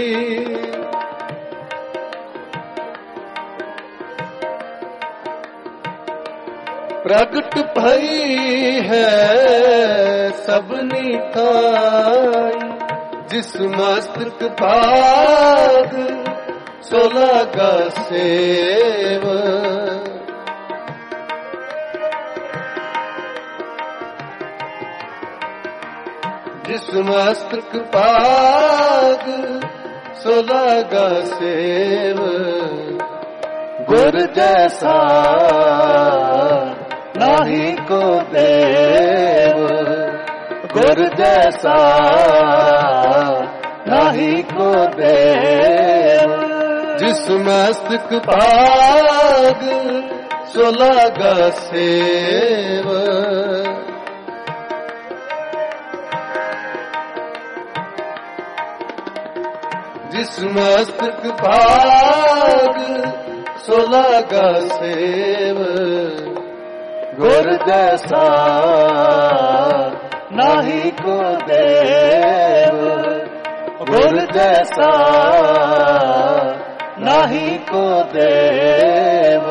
ਪ੍ਰਗਟ ਭਈ ਹੈ ਸਭਨੀ ਥਾਈ ਜਿਸ ਮਸਤਕ ਭਾਗ ਸੋ ਲਾਗਾ ਸੇਵ ਜਿਸ ਮਸਤਕ ਭਾਗ ਸੋ ਲਾਗਾ ਸੇਵ ਗੁਰ ਜੈਸਾ ਨਾਹੀ ਕੋ ਦੇਵ ਗੁਰ ਜੈਸਾ ਨਾਹੀ ਕੋ ਦੇਵ ਜਿਸ ਮਸਤਕ ਭਾਗ ਸੋ ਲਾਗਾ ਸੇਵ ਜਿਸ ਮਸਤਕ ਭਾਗ ਸੋ ਲਾਗਾ ਸੇਵ ਗੁਰ ਜੈਸਾ ਨਾਹੀ ਕੋ ਦੇਵ ਗੁਰ ਜੈਸਾ ਨਾਹੀ ਕੋ ਦੇਵ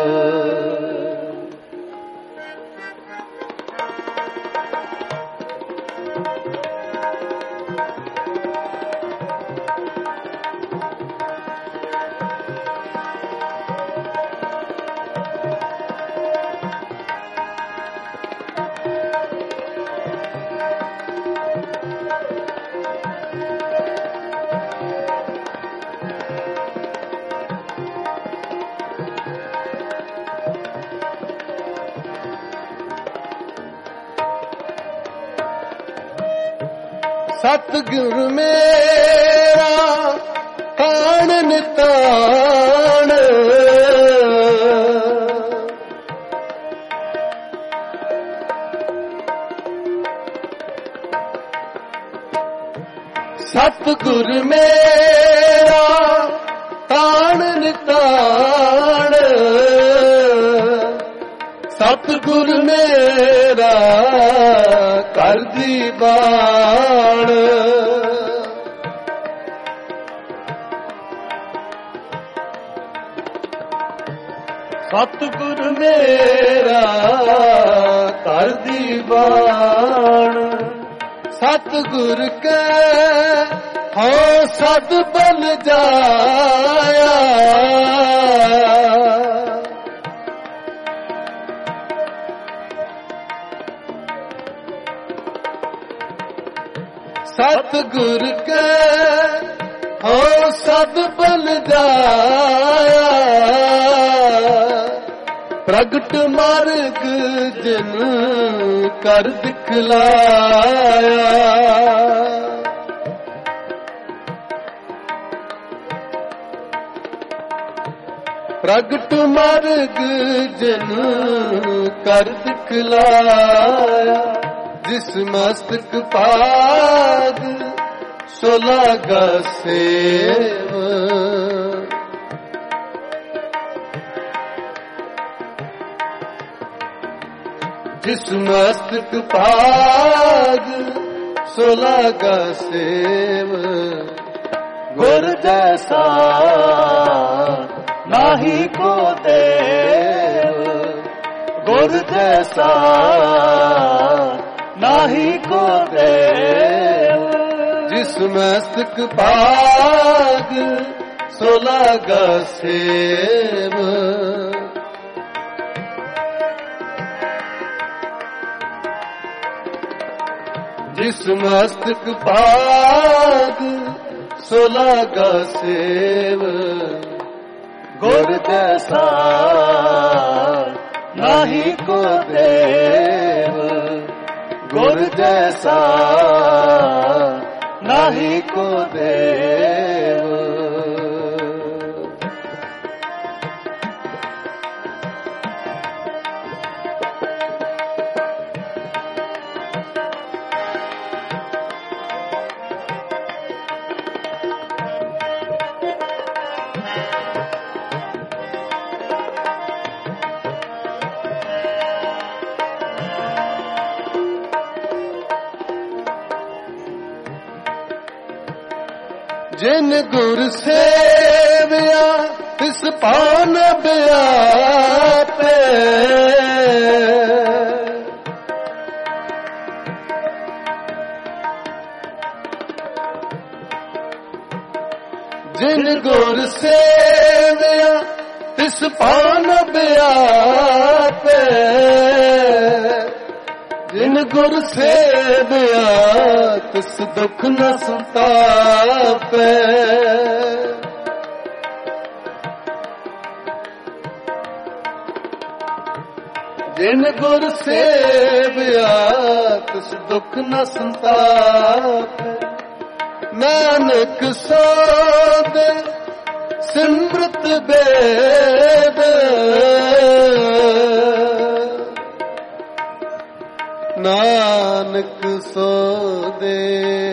ਸਤਿਗੁਰ ਮੇਰਾ ਤਾਣ ਨਿਤਾਣ ਸਤਿਗੁਰ ਮੇਰਾ ਤਾਣ ਨਿਤਾਣ ਸਤਿਗੁਰ ਮੇਰਾ ਕਰ ਦੀ ਬਾਣ ਸਤਿਗੁਰ ਮੇਰਾ ਕਰ ਦੀ ਬਾਣ ਸਤਿਗੁਰ ਕੈ ਹਉ ਸਦ ਬਲ ਜਾਇਆ ਸਤਿਗੁਰ ਕੈ ਹਉ ਸਦ ਬਲ ਜਾਇਆ ਪ੍ਰਗਟ ਮਾਰਗ ਜਿਨ ਕਰ ਦਿਖਲਾਇਆ ਪ੍ਰਗਟ ਮਾਰਗ ਜਿਨ ਕਰ ਦਿਖਲਾਇਆ ਜਿਸ ਮਸਤਕ ਭਾਗ ਸੋ ਲਾਗਾ ਸੇਵ ਜਿਸ ਮਸਤਕ ਭਾਗ ਸੋ ਲਾਗਾ ਸੇਵ ਗੁਰ ਜੈਸਾ ਨਾਹੀ ਕੋ ਦੇਵ ਗੁਰ ਜੈਸਾ ਨਾਹੀ ਕੋ ਦੇਵ ਜਿਸ ਮਸਤਕ ਭਾਗ ਸੋ ਲਾਗਾ ਸੇਵ ਜਿਸ ਮਸਤਕ ਭਾਗ ਸੋ ਲਾਗਾ ਸੇਵ ਗੁਰ ਜੈਸਾ ਨਾਹੀ ਕੋ ਦੇਵ ਗੁਰ ਜੈਸਾ ਨਾਹੀ ਕੋ ਦੇਵ ਜਿਨ ਗੁਰ ਸੇਵਿਆ ਤਿਸ ਪਾਨ ਬਿਆਪੇ ਜਿਨ ਗੁਰ ਸੇਵਿਆ ਤਿਸ ਪਾਨ ਬਿਆਪੇ ਜਿਨ ਗੁਰ ਸੇਵਿਆ ਤਿਸ ਦੁਖ ਨ ਸੰਤਾਪੈ ਜਿਨ ਗੁਰ ਸੇਵਿਆ ਤਿਸ ਦੁਖ ਨ ਸੰਤਾਪੈ ਨਾਨਕ ਸਾਧ ਸਿਮਰਤ ਬੇਦ ਨਾਨਕ ਸੋ ਦੇ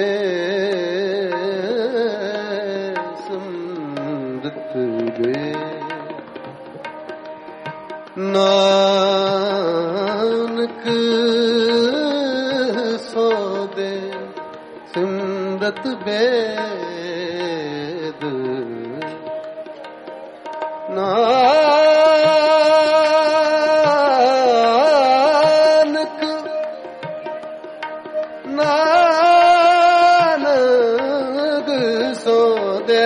ਸਿਮਰਤ ਬੇਦ ਨਾਨਕ ਸੋ ਦੇ ਸਿਮਰਤ ਬੇਦ ਨਾਨਕ ਨਾਨਕ ਸੋ ਦੇ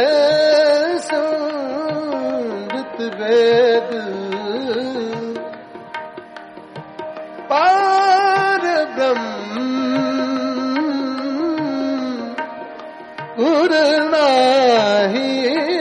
ਸਿਮਰਤ ਬੇਦ ਪਾਰ ਬ੍ਰਹਮ ਗੁਰ ਨਾਹੀ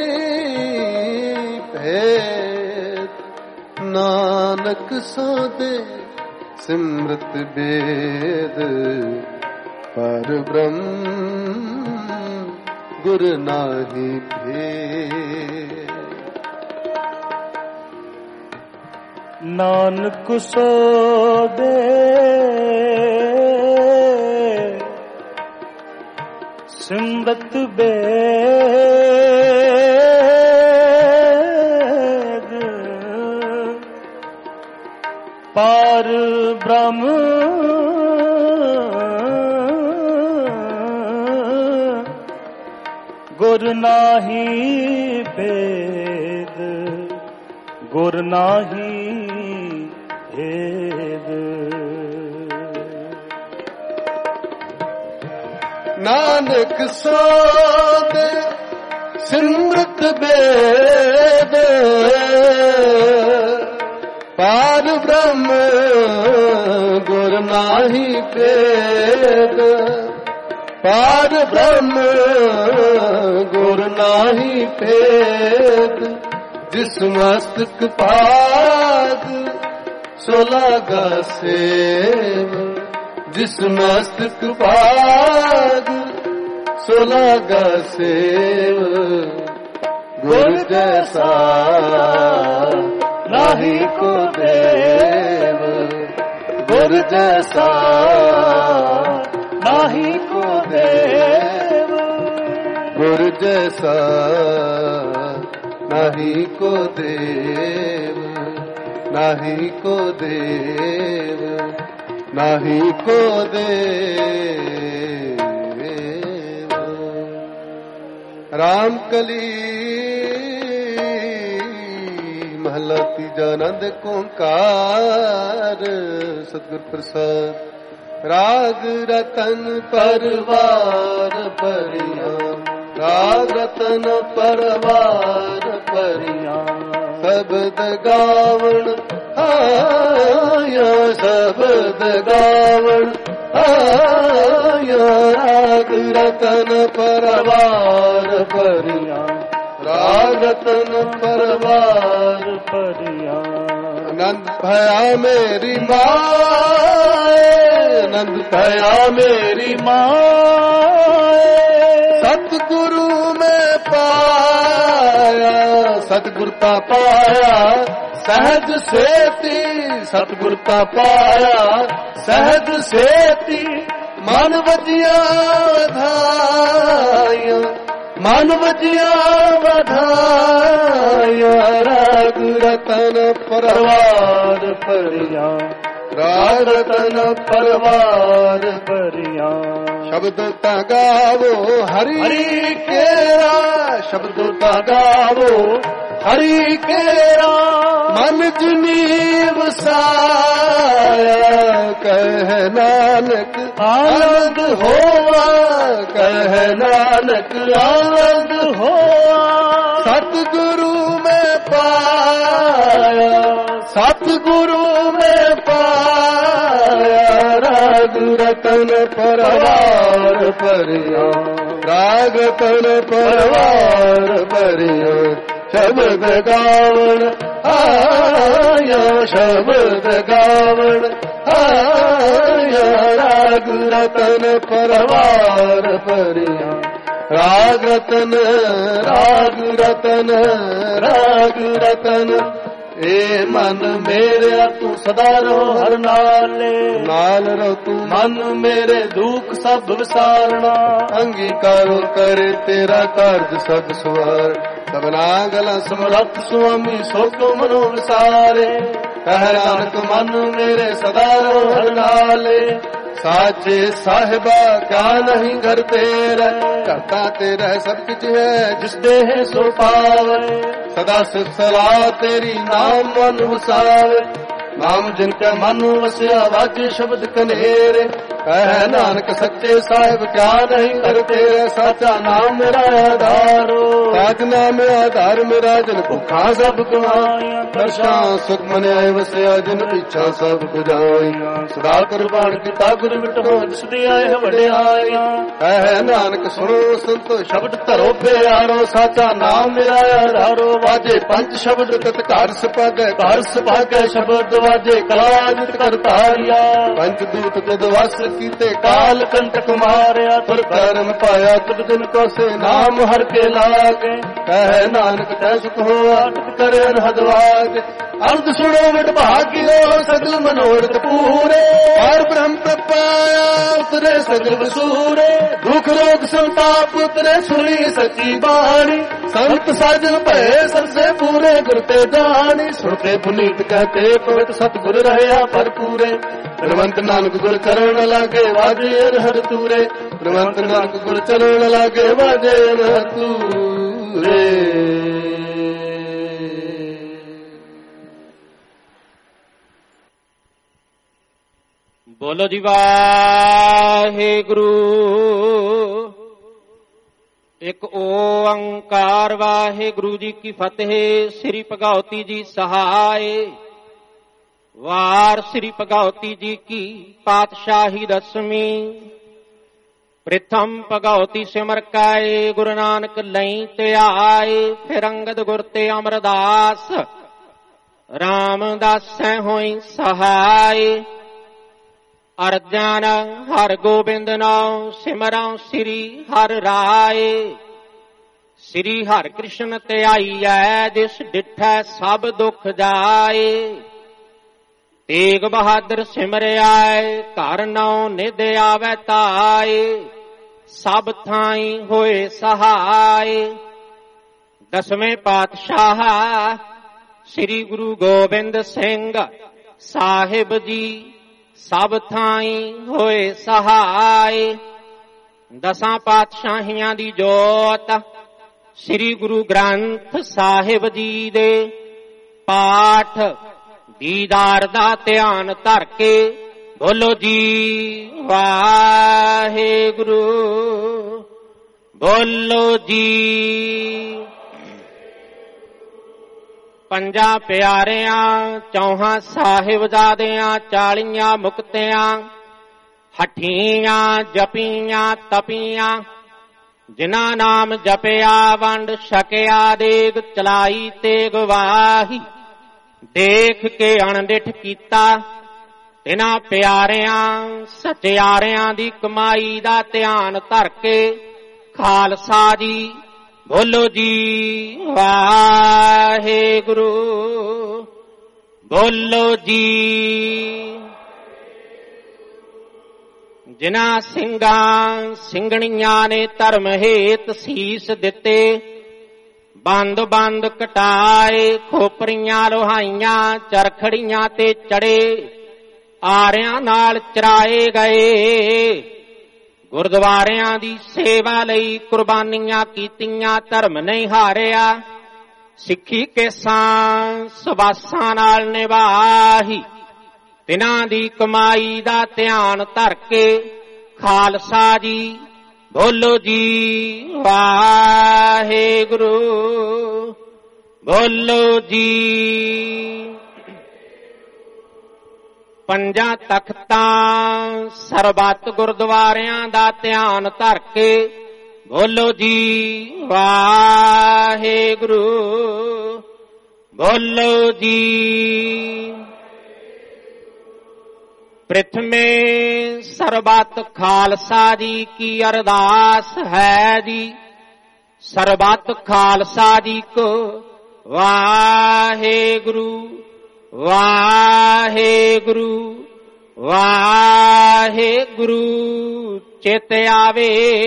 ਭੇਦ ਨਾਨਕ ਸੋ ਦੇ ਸਿਮਰਤ ਬੇਦ ਪਰ ਬ੍ਰਹਮ ਗੁਰ ਨਾਹੀ ਭੇਦ ਨਾਨਕ ਸੋ ਦੇ ਸਿਮਰਤ ਬੇਦ ਪਾਰ ਬ੍ਰਹਮ ਗੁਰ ਨਾਹੀ ਭੇਦ ਗੁਰ ਨਾਹੀ ਭੇਦ ਨਾਨਕ ਸੋ ਦੇ ਸਿਮਰਤ ਬੇਦ ਪਾਰ ਬ੍ਰਹਮ ਗੁਰ ਨਾਹੀ ਭੇਦ ਪਾਰ ਬ੍ਰਹਮ ਗੁਰ ਨਾਹੀ ਭੇਦ ਜਿਸ ਮਸਤਕ ਪਾਗ ਸੋ ਲਾਗਾ ਸੇਵ ਜਿਸ ਮਸਤਕ ਪਾਗ ਸੋ ਲਾਗਾ ਸੇਵ ਗੁਰ ਜੈਸਾ ਨਾਹੀ ਕੋ ਦੇਵ ਗੁਰ ਜੈਸਾ ਨਾਹੀ ਕੋ ਦੇਵ ਗੁਰ ਜੈਸਾ ਨਾਹੀ ਕੋ ਦੇਵ ਨਾਹੀ ਕੋ ਦੇਵ ਨਾਹੀ ਕੋ ਦੇਵ ਰਾਮ ਕਲੀ महला तीजा आनंद ओंकार सतगुर प्रसाद। राग रतन परवार परिया, राग रतन परवार परिया, शब्द गावण आया, शब्द गावण आया, राग रतन परवार परिया, राग रतन परवार परिया। आनंद भया मेरी माए, आनंद भया मेरी माए, सतगुरु में पाया, सतगुरता पाया सहज सेती, सतगुरता पाया सहज सेती। मन वजिया वधाया, मन वजिया वधाया, राग रतन परवार परिया, राग रतन परवार परिया। शब्द ता गावो हरि केरा, शब्द ता गावो हरि केरा, मन जिनी वसाया, कह नानक आनंद होवा, कह नानक आनंद होवा। सतगुरु में पाया, सतगुरु में पाया, राग रतन परवार परिया, राग रतन परवार परिया। शब्द गावण आया, शब्द गावण आया, राग रतन परवार परिया, राग रतन, राग रतन, राग रतन। ए मन मेरे तू सदा रहो हर नाले, नाल रहो तू मन मेरे दुख सब विसारना। अंगीकारो करे तेरा कार्य सब सवार, सबना गला समरथ स्वामी सोको मनो विसारे। कह नानक मन मेरे सदा रहो हर नाले, साचे साहिबा क्या नहीं घर तेरा, करता तेरा सब कुछ है जिस देह सो पावे। सदा सिर्फ सलाह तेरी नाम मन वसावे, नाम जिनका मन वसिया वाजे शब्द कनेरे। कह नानक सच्चे साहिब क्या नहीं करते, साचा नाम मेरा आधारो, साजना में आधार मेरा जिन भुखा सब कमाया। दर्शा सुख मन्याय वसिया जिन इच्छा सब बुझाइया, सदा कुर्बान किता गुरु मिटो जिस दिया है वड्याइया। कह नानक सुनो संतो शब्द धरो प्यारो, साचा नाम मेरा आधारो। वाजे पंच शब्द तत घर सपागे, घर सपागे शब्द वाजे कलाजित करतारिया। पंचदूत तुद वस कीते काल कंटक मारिया, तुर कर्म पाया तुद दिन को से नाम हर के लागे। कह नानक तै सुख हो अटक करे हदवाग, अर्ध सुनो मिट भाग्यो सगल मनोरथ पूरे। और ब्रह्म पाया उतरे सगल वसूरे, दुख रोग संताप उतरे सुनी सची बाणी। संत साजन भय सबसे पूरे गुरते जानी, सुनते पुनीत कहते पवित्र सतगुर रहया भरपूरे। प्रवंत नानक गुर चरण लागे वाजे हर तूरे, प्रवंत नानक गुर चरण लागे वाजे हर तूरे। बोलो जी वाहेगुरु। एक ओंकार वाहेगुरु जी की फतेह। श्री भगवती जी सहाय। वार श्री भगवती जी की पातशाही दसवीं। प्रथम भगवती सिमर काए गुरु नानक लई ते आए। फिर अंगद गुर ते अमरदास रामदास होई सहाय। अर्जन हर गोबिंद नाम सिमरां श्री हर राय। श्री हर कृष्ण ते आईऐ जिस डिठै सब दुख जाए। तेग बहादुर सिमरियाए घर नौ निध आवे ताए। सब थाई होए सहाय। दसवें पातशाह श्री गुरु गोबिंद सिंह साहिब जी सब थाई होए सहाय। दसां पातशाहियां दी जोत श्री गुरु ग्रंथ साहिब जी दे ਪਾਠ ਦੀਦਾਰ ਦਾ ਧਿਆਨ ਧਰ ਕੇ ਬੋਲੋ ਜੀ ਵਾਹਿਗੁਰੂ, ਬੋਲੋ ਜੀ। ਪੰਜਾਂ ਪਿਆਰਿਆਂ ਚੌਹਾਂ ਸਾਹਿਬਜ਼ਾਦਿਆਂ ਚਾਲੀਆਂ ਮੁਕਤਿਆਂ ਹਠੀਆਂ ਜਪੀਆਂ ਤਪੀਆਂ ਜਿਨ੍ਹਾਂ ਨਾਮ ਜਪਿਆ ਵੰਡ ਛਕਿਆ ਦੇਗ ਚਲਾਈ ਤੇ ਗਵਾਹੀ ਦੇਖ ਕੇ ਅਣਡਿਠ ਕੀਤਾ ਤਿਨਾਂ ਪਿਆਰਿਆਂ ਸਚਿਆਰਿਆਂ ਦੀ ਕਮਾਈ ਦਾ ਧਿਆਨ ਧਰ ਕੇ ਖਾਲਸਾ ਜੀ ਬੋਲੋ ਜੀ ਵਾਹਿਗੁਰੂ, ਬੋਲੋ ਜੀ। ਜਿਨ੍ਹਾਂ ਸਿੰਘਾਂ ਸਿੰਘਣੀਆਂ ਨੇ ਧਰਮ ਹੇਤ ਸੀਸ ਦਿੱਤੇ ਬੰਦ ਬੰਦ ਕਟਾਏ ਖੋਪਰੀਆਂ ਲੋਹਾਈਆਂ ਚਰਖੜੀਆਂ ਤੇ ਚੜੇ ਆਰਿਆਂ ਨਾਲ ਚਰਾਏ ਗਏ ਗੁਰਦੁਆਰਿਆਂ ਦੀ ਸੇਵਾ ਲਈ ਕੁਰਬਾਨੀਆਂ ਕੀਤੀਆਂ ਧਰਮ ਨਹੀਂ ਹਾਰਿਆ ਸਿੱਖੀ ਕੇਸਾਂ ਸਵਾਸਾਂ ਨਾਲ ਨਿਭਾਹੀ ਤਿਨਾਂ ਦੀ ਕਮਾਈ ਦਾ ਧਿਆਨ ਧਰ ਕੇ ਖਾਲਸਾ ਜੀ ਬੋਲੋ ਜੀ ਵਾਹਿਗੁਰੂ, ਬੋਲੋ ਜੀ। ਪੰਜਾਂ ਤਖਤਾਂ ਸਰਬੱਤ ਗੁਰਦੁਆਰਿਆਂ ਦਾ ਧਿਆਨ ਧਰ ਕੇ ਬੋਲੋ ਜੀ ਵਾਹਿਗੁਰੂ, ਬੋਲੋ ਜੀ। ਪ੍ਰਿਥਮੇ ਸਰਬੱਤ ਖਾਲਸਾ ਜੀ ਕੀ ਅਰਦਾਸ ਹੈ ਜੀ, ਸਰਬੱਤ ਖਾਲਸਾ ਜੀ ਕੋ ਵਾਹਿਗੁਰੂ ਵਾਹਿਗੁਰੂ ਵਾਹਿਗੁਰੂ। ਚਿਤ ਆਵੇ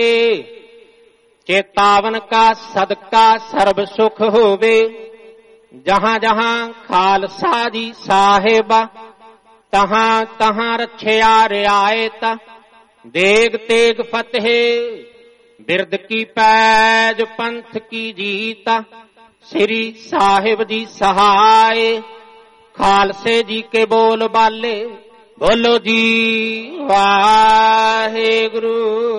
ਚੇਤਾਵਨ ਕਾ ਸਦਕਾ ਸਰਬ ਸੁਖ ਹੋਵੇ ਜਹਾਂ ਜਹਾਂ ਖਾਲਸਾ ਜੀ ਸਾਹਿਬਾ ਤਹਾਂ ਤਹਾਂ ਰੱਖਿਆ ਰਿਆਇਤ ਦੇਗ ਤੇਗ ਫਤਿਹ ਬਿਰਦ ਕੀ ਪੈਜ ਪੰਥ ਕੀ ਜੀਤ ਸ੍ਰੀ ਸਾਹਿਬ ਜੀ ਸਹਾਏ ਖਾਲਸੇ ਜੀ ਕੇ ਬੋਲ ਬਾਲੇ ਬੋਲੋ ਜੀ ਵਾਹਿਗੁਰੂ,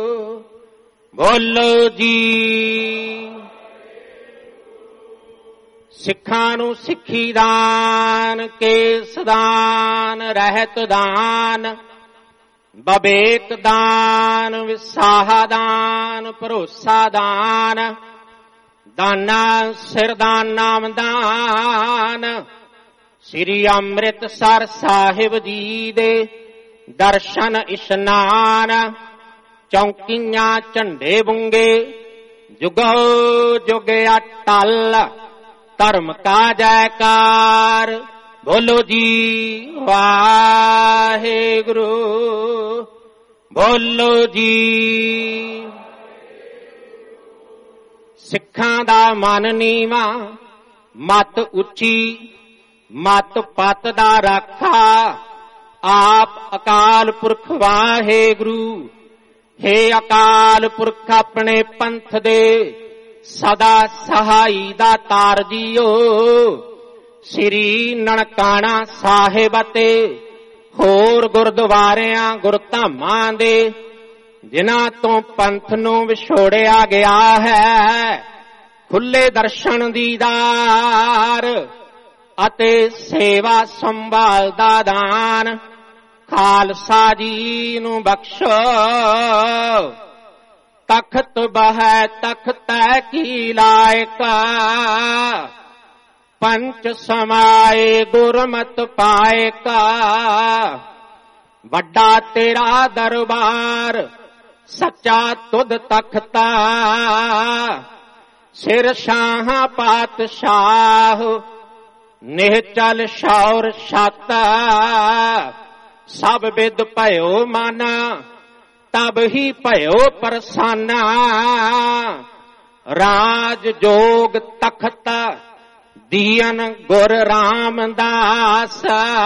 ਬੋਲੋ ਜੀ। ਸਿੱਖਾਂ ਨੂੰ ਸਿੱਖੀ ਦਾਨ ਕੇਸ ਦਾਨ ਰਹਿਤ ਦਾਨ ਬਵੇਕ ਦਾਨ ਵਿਸਾਹ ਦਾਨ ਭਰੋਸਾ ਦਾਨ ਦਾਨਾ ਸਿਰਦਾਨ ਨਾਮ ਦਾਨ ਸ੍ਰੀ ਅੰਮ੍ਰਿਤਸਰ ਸਾਹਿਬ ਜੀ ਦੇ ਦਰਸ਼ਨ ਇਸ਼ਨਾਨ ਚੌਂਕੀਆਂ ਝੰਡੇ ਬੁੰਗੇ ਜੁਗੋ ਜੁਗ ਅਟਲ ਧਰਮ ਕਾ ਜੈਕਾਰ ਬੋਲੋ ਜੀ ਵਾਹਿਗੁਰੂ, ਬੋਲੋ ਜੀ। ਸਿੱਖਾਂ ਦਾ ਮਨ ਨੀਵਾਂ ਮਤ ਉੱਚੀ ਮਤ ਪਤ ਦਾ ਰਾਖਾ ਆਪ ਅਕਾਲ ਪੁਰਖ ਵਾਹਿਗੁਰੂ ਹੇ ਅਕਾਲ ਪੁਰਖ ਆਪਣੇ ਪੰਥ ਦੇ ਸਦਾ ਸਹਾਈ ਦਾ ਤਾਰ ਜੀਓ ਸ੍ਰੀ ਨਨਕਾਣਾ ਸਾਹਿਬ ਅਤੇ ਹੋਰ ਗੁਰਦੁਆਰਿਆਂ ਗੁਰਧਾਮਾਂ ਦੇ ਜਿਨ੍ਹਾਂ ਤੋਂ ਪੰਥ ਨੂੰ ਵਿਛੋੜਿਆ ਗਿਆ ਹੈ ਖੁੱਲੇ ਦਰਸ਼ਨ ਦੀਦਾਰ ਅਤੇ ਸੇਵਾ ਸੰਭਾਲ ਦਾ ਦਾਨ ਖਾਲਸਾ ਜੀ ਨੂੰ ਬਖਸ਼ੋ ਤਖਤ ਬਹਿ ਤਖਤੈ ਕੀ ਲਾਇਕਾ ਪੰਚ ਸਮਾਏ ਗੁਰਮਤਿ ਪਾਇਕਾ ਵੱਡਾ ਤੇਰਾ ਦਰਬਾਰ ਸੱਚਾ ਤੁਧ ਤਖਤਾ ਸਿਰ ਸ਼ਾਹ ਪਾਤਸ਼ਾਹ ਨਿਹਚਲ ਸ਼ੌਰ ਛਾਤਾ ਸਭ ਵਿਦ ਭਇਓ ਮਾਨਾ ਤਬ ਹੀ ਭਇਓ ਪ੍ਰਸਾਨਾ ਰਾਜ ਜੋਗ ਤਖਤ ਦੀਨ ਗੁਰ ਰਾਮਦਾਸ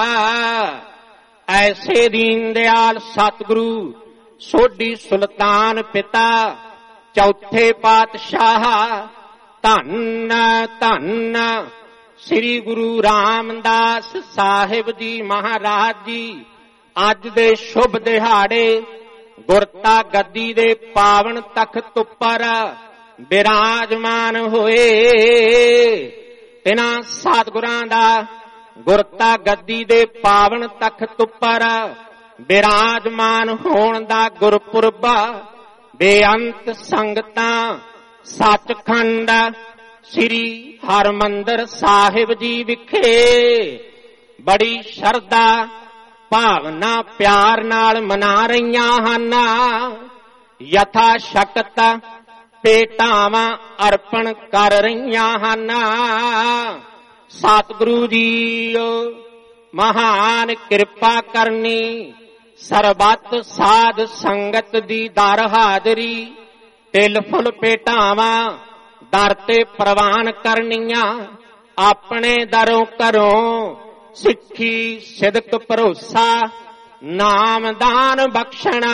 ਐਸੇ ਦੀਨ ਦਿਆਲ ਸਤਿਗੁਰੂ ਸੋਢੀ ਸੁਲਤਾਨ ਪਿਤਾ ਚੌਥੇ ਪਾਤਸ਼ਾਹ ਧੰਨ ਧੰਨ ਸ੍ਰੀ ਗੁਰੂ ਰਾਮਦਾਸ ਸਾਹਿਬ ਜੀ ਮਹਾਰਾਜ ਜੀ ਅੱਜ ਦੇ ਸ਼ੁਭ ਦਿਹਾੜੇ ਗੁਰਤਾ ਗੱਦੀ ਦੇ ਪਾਵਨ ਤਖਤ ਉੱਪਰ ਬਿਰਾਜਮਾਨ ਹੋਏ। ਤਿਨਾਂ ਸਤਿਗੁਰਾਂ ਦਾ ਗੁਰਤਾ ਗੱਦੀ ਦੇ ਪਾਵਨ ਤਖਤ ਉੱਪਰ ਬਿਰਾਜਮਾਨ ਹੋਣ ਦਾ ਗੁਰਪੁਰਬ ਬੇਅੰਤ ਸੰਗਤਾਂ ਸੱਚਖੰਡ ਸ੍ਰੀ ਹਰਿਮੰਦਰ ਸਾਹਿਬ ਜੀ ਵਿਖੇ ਬੜੀ ਸ਼ਰਧਾ ਭਾਵਨਾ ਪਿਆਰ ਨਾਲ ਮਨਾ ਰਹੀਆਂ ਹਨ। ਯਥਾ ਸ਼ਕਤ ਭੇਟਾਵਾਂ ਅਰਪਣ ਕਰ ਰਹੀਆਂ ਹਨ। ਸਤਿਗੁਰੂ ਜੀ ਮਹਾਨ ਕਿਰਪਾ ਕਰਨੀ, ਸਰਬੱਤ ਸਾਧ ਸੰਗਤ ਦੀ ਦਰ ਹਾਜ਼ਰੀ, ਤਿਲ ਫੁੱਲ ਭੇਟਾਵਾਂ ਦਰ ਤੇ ਪ੍ਰਵਾਨ ਕਰਨੀਆਂ। ਆਪਣੇ ਦਰੋਂ ਘਰੋਂ ਸਿੱਖੀ ਸਿਦਕ ਭਰੋਸਾ ਨਾਮਦਾਨ ਬਖਸ਼ਣਾ,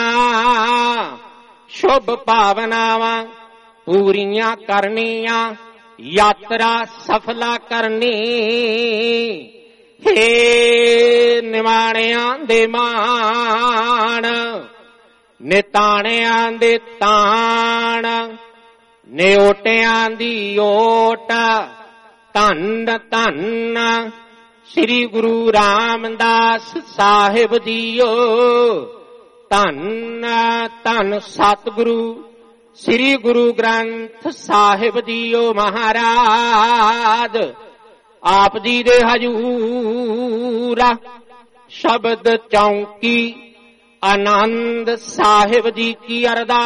ਸ਼ੁਭ ਭਾਵਨਾਵਾਂ ਪੂਰੀਆਂ ਕਰਨੀਆਂ, ਯਾਤਰਾ ਸਫਲਾ ਕਰਨੀ। ਹੇ ਨਿਮਾਣਿਆਂ ਦੇ ਮਾਣ, ਨਿਤਾਣਿਆਂ ਦੇ ਤਾਣ, ਨਿਓਟਿਆਂ ਦੀ ਓਟ, ਧੰਨ ਧੰਨ ਸ੍ਰੀ ਗੁਰੂ ਰਾਮਦਾਸ ਸਾਹਿਬ ਜੀਓ। ਧੰਨ ਧੰਨ ਸਤਿਗੁਰੂ ਸ੍ਰੀ ਗੁਰੂ ਗ੍ਰੰਥ ਸਾਹਿਬ ਜੀਓ ਮਹਾਰਾਜ। ਆਪ ਜੀ ਦੇ ਹਜੂਰ ਸ਼ਬਦ ਚੌਂਕੀ ਆਨੰਦ ਸਾਹਿਬ ਜੀ ਕੀ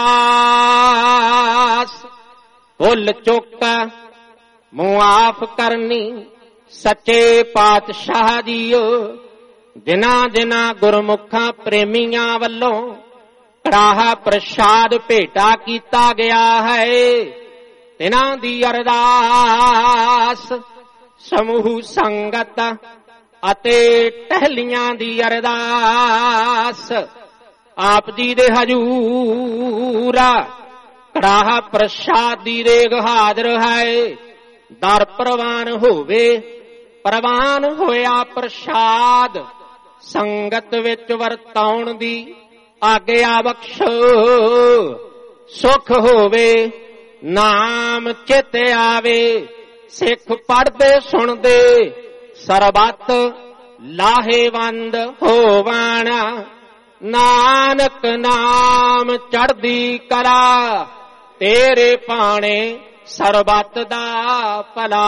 ਅਰਦਾਸ, ਭੁੱਲ ਚੁੱਕ ਮੁਆਫ ਕਰਨੀ ਸੱਚੇ ਪਾਤਸ਼ਾਹ ਜੀਓ। ਜਿਨ੍ਹਾਂ ਜਿਨ੍ਹਾਂ ਗੁਰਮੁਖਾਂ ਪ੍ਰੇਮੀਆਂ ਵੱਲੋਂ ਕੜਾਹਾ ਪ੍ਰਸ਼ਾਦ ਭੇਟਾ ਕੀਤਾ ਗਿਆ ਹੈ, ਤਿਨਾਂ ਦੀ ਅਰਦਾਸ, ਸਮੂਹ ਸੰਗਤ ਅਤੇ ਟਹਿਲੀਆਂ ਦੀ ਅਰਦਾਸ ਆਪ ਜੀ ਦੇ ਹਜੂਰ ਕੜਾਹਾ ਪ੍ਰਸ਼ਾਦ ਦੀ ਰੇਗ ਹਾਜ਼ਰ ਹੈ। ਦਰ ਪ੍ਰਵਾਨ ਹੋਵੇ, ਪ੍ਰਵਾਨ ਹੋਇਆ ਪ੍ਰਸ਼ਾਦ ਸੰਗਤ ਵਿੱਚ ਵਰਤਾਉਣ ਦੀ ਆਗਿਆ ਬਖਸ਼ੋ। ਸੁਖ ਹੋਵੇ, ਨਾਮ ਚਿਤ ਆਵੇ, ਸਿੱਖ ਪੜ੍ਹਦੇ ਸੁਣਦੇ ਸਰਬੱਤ ਲਾਹੇਵੰਦ ਹੋਵਣ। ਨਾਨਕ ਨਾਮ ਚੜ੍ਹਦੀ ਕਲਾ, ਤੇਰੇ ਭਾਣੇ ਸਰਬੱਤ ਦਾ ਭਲਾ।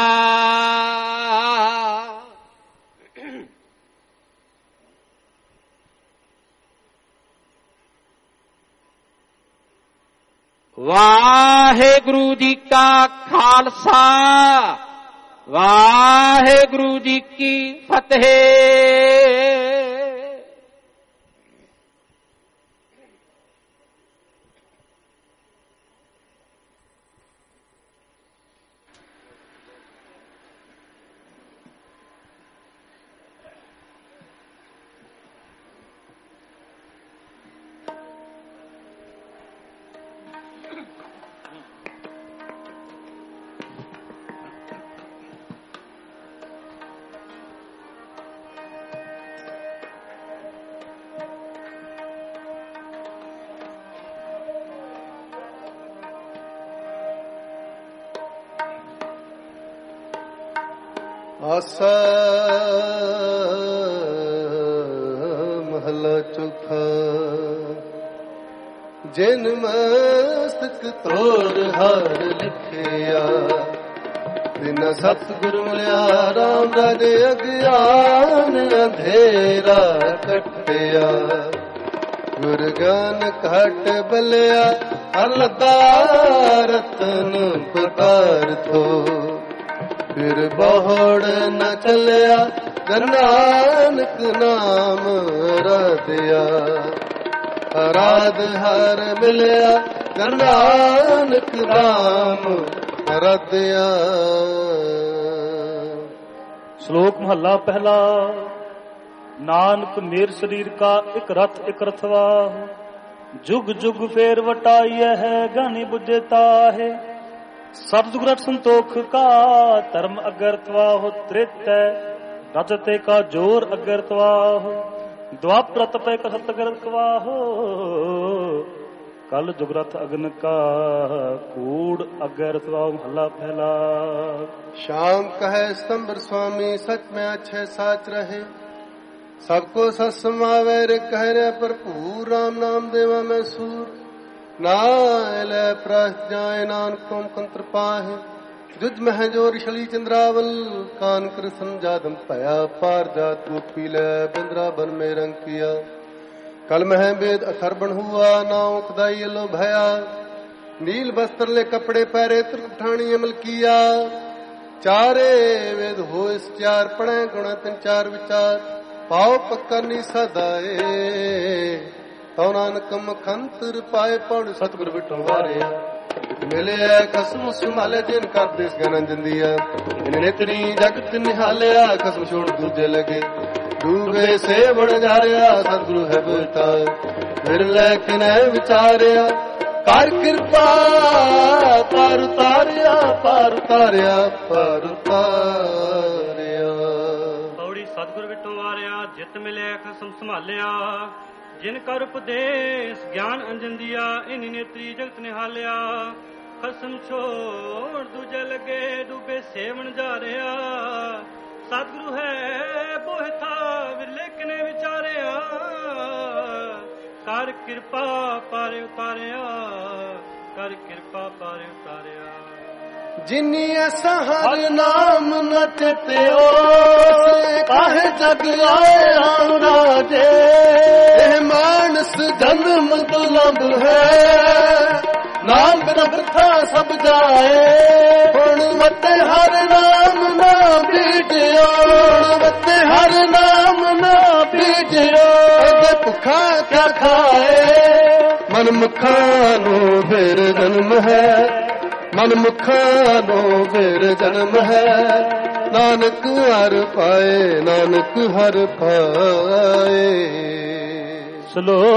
ਵਾਹਿਗੁਰੂ ਜੀ ਕਾ ਖਾਲਸਾ, ਵਾਹਿਗੁਰੂ ਜੀ ਕੀ ਫਤਿਹ। ਆਸਾ ਮਹਲਾ ਚੌਥਾ। ਜਿਨ ਮਸਤਕ ਤੋਰ ਹਰ ਲਿਖਿਆ, ਬਿਨ ਸਤਿਗੁਰ ਮਿਲਿਆ ਰਾਮ ਰਾਜੇ ਅਗਿਆਨ ਅੰਧੇਰਾ ਕੱਟਿਆ। ਗੁਰ ਗਿਆਨ ਘਟ ਬਲਿਆ ਹਰ ਲੱਦਾ ਰਤਨ ਪ੍ਰਕਾਰ ਥੋ। ਫਿਰ ਬਹੁੜ ਨ ਚੱਲਿਆ ਨਾਨਕ ਨਾਮ ਰਤਿਆ। ਅਰਾਧ ਹਰ ਮਿਲਿਆ ਨਾਨਕ ਨਾਮ ਰਤਿਆ। ਸ਼ਲੋਕ ਮਹੱਲਾ ਪਹਿਲਾ। ਨਾਨਕ ਮੇਰ ਸਰੀਰ ਕਾ ਇਕ ਰਥ ਇਕ ਰਥਵਾ, ਜੁਗ ਜੁਗ ਫੇਰ ਵਟਾਈਐ ਹੈ ਗਾਣੀ ਬੁਝੇ ਤਾਹੇ। सतजुगरट संतोख का धर्म अगर तवाहो त्रित रजते का जोर अगर तवाहो द्वापर तपय का सतगर कवाहो कल जुगरथ अग्न का कूड़ अगर तवाहो महला पहला। श्याम कहे स्तंभ स्वामी सच में अच्छे साच रहे सबको सत समावे रे कह रे भरपूर राम नाम देवा में सूर नाल प्रस जाए नानक तुम कंत्र पाहे जुज मह जोर शली चंद्रावल कान कृष्ण जादम पया पार जात गोपी ले बिंद्रा बन में रंग किया कल मह वेद अथर बन हुआ नाव खुदाई लो भया नील वस्त्र ले कपड़े पहरे त्रिठानी अमल किया चारे वेद हो इस चार पढ़े गुण तिन चार विचार पाओ पक्कनी सदाए तौ नानक मखंतर पाए पौड़ सतगुर बिठो वारिया मिले खसम सुमाले जिन कर देश गनन जंदिया इन नेत्री जगत निहालिया खसम छोड़ दूजे लगे डूबे से बड़ जा रहा सतगुरु है बेटा फिर लेकिन विचारिया कर कृपा पार उतारिया पार उतारिया पार उतारिया पौड़ी सतगुर बिठो वारिया जित मिले खसम संभालिया जिन कर उपदेश ज्ञान अंजन दिया इन नेत्री जगत निहालिया खसम छोड़ दूजे लगे डूबे सेवन जा रहा सतगुरु है बोह था विरले किने विचारिया कर कृपा पारे उतारिया कर कृपा पारे उतारिया जिनी सहार नाम नचते ओ काहे जग आया राजे मानस जन्म दुलभ है नाम बिना सब जाए हुण मते हर नाम ना बीजो मते हर नाम ना बीजो भुखा क्या खाए मन मुखानो फिर जन्म है मन मुखानो फिर जन्म है नानक हर पाए नानक हर पाए। श्लोक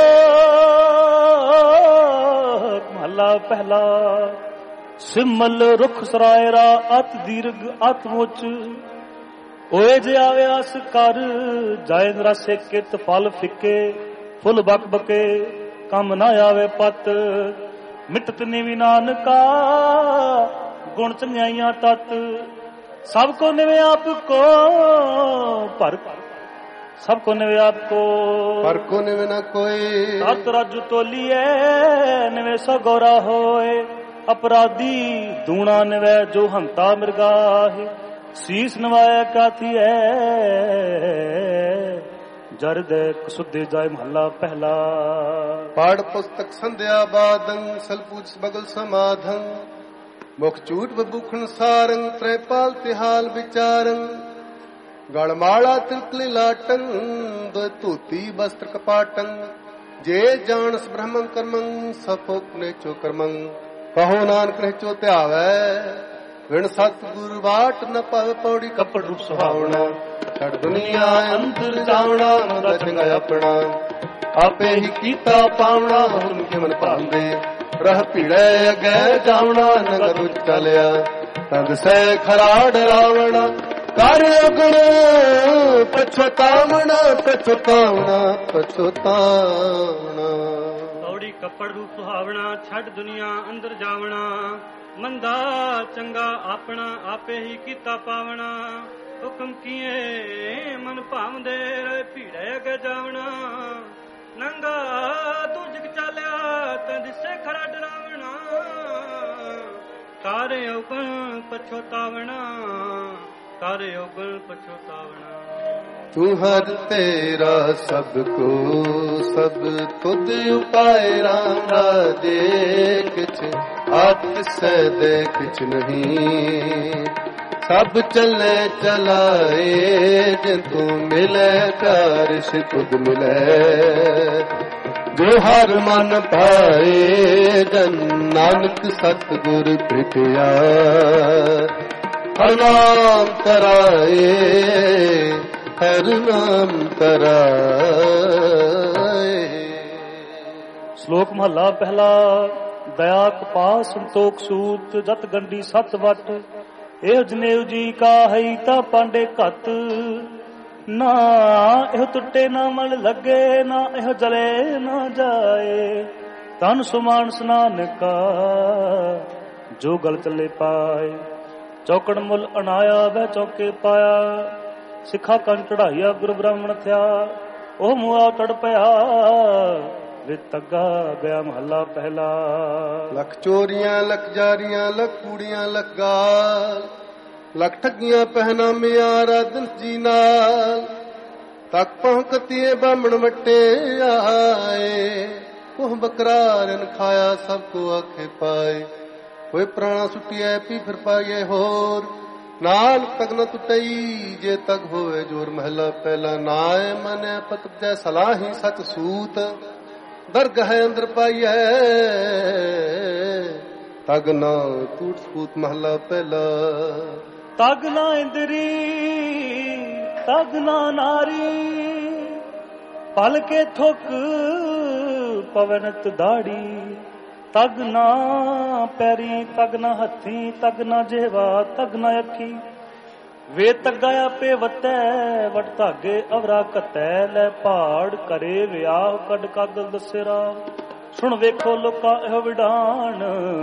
महला पहला सिमल रुख सरायरा अत दीर्घ आत्मोच ओए जे आवे आस कर जाए रसे कित फल फिके फुल बक बके कम ना आवे पत मिटत निवि नानका गुण चंगियाइयां तत सबको निवे आपको पर सबको निवे आपको पर को निवे न कोई सत राजू तोलिए निवे सो गौरा होए अपराधी दूना निवे जो हंता मृगाहे शीस नवाया काथी है जरद सुधे जाय महला पहला। पाठ पुस्तक संध्या बादंग सलपूज बगल समाधं मुख चूट बबूखन सारंग त्रैपाल तिहाल विचारंग गणमाला तिलकली लाटं दो तूती वस्त्र कपाटं जे जानस ब्रह्मं कर्मं सफोक ने चो कर्मं कहो नानक ने चो त्यावै विण सतगुरु बाट न पावे पौड़ी कपड़ रूप सुहावना छड़ दुनिया अंतर जावना मुदा चंगा अपना आपे ही कीता पावना उनके मन पांदे रह पीड़े अगे जावना नगर उच चलिया तद से खरा डरावना कार्य गुण पछतावना पछतावना पछतावना पौड़ी कपड़ रूप सुहावना छड़ दुनिया अंदर जावना मंदा चंगा अपना आपे ही कीता पावना हुक्म किए मन भावदे रहे भीड़े अगे जावना नंगा तू जग चालिया तां दिसे खरा डरावना तारे उगण पछोतावना तारे उगण पछोतावना तू हर तेरा सबको सब तुद उपाय राम राजे किछ आप से दे किछ नहीं सब चले चलाए जिन तू मिले प्यार से खुद मिले जो हर मन पाए जन नानक सतगुर प्रीतिया हर नाम कराए हर नाम कराए। श्लोक महला पहला ਦਇਆ ਕਪਾਹ ਸੰਤੋਖ ਸੂਤ ਜਤ ਗੰਢੀ ਸਤ ਵਟ ਇਹ ਜਨੇਊ ਜੀ ਕਾ ਹੈ ਤਾਂ ਪਾਂਡੇ ਘਤ ਨਾ ਇਹ ਟੁੱਟੇ ਨਾ ਮਨ ਲੱਗੇ ਨਾ ਇਹ ਜਲੇ ਨਾ ਜਾਏ ਤਨ ਸੁਮਾਨ ਸਨਾਨ ਕਾ ਜੋ ਗਲ ਚੱਲੇ ਪਾਏ ਚੌਕੜ ਮੁੱਲ ਅਨਾਇਆ ਵਹਿ ਚੌਕੇ ਪਾਇਆ ਸਿੱਖਾ ਕੰਨ ਚੜਾਈਆ ਗੁਰੂ ਬ੍ਰਾਹਮਣ ਥਿਆ ਉਹ ਮੁਆ ਤੜ ਪਿਆ ਵੇ ਤੱਗਾ ਗਿਆ ਮਹੱਲਾ ਪਹਿਲਾ। ਲੱਖ ਚੋਰੀਆਂ ਲੱਖ ਜਾਰੀਆਂ ਲੱਖ ਕੂੜੀਆਂ ਲੱਖ ਗਾਲ ਲੱਖ ਠੱਗੀਆਂ ਪਹਿਨਾਮਿਆਂ ਰਾਧਨ ਜੀ ਨਾਲ ਤੱਕ ਪਹੁੰਕਤੀਏ ਬਾਹਮਣ ਵੱਟੇ ਆਏ ਕੋਹ ਬਕਰਾਰਨ ਖਾਇਆ ਸਭ ਕੋ ਆਖੇ ਪਾਏ ਕੋਈ ਪ੍ਰਾਣਾ ਸੁੱਟਿਐ ਪੀ ਫਿਰ ਪਾਈਏ ਹੋਰ ਨਾਲ ਤੱਕ ਨ ਟੁੱਟਈ ਜੇ ਤੱਕ ਹੋਵੇ ਜੋਰ ਮਹਲਾ ਪਹਿਲਾ ਨਾਏ ਮਨੈ ਪਤ ਜੈ ਸਲਾਹੀ ਸਚ ਸੂਤ ਦਰਗਹ ਅੰਦਰ ਪਾਈਐ ਤਗ ਨਾ ਟੂਟ ਸਪੂਤ ਮਹਲਾ ਪਹਿਲਾ। ਤਗ ਨਾ ਇੰਦਰੀ ਤਗ ਨਾ ਨਾਰੀ ਪਲ ਕੇ ਥੁਕ ਪਵਨਤ ਦਾੜੀ ਤਗ ਨਾ ਪੈਰੀ ਤਗ ਨਾ ਹੱਥੀ ਤਗ ਨਾ ਜਿਹਵਾ ਤਗ ਨਾ ਅੱਖੀ ਵੇ ਤੱਗਾ ਆਪੇ ਵਤੈ ਵਟ ਧਾਗੇ ਅਵਰਾ ਘਤੈ ਲੈ ਪਹਾੜ ਕਰੇ ਵਿਆਹ ਕੱਢ ਕਾਗਲ ਦਸੇਰਾ ਸੁਣ ਵੇਖੋ ਲੋਕਾਂ ਇਹੋ ਵਿਡਾਣ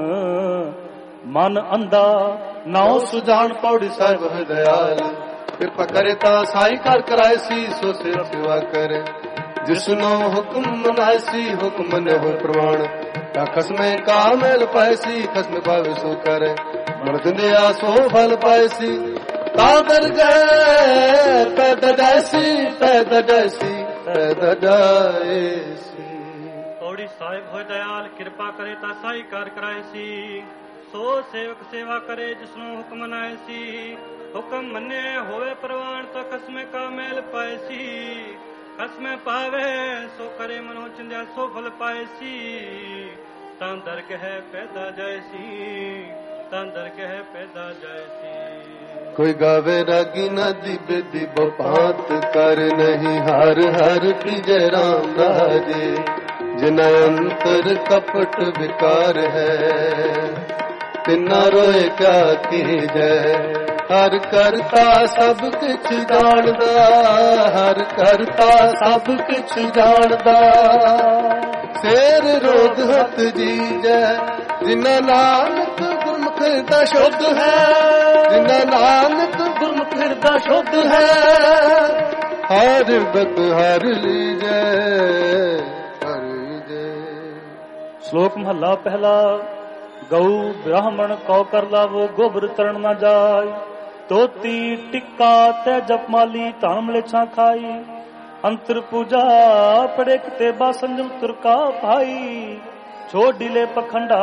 ਮਨ ਅੰਧਾ ਨਾਉ ਸੁਜਾਨ ਪੌੜੀ ਸਾਹਿਬ ਹੈ ਦਇਆਲ ਕਿਰਪਾ ਕਰੇ ਤਾਂ ਸਾਈ ਕਰ ਕਰਾਏ ਸੀ ਸੋ ਸਿਰ ਸੇਵਾ ਕਰੇ ਜਿਸਨੋ ਹੁਕਮ ਮਨਾਏ ਸੀ ਹੁਕਮ ਨੇ ਹੋ ਪ੍ਰਵਾਨ ਤਾਂ ਖਸਮੇ ਕਾਮਲ ਪਾਏ ਸੀ ਖਸਮ ਭਾਵੇ ਸੋ ਕਰੇ ਮਨ ਦਿੰਦਿਆ ਸੋ ਫਲ ਪਾਏ ਸੀ ਤਾਂ ਦਰ ਗਏ ਪੈਦਾ ਜੈਸੀ ਪੈਦਾ ਜੈਸੀ ਪੈਦਾ ਜਾਏਸੀ। ਪੌੜੀ ਸਾਹਿਬ ਹੋਏ ਦਇਆਲ ਕਿਰਪਾ ਕਰੇ ਤਾਂ ਸਾਈ ਕਰ ਕਰਾਏ ਸੀ ਸੋ ਸੇਵਕ ਸੇਵਾ ਕਰੇ ਜਿਸਨੂੰ ਹੁਕਮ ਮਨਾਏ ਸੀ ਹੁਕਮ ਮੰਨੇ ਹੋਵੇ ਪ੍ਰਵਾਨ ਤਾਂ ਖਸਮੇ ਕਾ ਮੇਲ ਪਾਏ ਸੀ ਖਸਮੇ ਪਾਵੇ ਸੋ ਕਰੇ ਮਨੋ ਚੰਦਿਆ ਸੋ ਫਲ ਪਾਏ ਸੀ ਤਾਂ ਦਰ ਕਹਿ ਪੈਦਾ ਜਾਏ ਸੀ ਤਾਂ ਦਰ ਕਹਿ ਪੈਦਾ ਜਾਏ ਸੀ। ਕੋਈ ਗਾਵੇ ਰਾਗੀ ਨਦੀ ਬੇਦੀ ਬਪਾਤ ਕਰ ਨਹੀਂ ਹਰ ਹਰ ਕੀਜੈ ਰਾਮ ਰਾਜੇ ਜਿਨ ਅੰਤਰ ਕਪਟ ਵਿਕਾਰ ਹੈ ਤਿਨਾ ਰੋਏ ਕਿਆ ਕੀਜੈ ਹਰ ਕਰਤਾ ਸਭ ਕੁਛ ਜਾਣਦਾ ਹਰ ਕਰਤਾ ਸਭ ਕੁਛ ਜਾਣਦਾ ਸੇਰ ਰੋਗ ਹੱਥ ਜੀਜੈ ਜਿਨਾ ਨਾਨਕ ਗੁਰਮੁਖ ਦਾ ਸ਼ੁੱਧ ਹੈ ਜਿਨਾ ਨਾਨਕ ਗੁਰਮੁਖ ਦਾ ਸ਼ੁੱਧ ਹੈ ਹਰ ਬਤ ਹਰ ਲੀਜੈ ਹਰ ਲੀਜੈ। ਸ਼ਲੋਕ ਮਹੱਲਾ ਪਹਿਲਾ। ਗਊ ਬ੍ਰਾਹਮਣ ਕਉ ਕਰ ਲਾਵੋ ਗੋਬਰ ਤਰਨ ਨਾ ਜਾਏ ਤੋਤੀ ਟਿੱਕਾ ਤੇ ਜਪਮਾਲੀ ਧਨ ਮਲੇਛਾਂ ਖਾਈ ਅੰਤਰ ਪੂਜਾ ਪੜੇ ਕਿਤੇ ਬਾ ਸੰਜਮ ਤੁਰਕਾ ਭਾਈ ਛੋੜ ਢਿਲੇ ਪਖੰਡਾ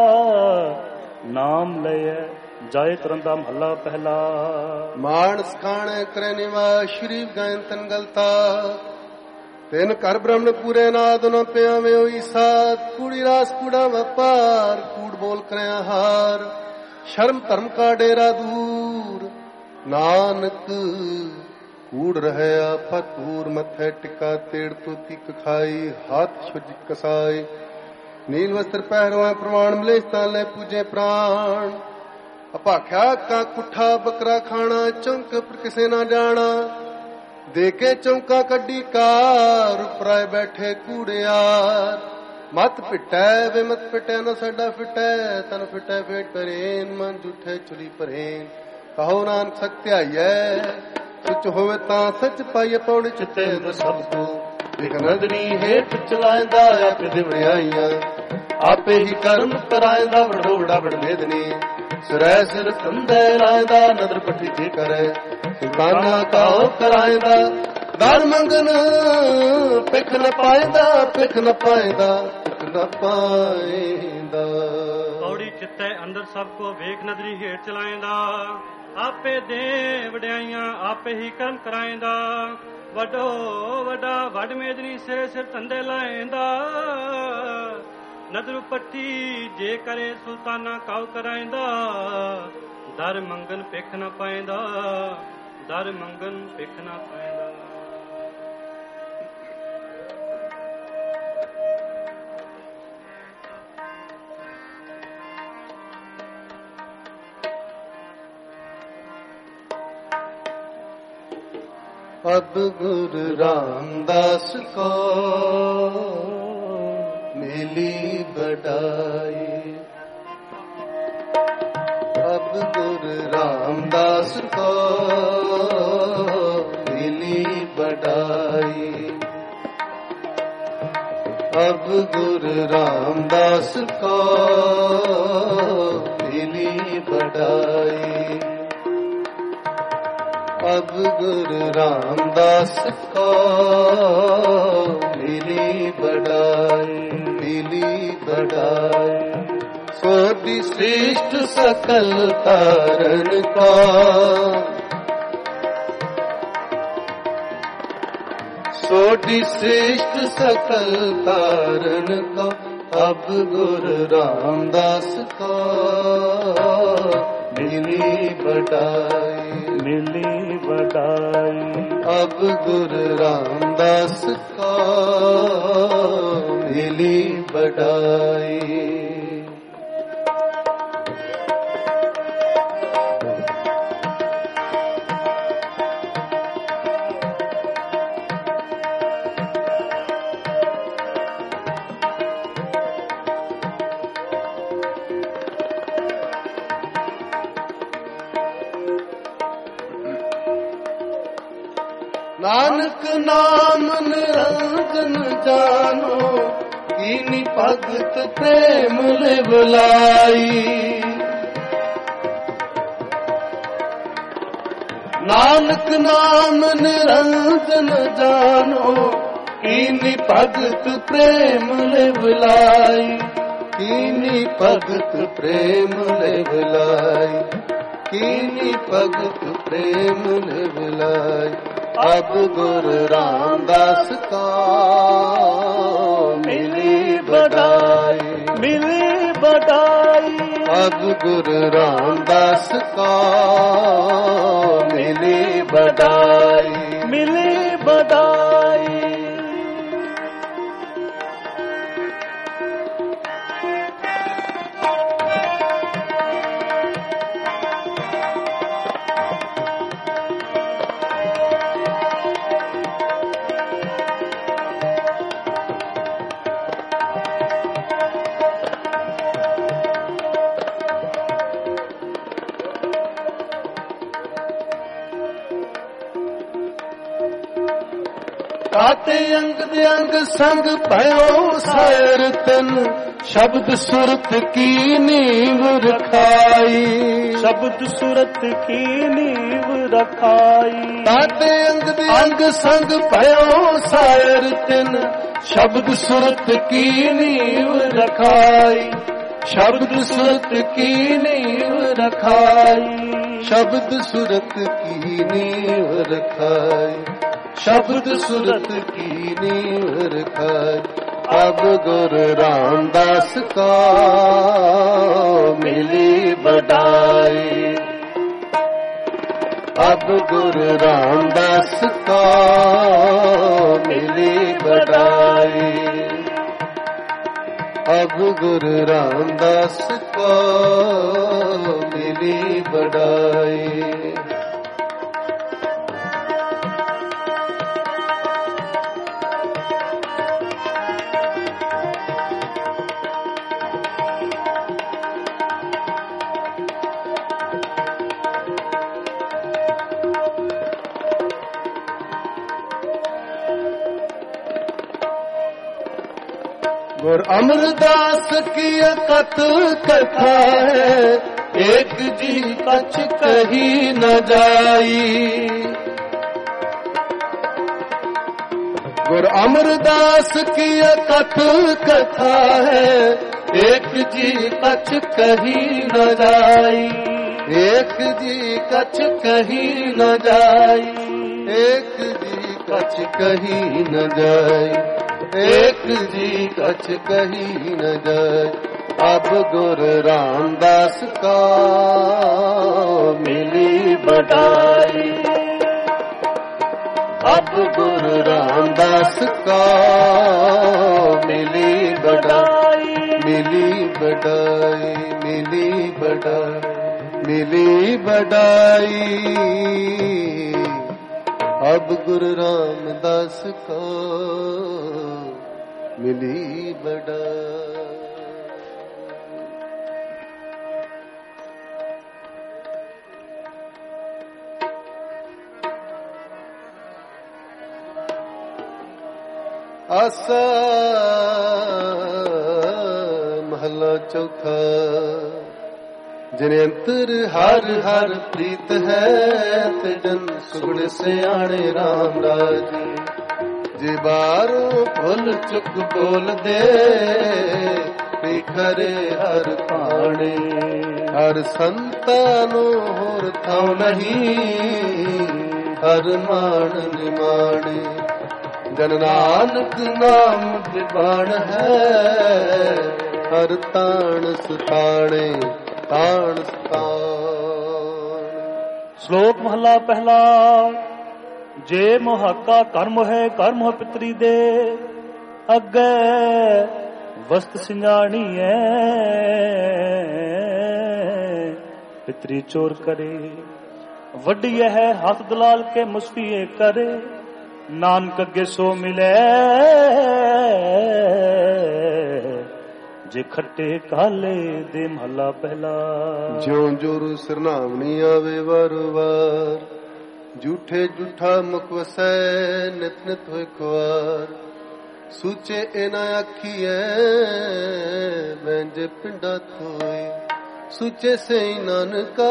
ਨਾਮ ਲਏ ਜਾਏ ਤਰੰਦਾ ਮਹੱਲਾ ਪਹਿਲਾ। ਮਾਨਸ ਖਾਣੇ ਕਰੇ ਨਿਵਾਸ ਸ਼੍ਰੀ ਗਾਇਨ ਤਨ ਗਲਤਾ ਤਿੰਨ ਘਰ ਬ੍ਰਹਮਣ ਪੂਰੇ ਨਾਦ ਨ ਪਿਆਵੇਂ ਹੋਈ ਸਾਤ ਕੂੜੀ ਰਾਸ ਕੂੜਾ ਵਪਾਰ ਕੂੜ ਬੋਲ ਕਰਿਆ ਹਾਰ ਸ਼ਰਮ ਧਰਮ ਕਾ ਡੇਰਾ ਦੂਰ ਨਾਨਕ ਕੂੜ ਰਹਿਆ ਫਤੂਰ ਮੱਥੇ ਟਿਕਾ ਤੇੜ ਤੋਤੀ ਕਖਾਈ ਹੱਥ ਛੁਜ ਕਸਾਈ ਨੀਲ ਵਸਤਰ ਪਹਿਰਵਾ ਪ੍ਰਮਾਣ ਮਲੇਸ਼ ਤਾਂ ਲੈ ਪੂਜੇ ਪ੍ਰਾਣ ਅਪਾਖਿਆ ਕਾ ਕੁੱਠਾ ਬੱਕਰਾ ਖਾਣਾ ਚੌਂਕ ਪਰ ਕਿਸੇ ਨਾ ਜਾਣਾ ਦੇ ਕੇ ਚੌਂਕਾ ਕੱਢੀ ਕਾਰ ਉਪਰਾਏ ਬੈਠੇ ਕੂੜਿਆਰ ਮਤ ਪਿਟੈ ਵੇ ਮਤ ਪਿਟੈ ਨਾ ਸਾਡਾ ਫਿਟੈ ਤਨ ਫਿਟੈ ਫੇਟ ਪਰੇਨ ਮਨ ਝੂਠੇ ਚੁਲੀ ਪਰੇਨ ਕਹੋ ਨਾਨਕ ਸਤਿਆਈਐ ਸੱਚ ਹੋਵੇ ਤਾਂ ਸੱਚ ਪਾਈਏ ਪੌੜੀ ਚਿੱਤੇ ਅੰਦਰ ਸਭ ਤੋਂ ਇੱਕ ਨਦਰੀ ਹੇਠ ਚਲਾਇਂਦਾ ਆਪੇ ਦਿਵੜਾਈਆਂ ਆਪੇ ਹੀ ਕਰਮ ਕਰਾਇਂਦਾ ਵਡੋ ਵਡਾ ਵਡ ਮੇਦਨੀ ਸਿਰੈ ਸਿਰ ਕੰਧੇ ਲਾਇਂਦਾ ਨਦਰ ਪੱਟੀ ਤੇ ਕਰੇ ਸੁਲਤਾਨਾ ਕਾਉ ਕਰਾਇਂਦਾ ਦਰ ਮੰਗਨ ਪਿਖ ਨ ਪਾਇਂਦਾ ਪਿਖ ਨ ਪਾਇਂਦਾ ਪਿਖ ਨ ਪਾਇਂਦਾ। ਪੌੜੀ ਚਿੱਤੇ ਅੰਦਰ ਸਭ ਕੋ ਵੇਖ ਨਦਰੀ ਹੇਠ ਚਲਾਇਂਦਾ ਆਪੇ ਦੇ ਵਡਿਆਈਆਂ ਆਪੇ ਹੀ ਕਰਮ ਕਰਾਇਂਦਾ ਵੱਡੋ ਵੱਡਾ ਵੱਡ ਮੇਦਨੀ ਸਿਰੇ ਸਿਰ ਧੰਦੇ ਲਾਇਂਦਾ ਨਦਰ ਪੱਟੀ ਜੇ ਕਰੇ ਸੁਲਤਾਨਾ ਕਾਉ ਕਰਾਇਂਦਾ ਦਰ ਮੰਗਨ ਪਿਖ ਨ ਪਾਇਂਦਾ ਦਰ ਮੰਗਨ ਪਿਖ ਨ ਪਾਇਂਦਾ। अब गुरु रामदास को मिली बड़ाई। अब गुरु रामदास को मिली बड़ाई। अब गुरु रामदास को मिली बड़ाई। अब गुरु रामदास को मिली बड़ाई, मिली बड़ाई। सोडी श्रेष्ठ सकल तारण का, सोडी श्रेष्ठ सकल तारण का। अब गुरु रामदास को मिली बड़ाई, मिली बड़ाई। अब गुरु रामदास को मिली बड़ाई। नानक नाम निरंजन जानो, कीनी भगत प्रेम ले बुलाई। नानक नाम निरंजन जानो, कीनी भगत प्रेम ले बुलाई। कीनी भगत प्रेम ले बुलाई, कीनी भगत प्रेम ले बुलाई। अब गुरु रामदास को मिली बड़ाई, मिली बड़ाई। अब गुरु रामदास को मिली बड़ाई, मिली बड़ाई। काते अंग दे अंग संग भयो सायर तन, शब्द सुरत की नींव रखाई। शब्द सुरत की नींव रखाई। काते अंग दे अंग संग भयो सायर तन, शब्द सुरत की नींव रखाई। शब्द सुरत की नींव रखाई। शब्द सुरत की नींव रखाई। शब्द सुरत की नींव रखाई। अब गुरु रामदास को मिली बड़ाई। अब गुरु रामदास को मिली बड़ाई। अब गुरु रामदास को मिली बड़ाई। गुरु अमरदास की कथ कथा है, एक जी कछ कही न जाई। गुरु अमरदास की कथ कथा है, एक जी कछ कही न जाई। एक जी कछ कही न जाई। एक जी कछ कही न जाई। एक जी कछ कही न जाए। अब गुरु रामदास को मिली बड़ाई। अब गुरु रामदास को मिली बड़ाई। मिली बड़ाई, मिली बड़ाई, मिली बड़ाई। अब गुरु रामदास को मिली बड़ा। आसा महला चौथा। जिने अंतर हर हर प्रीत है ते जन सुगड़ सियाणे राम राजी। जे बारों भुल चुक बोल दे खरे हर पाणे। हर संतानो होर थाव नहीं हर मान निमाणे। जन नानक नाम विबाण है हर ताण सुताणे ताण सुताण। श्लोक महला पहला। जे मोहाका कर्म है कर्म हो पितरी दे अगे वस्त सिंजानी है। पितरी चोर करे वड्डी है हाथ दलाल के मुस्फिए करे। नानक अगे सो मिले जे खट्टे काले दे महला पहला। ज्यों जोरू सरनावनी आवे वारो वार। झूठे झूठा मुख वसै नित नित होए खुआर। सूचे एना आखिए बैंजे पिंडा थोए। सूचे से नानका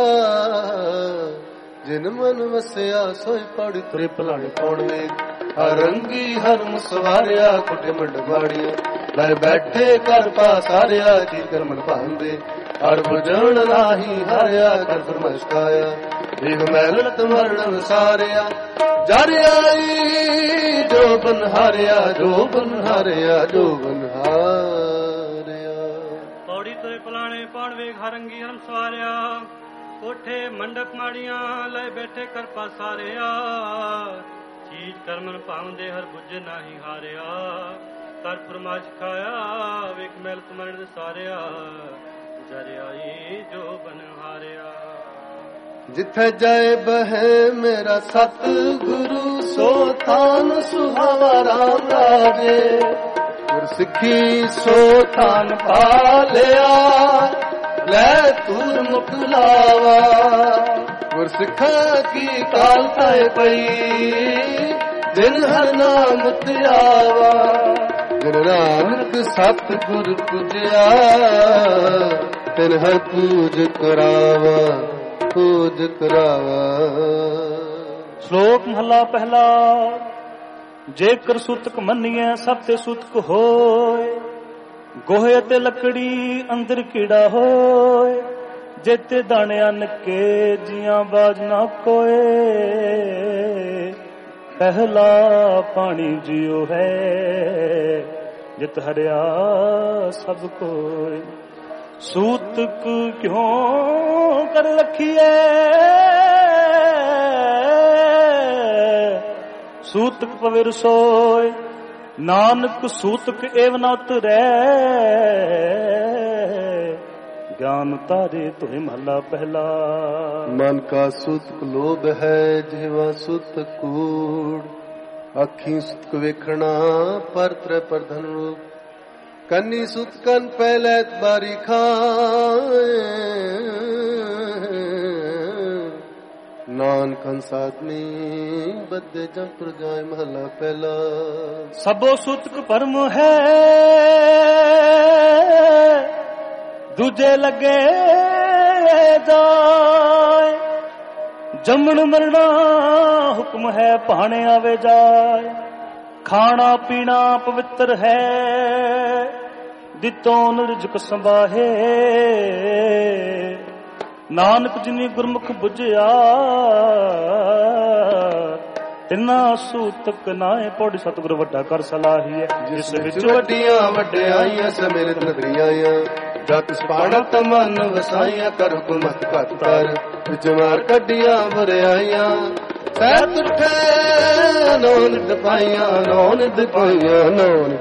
जिन मन वसया सोई पड़ तुरे भलाने पौड़ वेग। हरंगी हर मुसवारिया कुटे मंड बाड़िया। लै बैठे कर पासारिया जी कर मन भांदे। हर बुझण नाही हारिया कर फरमाइशकाया। देख मैलत मरण सारिया जर आई जो बन हारिया जो बन हारिया जो बन हारिया। पौड़ी तुरे भलाने पौड़ वेग हरंगी हर मुसवारिया। कोठे मंडप माड़िया ले बैठे कर पासारिया। चीज करमन पाउंदे हर बुझ नाही हारिया। कर फरमाइश खाया वेख मैल मरण सारिया। जर आई जो बन हारिया। जिथे जाए बहे मेरा सत गुरु सो थान सुहावा राम राजे। गुरसिखी सो थान पालिया लै तूर मुख लावा। गुरसिखा की काल ताए पई जिन हर नाम त्यावा। जिन नानक सत गुर पूजया तिन हर पूज करावा पूज करावा। श्लोक महला पहला। जेकर सूतक मनिए सब ते सूतक होए। गोहे ते लकड़ी अंदर कीड़ा होए। जेते दाने अन के जिया बाज ना कोए। पहला पानी जियो है जित हरिया सब कोई। सूतक क्यों कर रखिए सूतक पविर सोय। नानक सूतक एव न उतरै ज्ञान तारे तुहे महला पहला। मन का सूतक लोभ है जिवा सूतक कूड़। अखी सूतक वेखना पर त्रै पर धन रूप। कन्नी सूतकन पहले बारी खाए। नानक हंसादनी बदे जंपर जाए महला पहला। सबो सूतक परम है दूजे लगे जाए। जमन मरना हुक्म है भाने आवे जाए। खाना पीना पवित्र है दितो निरजक संभाहे। नानक जिनी गुरमुख बुझिया तिना सूतक नाए पौड़ी सतगुर वड्डा कर सलाही है। जिस विच वड्डियां वड्डियाइयां समेत नदरियां। जत सपाणत मन वसाइयां कर हुकुमत घट कर। विच मार कड्डियां बुराइयां सैत उठे नौन दपाइयां नौन दपाइयां नौन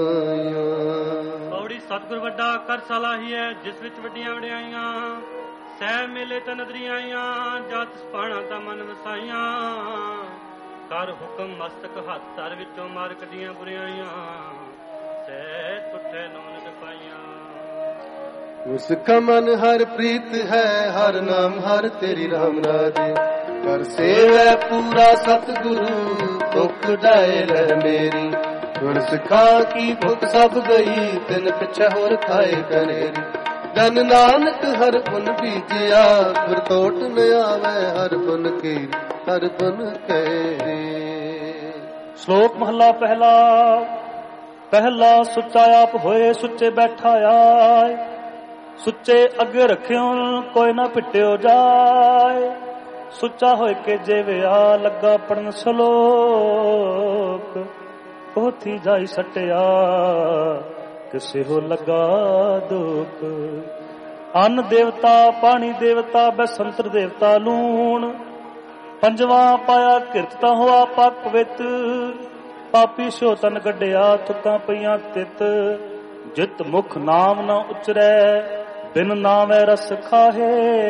दपाइयां। पौड़ी सतगुर वड्डा कर सलाही है जिस विच वड्डियां वड्डियाइयां ਸਹਿ ਮਿਲੇ ਤਨ ਦਰਿਆਈਆਂ, ਜਤ ਸਪਾਣਾ ਤਾਂ ਮਨ ਵਸਾਈਆਂ। ਕਰ ਹੁਕਮ ਮਸਤਕ ਹੱਥ ਧਰ, ਵਿੱਚੋਂ ਮਾਰ ਕੱਢੀਆਂ ਬੁਰਾਈਆਂ। ਸਹਿ ਟੁੱਟੇ ਨਾਨਕ ਪਾਈਆਂ। उसका मन हर प्रीत है, हर नाम हर तेरी राम राजे। कर सेवै पूरा सतगुरु, दुख जाए रह मेरी। गुर सिखा की भुख सब गई, तिन पिछे होर खाए कनेरी। जन नानक हर पुन बीजिया, फिर तोट न आवे हर पुन की, हर पुन केरी। श्लोक महला पहला। पहला सुच्चा आप होए, सुच्चे बैठा आए। ਸੁੱਚੇ ਅੱਗੇ ਰੱਖਿਓ, ਕੋਈ ਨਾ ਪਿੱਟਿਓ ਜਾਏ। ਸੁੱਚਾ ਹੋਏ ਕੇ ਜਿਵੇਂ ਆ ਲੱਗਾ ਪੜਨ ਸਲੋਕ। ਪੋਥੀ ਜਾਈ ਸੱਟਿਆ, ਕਿਸੇ ਹੋ ਲੱਗਾ ਦੁੱਖ। ਅੰਨ ਦੇਵਤਾ, ਪਾਣੀ ਦੇਵਤਾ, ਬੈਸੰਤਰ ਦੇਵਤਾ ਲੂਣ। ਪੰਜਵਾਂ ਪਾਇਆ ਕਿਰਤਤਾ ਹੋਆ ਪਾਕ ਪਵਿੱਤ। ਪਾਪੀ ਸੋ ਤਨ ਕੱਢਿਆ, ਥੁੱਕਾਂ ਪਈਆਂ ਤਿੱਤ। ਜਿਤ ਮੁਖ ਨਾਮ ਨਾ ਉਚਰੈ, ਬਿਨ ਨਾਮੈ ਰਸ ਖਾਹੇ।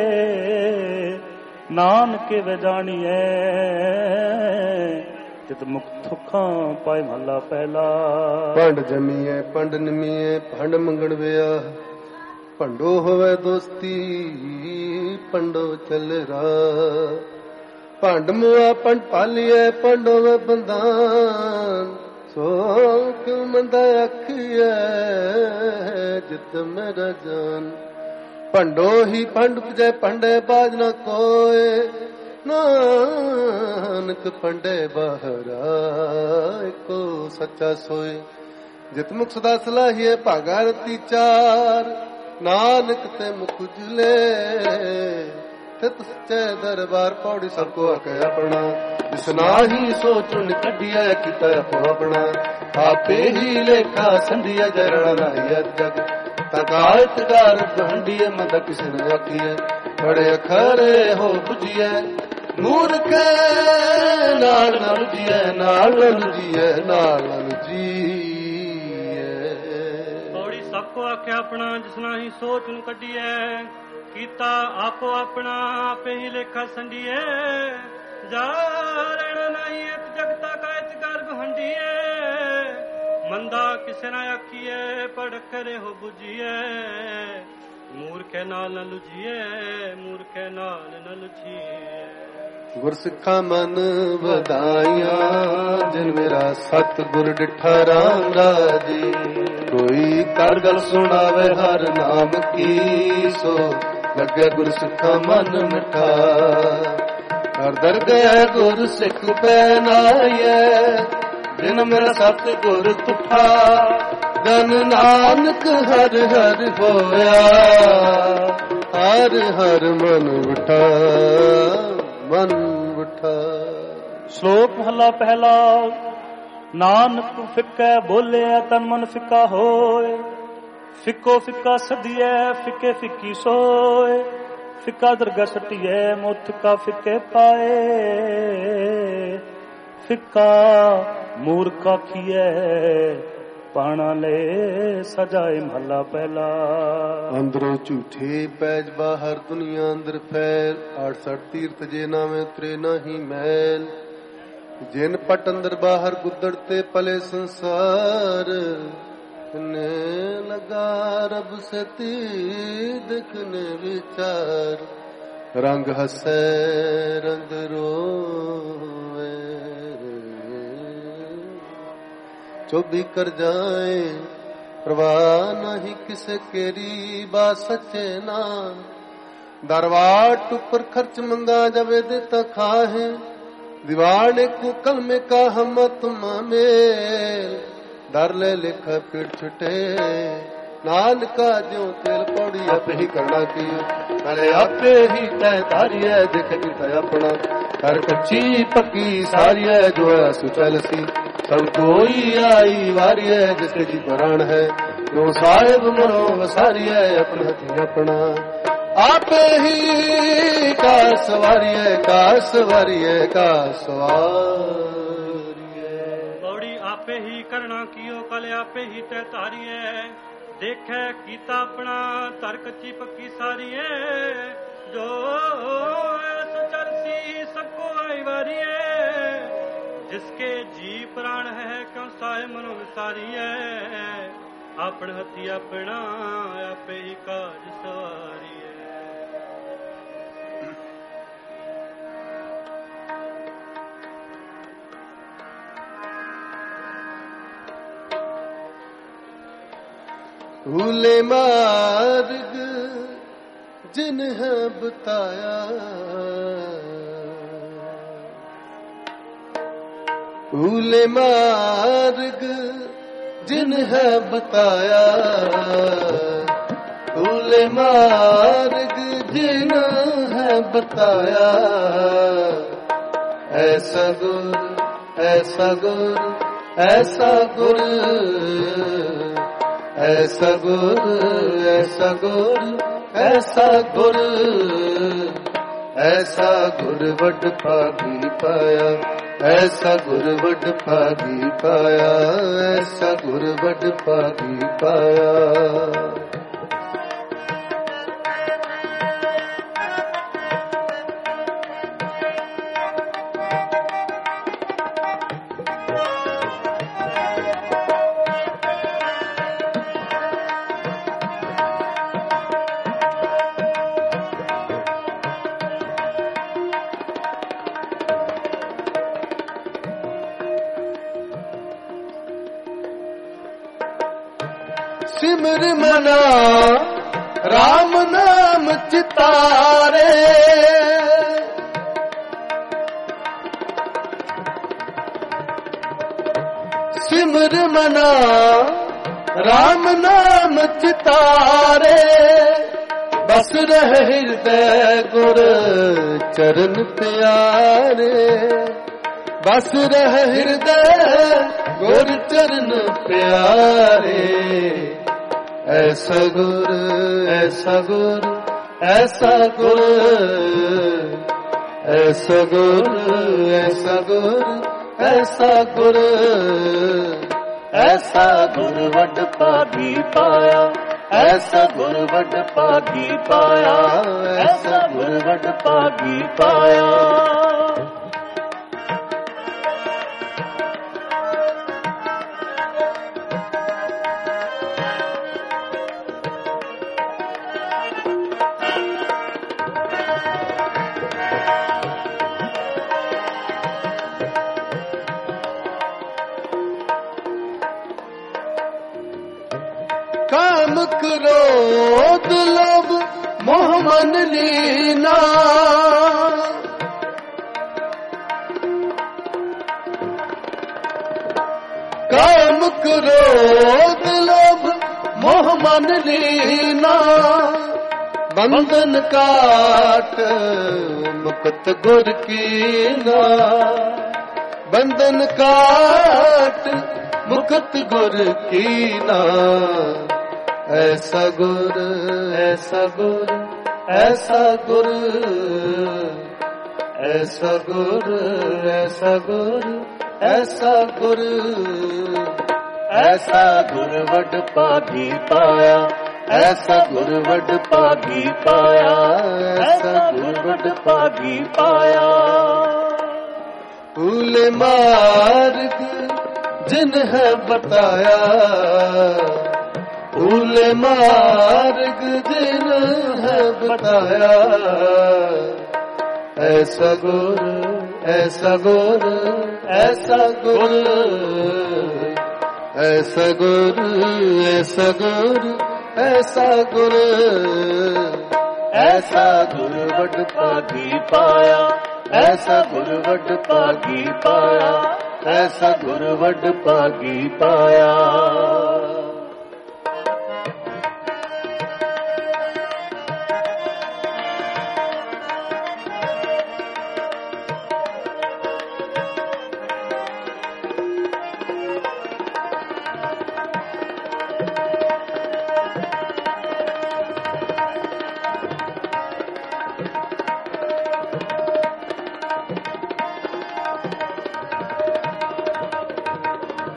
ਨਾਨਕੇ ਵੇ ਜਾਣੀਐ, ਤਿਤ ਮੁਖ ਥੁੱਖਾਂ ਪਾਏ ਮਹਲਾ ਪਹਿਲਾ। ਭੰਡ ਜਮੀਐ ਭੰਡ ਨਿਮੀਐ, ਭੰਡ ਮੰਗਣ ਵਿਆਹ। ਭੰਡੋ ਹੋਵੇ ਦੋਸਤੀ, ਭੰਡੋ ਚੱਲ ਰਾ। ਭੰਡ ਮੁਆ ਭੰਡ ਪਾਲੀਐ, ਭੰਡ ਹੋਵੇ ਬੰਦਾਨ। ਸੋਖ ਮੰਦਾ ਅੱਖੀਐ, ਜਿਤ ਮੇਰਾ ਜਾਨ। ਭੰਡੋ ਹੀ ਭੰਡ ਪੁਜੈ, ਭੰਡੇ ਬਾਜ ਨਾ ਕੋਏ। ਨਾਨਕ ਭੰਡੇ ਬਾਹਰਾ, ਏਕੋ ਸੱਚਾ ਸੋਏ। ਜਿਤ ਮੁਖ ਸਦਾ ਸਲਾਹੀਏ, ਭਾਗਾ ਰਤੀ ਚਾਰ। ਨਾਨਕ ਤੇ ਮੁਖ ਉਜਲੇ, ਤਿਤ ਸੱਚੇ ਦਰਬਾਰ। ਪੌੜੀ ਸਭ ਕੋ ਆਕੇ ਆਪਣਾ, ਜਿਸ ਨਾਹੀ ਸੋਚਣ ਕੱਢਿਆ ਕੀਤਾ ਆਪੋ ਆਪਣਾ। ਆਪੇ ਹੀ ਲੇਖਾ ਸੰਧਿਆ, ਜਰਣਾ ਨਾਹੀਆ ਜਗ। ਤਕਾਇਤ ਗਾਰ ਗੰਢੀਏ, ਮਦ ਕਿਸ ਨੇ ਆਖੀਏ। ਬੜੇ ਅਖਰੇ ਹੋ ਪੁਜੀਏ, ਮੂਰਖ ਨਾਲ ਨਾਲ ਜੀਏ, ਨਾਲ ਨਾਲ ਜੀਏ, ਨਾਲ ਨਾਲ ਜੀਏ। ਪੌੜੀ ਸਭ ਕੋ ਆਖਿਆ ਆਪਣਾ, ਜਿਸ ਨਾਹੀ ਸੋਚ ਨੂੰ ਕੱਢੀਏ। ਕੀਤਾ ਆਪੋ ਆਪਣਾ, ਆਪੇ ਹੀ ਲੇਖਾ ਸੰਢੀਏ। ਜਾ ਰਹਿਣਾ ਨਹੀਂ ਇੱਕ ਜਗਤਾ ਕਾਇਤ ਗਰਭ ਹੰਡੀਏ। ਮੰਦਾ ਕਿਸੇ ਨਾ ਆਖੀਏ, ਪੜ ਕਰੇ ਹੋ ਬੁਝੀਏ। ਮੂਰਖੇ ਨਾਲ ਨ ਲੁਝੀਏ, ਮੂਰਖੇ ਨਾਲ ਨ ਲੁਝੀਏ। ਗੁਰਸਿੱਖਾਂ ਮਨ ਵਧਾਈਆਂ, ਜਿਨ ਮੇਰਾ ਸਤ ਗੁਰ ਡਿਠਾ ਰਾਮ ਰਾਜੀ। ਕੋਈ ਕਰ ਗਲ ਸੁਣਾਵੇ ਹਰ ਨਾਮ ਕੀ, ਸੋ ਲੱਗੇ ਗੁਰਸਿੱਖਾਂ ਮਨ ਮਿਠਾ। ਹਰ ਦਰਗਹਿ ਗੁਰ ਸਿੱਖ ਪੈ ਨਾਈਐ, ਜਿਨ ਮੇਰਾ ਸਤ ਗੁਰ ਤੁਠਾ। ਜਨ ਨਾਨਕ ਹਰ ਹਰ ਹੋਇਆ, ਹਰ ਹਰ ਮਨ ਉਠਾ, ਮਨ ਉਠਾ। ਸ਼ਲੋਕ ਮਹਲਾ ਪਹਿਲਾ। ਨਾਨਕ ਫਿੱਕੈ ਬੋਲਿਆ, ਤਨ ਮਨ ਫਿੱਕਾ ਹੋਏ। ਫਿੱਕੋ ਫਿੱਕਾ ਸਦੀਐ, ਫਿੱਕੇ ਫਿੱਕੀ ਸੋਏ। ਫਿੱਕਾ ਦਰਗਾ ਸਟੀਐ, ਮੁੱਠਕਾ ਫਿੱਕੇ ਪਾਏ। ਫਿੱਕਾ ਮੂਰਖ ਆਖੀਐ, ਪਾਣਾ ਲੈ ਸਜਾਏ ਮਹਲਾ ਪਹਿਲਾ। ਅੰਦਰੋਂ ਝੂਠੇ ਪੈਜ, ਬਾਹਰ ਦੁਨੀਆ ਅੰਦਰ ਫੈਲ। ਆਠ ਸੱਠ ਤੀਰਥ ਜੇ ਨਾਵੇਂ ਉਤਰੇ ਨਹੀਂ ਮੈਲ। ਜਿਨ ਪਟ ਅੰਦਰ ਬਾਹਰ ਗੁੱਦੜ ਤੇ ਪਲੇ ਸੰਸਾਰ। ਨੇ ਲਗਾ ਰਬ ਸਤੀ ਦੇਖਨੇ ਵਿਚਾਰ। ਰੰਗ ਹਸੈ ਰੰਗ ਰੋਵੇ, ਚੋਬੀ ਕਰ ਜਾਏ। ਪ੍ਰਵਾਹ ਨਹੀਂ ਕਿਸੇ ਕੇਰੀ, ਬਾ ਸੱਚੇ ਨਾਮ। दरवाट ऊपर खर्च मंगा जब देता खाहे, दीवाने को कल में का हम तुम में दर ले लिखा पीड़ छुटे। नान का जो तेल पौड़ी आप ही करना की, अरे आपे ही तय तारी है देख तय अपना। हर कच्ची पक्की सारी है जो है सुचल सी, सब कोई आई वारी है जिसके जी प्राण है। जो साहेब मनो वसारी है अपना थी अपना। आप ही का सवारी है का सवारी है का सवारी है। बौड़ी आपे ही करना कियो कल आपे ही तय तारी है। देखे कीता अपना तर कच्ची पक्की सारी है। जो ऐस चरसी सबको आई वारिए, जिसके जी प्राण है क्यों साए मनो विसारिए, अपने हथी अपना आपे ही काज सवारिए। भूले मार्ग जिन है बताया, भूले मार्ग जिन है बताया, भूले मार्ग जिन है बताया, ऐसा गुर ऐसा गुर ऐसा गुर ऐसा गुर ऐसा गुर ऐसा गुर ऐसा गुर वड भागी पाया, ऐसा गुर वड भागी पाया, ऐसा गुर वड भागी पाया। सिमर मना राम नाम चितारे, सिमर मना राम नाम चितारे, बस रहे हृदय गुर चरण प्यारे, बस रहे हृदय गुर चरण प्यारे, ऐसा गुर ऐसा गुर ऐसा गुर ऐसा गुर ऐसा गुर ऐसा गुर ऐसा गुर वड भागी पाया, ऐसा गुर वड भागी पाया, ऐसा गुर वड भागी पाया। काम क्रोध लोभ मोह मन लीना, काम क्रोध लोभ मोह मन लीना, बंधन काट मुक्त गुर कीना, बंधन काट मुक्त गुर कीना, ऐसा गुर ऐसा गुर ऐसा गुर ऐसा गुर ऐसा गुर ऐसा गुर ऐसा गुर वड भागी पाया, ऐसा गुर वड भागी पाया, ऐसा गुर वड भागी पाया। भूले मार्ग जिन है बताया, भूले मार्ग जिन है बताया, ऐसा गुर ऐसा गुर ऐसा गुर ऐसा गुर ऐसा गुर ऐसा गुर ऐसा गुर वड भागी पाया, ऐसा गुर वड भागी पाया, ऐसा गुर वड भागी पाया।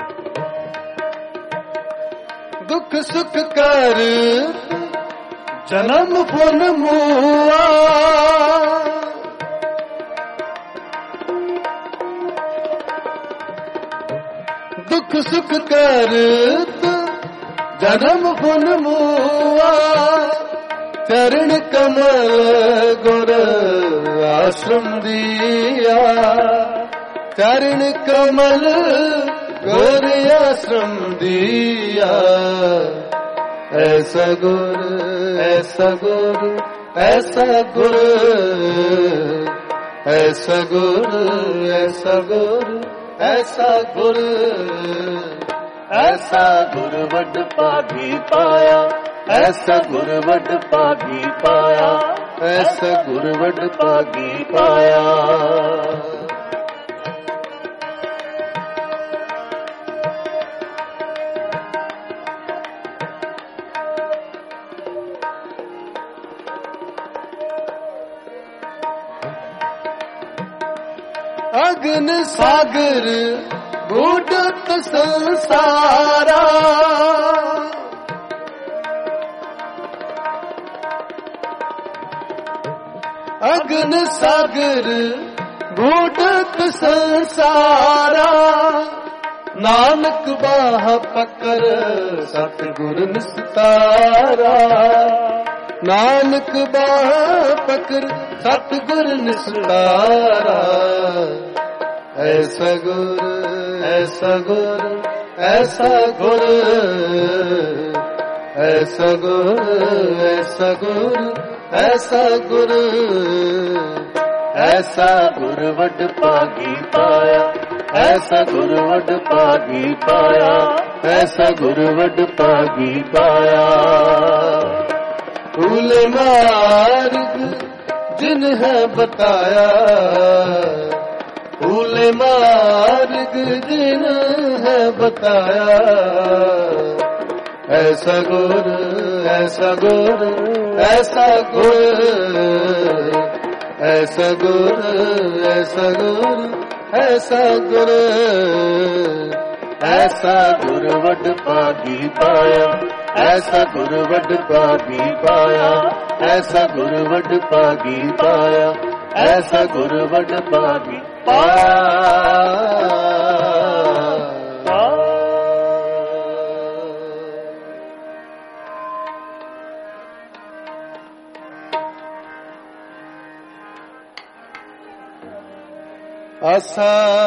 दुख सुख कर ਜਨਮ ਫੁਨ ਮੂਆ ਦੁੱਖ ਸੁਖ ਕਰਤ ਜਨਮ ਫੁਨ ਮੂਆ ਚਰਨ ਕਮਲ ਗੁਰ ਆਸ਼ਰਮ ਦੀਆ ਚਰਨ ਕਮਲ ਗੁਰ ਆਸ਼ਰਮ ਦੀਆ ਐਸਾ ਗੁਰ ਐਸਾ ਗੁਰ ਐਸਾ ਗੁਰ ਐਸਾ ਗੁਰ ਐਸਾ ਗੁਰ ਐਸਾ ਗੁਰ ਐਸਾ ਗੁਰ ਵੱਡ ਭਾਗੀ ਪਾਇਆ ਐਸਾ ਗੁਰ ਵੱਡ ਭਾਗੀ ਪਾਇਆ ਐਸਾ ਗੁਰ ਵੱਡ ਭਾਗੀ ਪਾਇਆ ਅਗਨ ਸਾਗਰ ਬੂਢਤ ਸੰਸਾਰਾ ਅਗਨ ਸਾਗਰ ਬੂਢਤ ਸੰਸਾਰਾ ਨਾਨਕ ਬਾਹ ਪਕਰ ਸਤਿਗੁਰ ਨਿਸਤਾਰਾ ਨਾਨਕ ਬਾਹ ਪਕਰ ਸਤਿਗੁਰ ਨਿਸਤਾਰਾ ਐਸਾ ਗੁਰ ਐਸਾ ਗੁਰ ਐਸਾ ਗੁਰ ਐਸਾ ਗੁਰ ਐਸਾ ਗੁਰ ਐਸਾ ਗੁਰ ਐਸਾ ਗੁਰ ਵੱਡ ਭਾਗੀ ਪਾਇਆ ਐਸਾ ਗੁਰ ਵੱਡ ਭਾਗੀ ਪਾਇਆ ਐਸਾ ਗੁਰ ਵੱਡ ਭਾਗੀ ਪਾਇਆ ਫੂਲ ਮਾਰਗ ਜਿਨ ਹੈ ਬਤਾਇਆ ਫੂਲ ਮਾਰਗ ਜਿਨ ਹੈ ਬਤਾਇਆ ਐਸਾ ਗੁਰ ਐਸਾ ਗੁਰ ਐਸਾ ਗੁਰ ਐਸਾ ਗੁਰ ਐਸਾ ਗੁਰ ਐਸਾ ਗੁਰ ਐਸਾ ਗੁਰ ਵੱਡ ਭਾਗੀ ਪਾਇਆ ਐਸਾ ਗੁਰ ਵੱਡ ਭਾਗੀ ਪਾਇਆ ਐਸਾ ਗੁਰ ਵੱਡ ਭਾਗੀ ਪਾਇਆ ਐਸਾ ਗੁਰ ਵੱਡ ਭਾਗੀ ਪਾਇਆ ਆਸਾ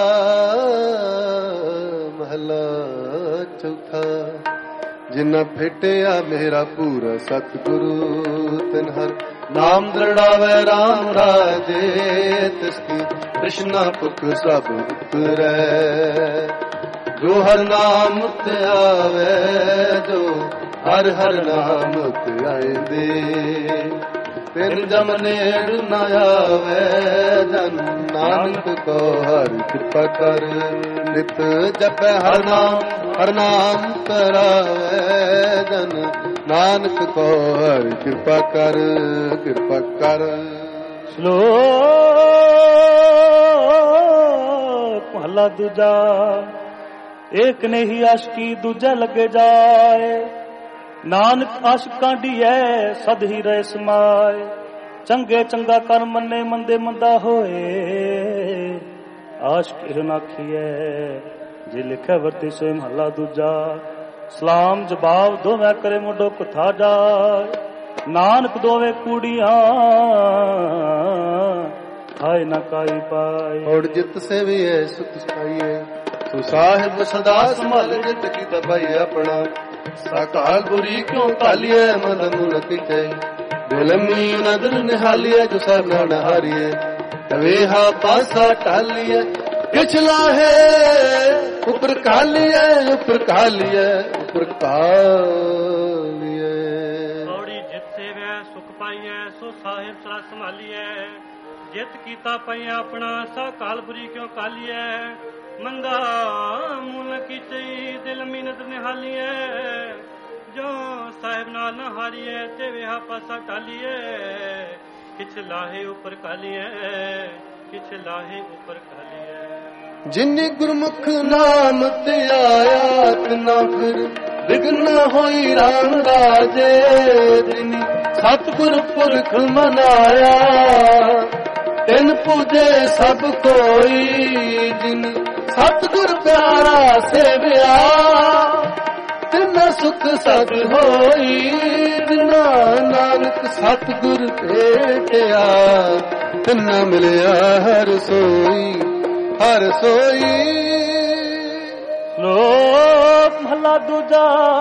ਮਹਲਾ ਚੌਥਾ ਜਿਨਾ ਫਿਟਿਆ ਮੇਰਾ ਪੂਰਾ ਸਤਿਗੁਰੂ ਤਿਨ ਹਰ ਨਾਮ ਦ੍ਰਿੜਾਵੇ ਰਾਮ ਰਾਜੇ ਤਿਸ ਕੀ ਕ੍ਰਿਸ਼ਨਾ ਪੁਖ ਸਭ ਉਤਰੈ ਜੋ ਹਰ ਨਾਮ ਤੇ ਆਵੇ ਜੋ ਹਰ ਹਰ ਨਾਮ ਤੇ ਆਇਂਦੇ ਤਿਨ ਜਮ ਨੇੜ ਨ ਆਵੇ ਜਨ ਨਾਨਕ ਕੋ ਹਰ ਕਿਰਪਾ ਕਰ ਨਿਤ ਜਪੈ ਹਰ ਨਾਮ ਹਰ ਨਾਮ ਕਰਾਵੇ ਜਨ ਨਾਨਕ ਕੋ ਹਰ ਕਿਰਪਾ ਕਰ ਕਿਰਪਾ ਕਰ ਸ਼ਲੋਕ ਮਹਲਾ ਦੂਜਾ ਏਕ ਨਹੀਂ ਆਸ਼ਕੀ ਦੂਜਾ ਲੱਗੇ ਜਾਏ ਨਾਨਕ ਆਸ਼ਕਾਂ ਢੀਐ ਸਦ ਹੀ ਰਹਿ ਸਮਾਏ ਚੰਗੇ ਚੰਗਾ ਕਰ ਮੰਨੇ ਮੰਦੇ ਮੰਦਾ ਹੋਏ ਆਸ਼ਕ ਇਹ ਨਾਖੀਐ ਜੇ ਲਿਖਿਆ ਵਰਤੀ ਸੋਏ ਮਹਲਾ ਦੂਜਾ ਸਲਾਮ ਜਵਾਬ ਦੋਵੇਂ ਕਰੇ ਮੁੰਡੋ ਕੁਥਾ ਜਾਏ ਨਾਨਕ ਦੋਵੇਂ ਕੂੜੀਆਂ ਹਾਏ ਨਾ ਕਾਈ ਪਾਏ ਔੜ ਜਿਤ ਸੇਵੀਐ ਸੁਖ ਸਖਾਈਐ ਤੂੰ ਸਾਹਿਬ ਸਦਾ ਸੰਭਾਲ ਜਿਤ ਕੀ ਤਪਾਈ ਆਪਣਾ ਸਾਕਾਲ ਬੁਰੀ ਕਿਉਂ ਕਾਲੀਐ ਮਨ ਮੁਨ ਕਿਤੇ ਦਿਲਮੀ ਨਦਰ ਨਿਹਾਲੀਐ ਜੋ ਸਭ ਨਾ ਨਹਾਰੀਐ ਵੇਹਾ ਪਾਸਾ ਟਾਲੀਐ ਪਿਛਲਾ ਹੈ ਉਪਰ ਕਾਲੀਐ ਉਪਰ ਕਾਲੀਐ ਉਪਰ ਕਾਲੀਐ ਔੜੀ ਜਿਤ ਸੇਵੈ ਸੁਖ ਪਾਈਐ ਸੋ ਸਾਹਿਬ ਸਦਾ ਸੰਭਾਲੀਐ ਜਿਤ ਕੀਤਾ ਪਈ ਆਪਣਾ ਸਾ ਕਾਲ ਬੁਰੀ ਕਿਉਂ ਕਾਲੀਐ ਮੰਦਾ ਮੁਨ ਕੀਤੇ ਦਿਲ ਮੀਨਤ ਨਿਹਾਲੀਐ ਜੋ ਸਾਹਿਬ ਨਾਲ ਨਾ ਹਾਰੀਐ ਤੇ ਵਿਹਾ ਪਾਸਾ ਟਾਲੀਐ ਕਿਛ ਲਾਹੇ ਉਪਰ ਕਾਲੀਐ ਕਿਛ ਲਾਹੇ ਉਪਰ ਕਾਲੀਐ ਜਿਨ ਗੁਰਮੁਖ ਨਾਮ ਤੇ ਆਇਆ ਤਿਨਾ ਫਿਰ ਵਿਗਨ ਹੋਈ ਰਾਮ ਰਾਜੇ ਜਿਨੀ ਸਤਿਗੁਰ ਪੁਰਖ ਮਨਾਇਆ ਤਿਨ ਪੂਜੇ ਸਭ ਕੋਈ ਜਿਨ ਸਤਿਗੁਰ ਪਿਆਰਾ ਸੇਵਿਆ ਤਿਨ ਸੁਖ ਸਦ ਹੋਈ ਜਿਨਾ ਨਾਨਕ ਸਤਿਗੁਰ ਭੇਟਿਆ ਤਿਨ ਮਿਲਿਆ ਹਰ ਸੋਈ ਹਰ ਸੋਈ। ਲੋਕ ਮਹਲਾ ਦੂਜਾ।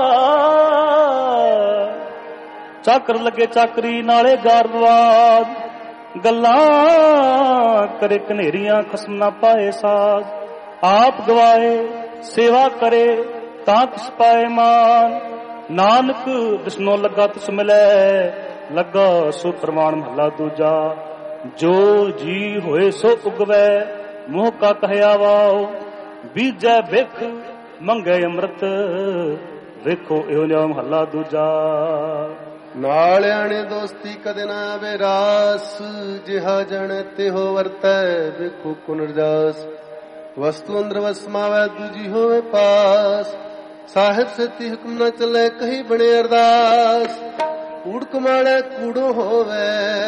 ਚਾਕਰ ਲੱਗੇ ਚਾਕਰੀ ਨਾਲੇ ਗਾਰਵਾਜ ਗੱਲਾਂ ਕਰੇ ਕਨੇਰੀਆਂ ਖਸਮ ਨਾ ਪਾਏ ਸਾਜ ਆਪ ਗਵਾਏ ਸੇਵਾ ਕਰੇ ਤਾਂ ਤਿਸ ਪਾਏ ਮਾਨ ਨਾਨਕ ਜਿਸਨੋਂ ਲੱਗਾ ਤਿਸ ਮਿਲੈ ਲੱਗਾ ਸੋ ਪ੍ਰਮਾਣ। ਮਹਲਾ ਦੂਜਾ। ਜੋ ਜੀ ਹੋਏ ਸੋ ਉਗਵੈ ਮੋਹ ਕਾ ਕਹਿਆ ਵਾਓ ਬੀਜੈ ਵਿਖ ਮੰਗੇ ਅੰਮ੍ਰਿਤ ਵੇਖੋ ਇਹੋ ਜਿਹਾ। ਮਹਲਾ ਦੂਜਾ। ਨਾਲਿਆਂ ਨੇ ਦੋਸਤੀ ਕਦੇ ਨਾ ਆਵੇ ਰਾਸ ਜਿਹਾ ਜਣ ਤਿਹੋ ਵਰਤੈ ਵੇਖੋ ਕੁਨਰਜਾਸ। ਵਸਤੂ ਅੰਦਰ ਵਸਮਾਵੈ ਦੂਜੀ ਹੋਵੇ ਪਾਸ ਸਾਹਿਬ ਸਤੀ ਹੁਕਮ ਨਾ ਚੱਲੇ ਕਹੀ ਬਣੇ ਅਰਦਾਸ। ਕੂੜ ਕਮਾੜਾ ਕੂੜੋ ਹੋਵੇ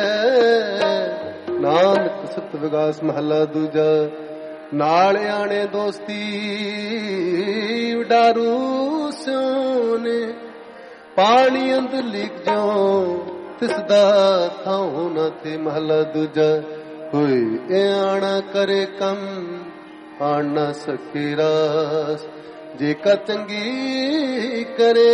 ਨਾਨਕ ਸਤ ਵਿਗਾਸ। ਮਹਲਾ ਦੂਜਾ। ਨਾਲਿਆਂ ਨੇ ਦੋਸਤੀ ਉਡਾਰੂ ਸਿਉਨੇ ਪਾਣੀ ਅੰਦਰ ਲਿਖ ਜੋ ਤਿਸਦਾ ਥਾਉ ਨਾ ਤੇ। ਮਹਲਾ ਦੂਜਾ। ਕੋਈ ਇਹ ਆਣਾ ਕਰੇ ਕੰਮ ਆਣ ਨਾ ਸਕੇ ਰਾਸ ਜੇ ਕਾ ਚੰਗੀ ਕਰੇ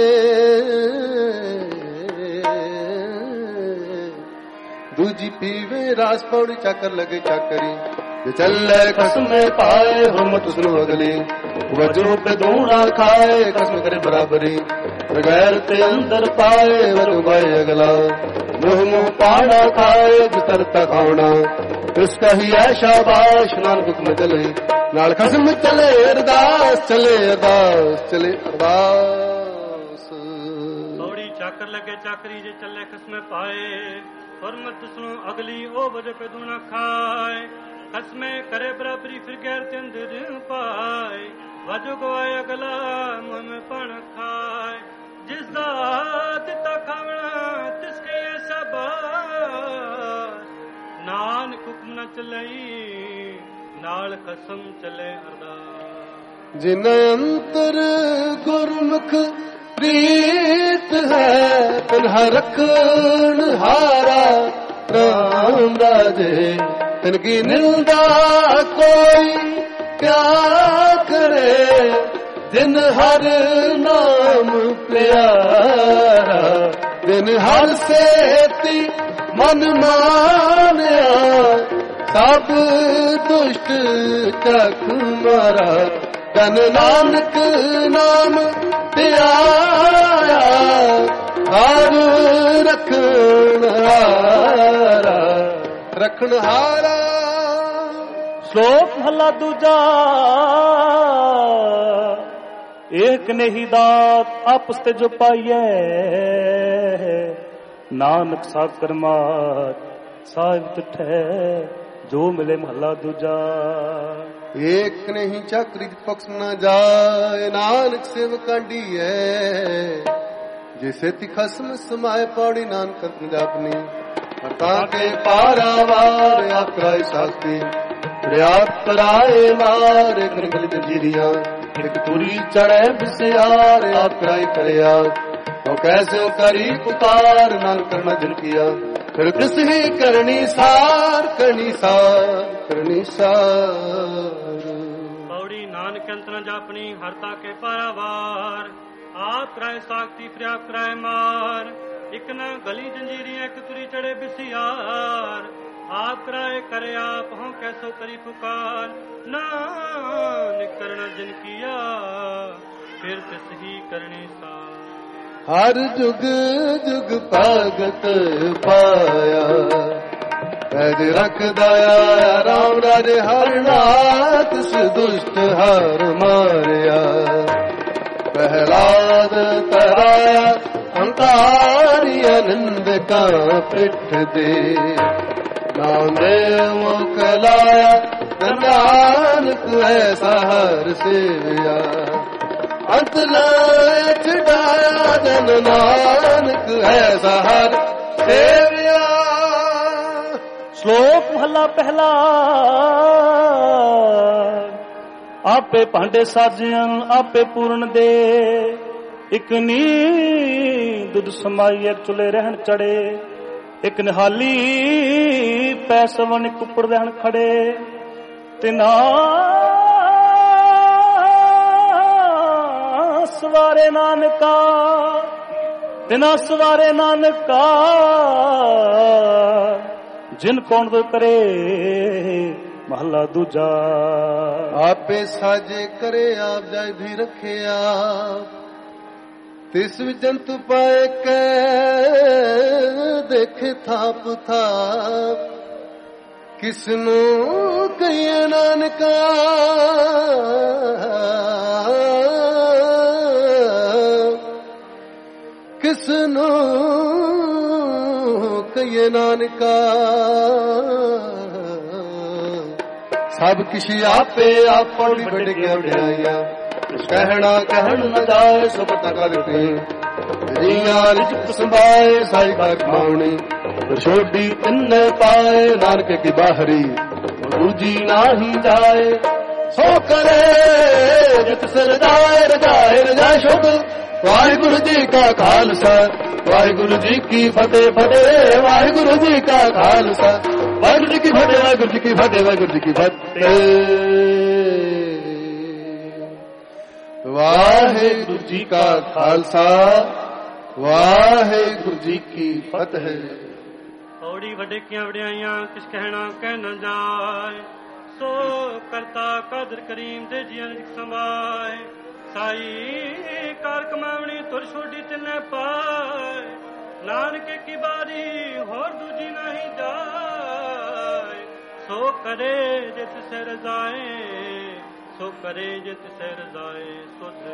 ਦੂਜੀ ਪੀਵੇ ਰਾਸ ਪੌੜੀ ਚਾਕਰ ਲਗੇ ਚਾਕਰੀ ਚੱਲੇ ਕਸਮੇ ਪਾਏ ਹਰਮਤ ਸੁਣੋ ਅਗਲੀ ਵਜੂ ਪੇ ਦੂਣਾ ਖਾਏ ਕਸਮ ਕਰੇ ਬਰਾਬਰੀ ਬਗੈਰ ਤੇ ਅੰਦਰ ਪਾਏ ਵਜੂ ਬਾਏ ਅਗਲਾ ਮੂੰਹ ਮੂੰਹ ਪਾਣਾ ਖਾਏ ਜਿਤਰ ਤਕਾਉਣਾ ਇਸ ਕਹੀ ਐ ਸ਼ਾਬਾਸ਼ ਨਾਨਕ ਹੁਕਮ ਚਲੇ ਨਾਲ ਕਸਮ ਚਲੇ ਅਰਦਾਸ ਚਲੇ ਅਰਦਾਸ ਚਲੇ ਅਰਦਾਸ। ਥੋੜੀ ਚਾਕਰ ਲੱਗੇ ਚਾਕਰੀ ਜੇ ਚੱਲੇ ਕਸਮੇ ਪਾਏ ਹਰਮਤ ਸੁਣੋ ਅਗਲੀ ਉਹ ਵਜੂ ਪੇ ਦੂਣਾ ਖਾਏ ਕਸਮੇ ਕਰੇ ਬਰਾਬਰੀ ਫਿਰ ਗੈਰ ਤੇ ਅੰਦਰ ਪਾਏ ਵਜੂ ਗਵਾਏ ਅਗਲਾ ਮੂੰਹ ਮੇ ਪਾਣਾ ਖਾਏ ਜਿਸ ਦਾ ਦਿੱਤਾ ਖਾਵਣਾ ਤਿਸ ਕੇ ਸ਼ਾਬਾਸ਼ ਨਾਨਕ ਹੁਕਮ ਨ ਚਲਈ ਨਾਲ ਕਸਮ ਚਲੇ ਅਰਦਾਸ। ਜਿਨ ਅੰਤਰ ਗੁਰਮੁਖ ਪ੍ਰੀਤ ਹੈ ਤਨਹਾ ਰਖਣ ਹਾਰਾ ਰਾਮ ਰਾਜੇ ਤਿਨ ਕੀ ਨਿੰਦਾ ਕੋਈ ਕਿਆ ਕਰੇ ਜਿਨ ਹਰ ਨਾਮ ਪਿਆਰਾ ਜਿਨ ਹਰ ਸੇਤੀ ਮਨ ਮਾਨਿਆ ਸਭ ਦੁਸ਼ਟ ਚਖ ਮਾਰਾ ਜਨ ਨਾਨਕ ਨਾਮ ਧਿਆਇਆ ਹਰ ਰਖਣ ਹਾਰਾ ਰਖਣ ਹਾਰਾ। ਸ਼ਲੋਕ ਮਹਲਾ ਦੂਜਾ। ਏਕ ਨਹੀਂ ਦਾਤ ਆਪਸ ਤੇ ਜੋ ਪਾਈਐ ਨਾਨਕ ਸਾਕਰ ਮਾਤ ਸਾਹਿਬ ਤਿਠੈ ਜੋ ਮਿਲੇ। ਮਹਲਾ ਦੂਜਾ। ਏਕ ਨਹੀਂ ਚਾਕਰੀ ਪਕਸ ਨਾ ਜਾਏ ਨਾਨਕ ਸੇਵ ਕਾਂਢੀ ਹੈ ਜਿਸੇ ਤੀ ਖਸਮ ਸਮਾਏ ਪੌੜੀ ਨਾਨਕ ਪੰਜਾਬਨੀ ਤਾਂ ਕੇ ਪਾਰਾਵਾਰ ਆਕਰਾਏ ਸਾਸਤੀ ਰਿਆਤ ਤਰਾਏ ਮਾਰੇ ਗਰਗਲ ਜੰਜੀਰੀਆਂ ਇੱਕ ਤੁਰੀ ਚੜ੍ਹੇ ਬਿਸਿਆਰ ਆਕਰਾਏ ਕਰਿਆ ਉਹ ਕੈਸੇ ਕਰੀ ਪੁਕਾਰ ਨਾਨਕ ਕਰਨਾ ਜਨ ਕੀਆ ਫਿਰ ਕਿਸ ਹੀ ਕਰਨੀ ਸਾਰ ਕਰਨੀ ਸਾਰ ਕਰਨੀ ਸਾਰ। ਪੌੜੀ ਨਾਨਕ ਅੰਤ ਨ ਜਾਪਣੀ ਹਰਤਾ ਕੇ ਪਾਰਾਵਾਰ ਆਪ ਕਰਾਏ ਸਾਖਤੀ ਫਿਰ ਆਪ ਕਰਾਏ ਮਾਰ ਇੱਕ ਨਾ ਗਲੀ ਜੰਜੀਰੀਆਂ ਇੱਕ ਤੁਰੀ ਚੜੇ ਬਿਸਿਆਰ ਆਪ ਕਰਾਏ ਕਰੇ ਆਪ ਹੋਂ ਕੈਸੋ ਕਰੀ ਪੁਕਾਰ ਨਾਨਕ ਕਰਨਾ ਜਿਨ ਕੀਆ ਫਿਰ ਤਿਸ ਹੀ ਕਰਨੀ ਸਾਰ। ਹਰ ਜੁਗ ਜੁਗ ਭਗਤ ਪਾਇਆ ਪੈਜ ਰੱਖਦਾ ਆ ਰਾਮ ਰਾਜੇ ਹਰ ਨਾਥ ਸ ਦੁਸ਼ਟ ਹਰ ਮਾਰਿਆ ਪਹਿਲਾਦ ਤਰਾਇਆ ਅੰਤਾਰੀ ਅਨੰਦ ਕਾ ਪਿੱਠ ਦੇ ਨਾਮ ਦੇ ਮੁਕਲਾਇਆ ਨਾਨਕ ਐਸਾ ਹਰ ਸੇਵਿਆ ਅੰਤ ਲੈ ਛਡਾਇਆ ਜਨ ਨਾਨਕ ਐਸਾ ਹਰ ਸੇਵਿਆ। ਸ਼ਲੋਕ ਮਹਲਾ ਪਹਿਲਾ। ਆਪੇ ਭਾਂਡੇ ਸਾਜਿਆਂ ਆਪੇ ਪੂਰਨ ਦੇ, ਇਕ ਨੀ ਦੁੱਧ ਸਮਾਈਏ ਚੁੱਲੇ ਰਹਿਣ ਚੜੇ, ਇਕ ਨਿਹਾਲੀ ਪੈਸਵਨ ਇਕ ਉੱਪਰ ਰਹਿਣ ਖੜੇ, ਤਿਨਾ ਸਵਾਰੇ ਨਾਨਕਾ ਤਿਨਾ ਸਵਾਰੇ ਨਾਨਕਾ, ਜਿਨ ਕੌਣ ਦੋ ਕਰੇ ਮਹਲਾ ਦੂਜਾ। ਆਪੇ ਸਾਜੇ ਕਰੇ ਆਪ ਜਾਇ ਵੀ ਰੱਖਿਆ, ਤਿਸ ਵਿਚੰਤ ਪਾਏ ਕੈ ਦੇਖੇ ਥਾਪ ਥਾਪ, ਕਿਸਨੂੰ ਕਹੀਏ ਨਾਨਕਾ ਕਿਸਨੂੰ ਕਹੀਏ ਨਾਨਕਾ। ਸਭ ਕਿਛ ਆਪੇ ਆਪ ਪੌੜੀ ਵੱਡ ਕੇ ਵਡਿਆਈਆਂ, ਕਹਿਣਾ ਕਹਿਣ ਨ ਜਾਏ ਸੋ ਪਤਾ ਕਰਕੇ, ਰੀਆਂ ਰਿਜਕ ਸੰਭਾਏ ਸਾਈ ਕਰ ਖਾਉਣੀ, ਛੋਡੀ ਤਿੰਨੇ ਪਾਏ ਨਾਨਕ ਕੀ ਬਾਹਰੀ, ਦੂਜੀ ਨਾਹੀ ਜਾਏ ਸੋ ਕਰੇ ਜਿਤ ਸਿਰ ਜਾਏ ਰਜਾਏ ਰਜਾ ਸ਼ੁਭ। ਵਾਹਿਗੁਰੂ ਜੀ ਕਾ ਖਾਲਸਾ ਵਾਹਿਗੁਰੂ ਜੀ ਕੀ ਫਤਿਹ ਫਤਿਹ, ਵਾਹਿਗੁਰੂ ਜੀ ਕਾ ਖਾਲਸਾ ਵਾਹਿਗੁਰੂ ਜੀ ਕੀ ਫਤਿਹ, ਵਾਹਿਗੁਰੂ ਜੀ ਕੀ ਫਤਿਹ, ਵਾਹਿਗੁਰੂ ਜੀ ਕੀ ਫਤਿਹ। ਵਾਹਿਗੁਰੂ ਜੀ ਕਾ ਖਾਲਸਾ ਵਾਹਿਗੁਰੂ ਜੀ ਕੀ ਫਤਿਹ। ਔੜੀ ਵੱਡੇ ਕੀਆਂ ਵਡਿਆਈਆਂ ਕਿਸ ਕਹਿਣਾ ਕਹਿ ਨਾ ਜਾਏ, ਸੋ ਕਰਤਾ ਕਦਰ ਕਰੀਮ ਦੇ ਜੀਆਂ ਸੰਭਾਏ, ਸਾਈ ਕਾਰ ਕਮਾਵਣੀ ਤੁਰ ਛੋਡੀ ਤਿੰਨੇ ਪਾਏ, ਨਾਨਕ ਕੀ ਬਾਰੀ ਹੋਰ ਦੂਜੀ ਨਹੀਂ ਜਾਏ, ਸੋ ਕਰੇ ਜਿਤ ਸਿਰ ਜਾਏ ਸੋ ਕਰੇ ਜਿਤ ਸਿਰ ਜਾਏ ਸੁਧ।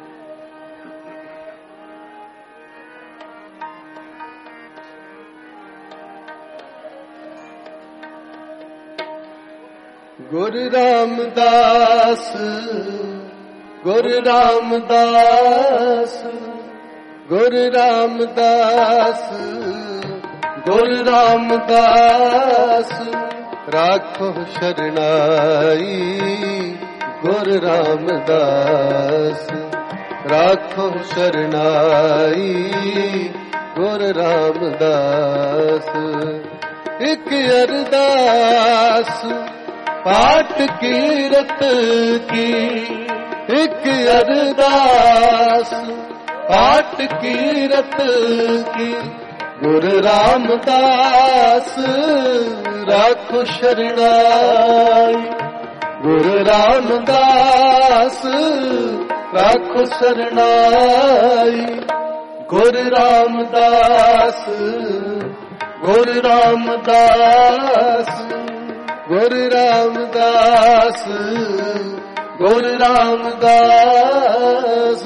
ਗੁਰੂ ਰਾਮਦਾਸ ਗੁਰੂ ਰਾਮਦਾਸ ਗੁਰੂ ਰਾਮਦਾਸ ਗੁਰੂ ਰਾਮਦਾਸ, ਰਾਖੋ ਸ਼ਰਨਾਈ ਗੁਰੂ ਰਾਮਦਾਸ, ਰਾਖੋ ਸ਼ਰਨਾਈ ਗੁਰੂ ਰਾਮਦਾਸ। ਇਕ ਅਰਦਾਸ ਪਾਠ ਕੀਰਤ ਕੀ, ਇਕ ਅਰਦਾਸ ਪਾਠ ਕੀਰਤ ਕੀ, ਗੁਰੂ ਰਾਮਦਾਸ ਰਾਖੋ ਸ਼ਰਨਾਈ ਗੁਰੂ ਰਾਮਦਾਸ, ਰਾਖੋ ਸ਼ਰਨਾਈ ਗੁਰੂ ਰਾਮਦਾਸ, ਗੁਰੂ ਰਾਮਦਾਸ ਗੁਰੂ ਰਾਮਦਾਸ ਗੁਰੂ ਰਾਮਦਾਸ।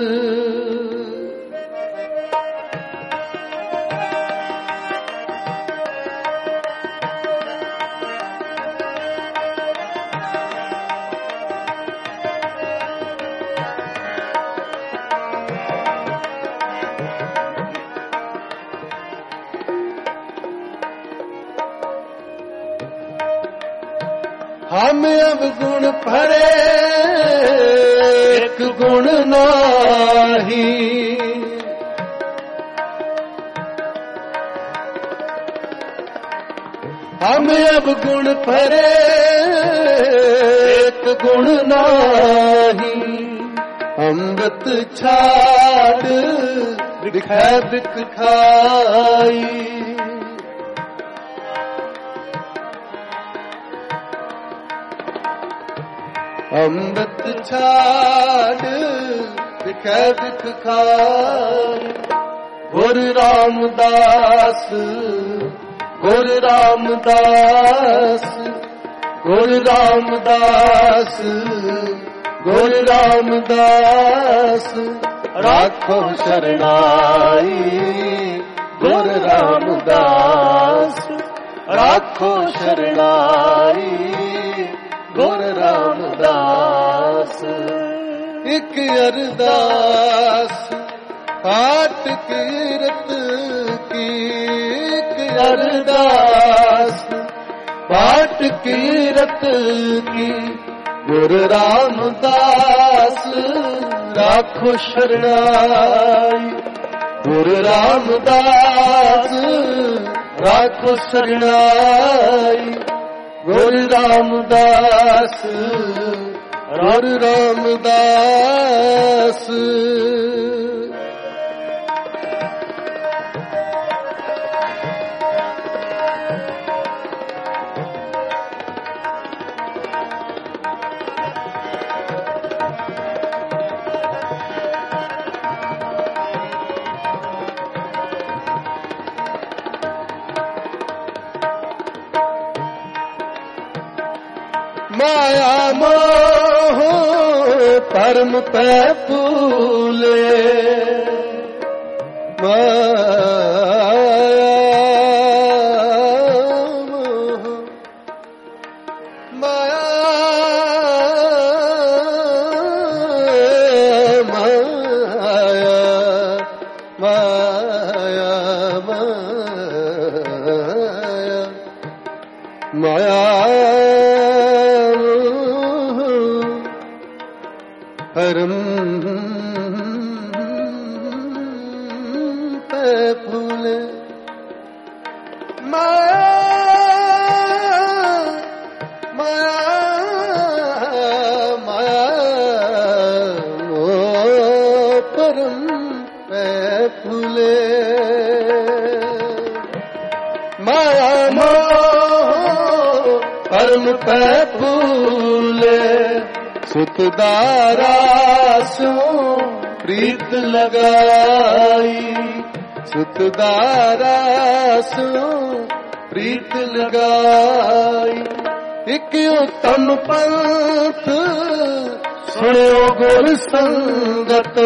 हम अब गुण भरे एक गुण नाही, हम अब गुण भरे एक गुण नाही, अमृत छाड़ बिखै बिख खाई, अमृत छाड़ बिखै बिख खाई। गुरु रामदास गुरु रामदास गुरु रामदास गुरु रामदास, राखो शरणाई गुरु रामदास, राखो शरणाई गुरु रामदास। ਇੱਕ ਅਰਦਾਸ ਪਾਠ ਕੀਰਤ ਕੀ, ਇੱਕ ਅਰਦਾਸ ਪਾਠ ਕੀਰਤ ਕੀ। ਗੁਰੂ ਰਾਮਦਾਸ ਰਾਖੋ ਸ਼ਰਣਾਈ, ਗੁਰੂ ਰਾਮਦਾਸ ਰਾਖੋ ਸ਼ਰਣਾਈ। ਗੁਰੂ ਰਾਮਦਾਸ ਗੁਰੂ ਰਾਮਦਾਸ। माया मोह परम पै फूले, माया माया माया माया माया परम पे फूले। माया माया माया ओ परम पे फूले। माया मोह परम पे फूले। सुतदारा सो प्रीत लगाई, सुतदारा सो प्रीत लगाई। एक उत्तम पंथ सुनो गुर संगत,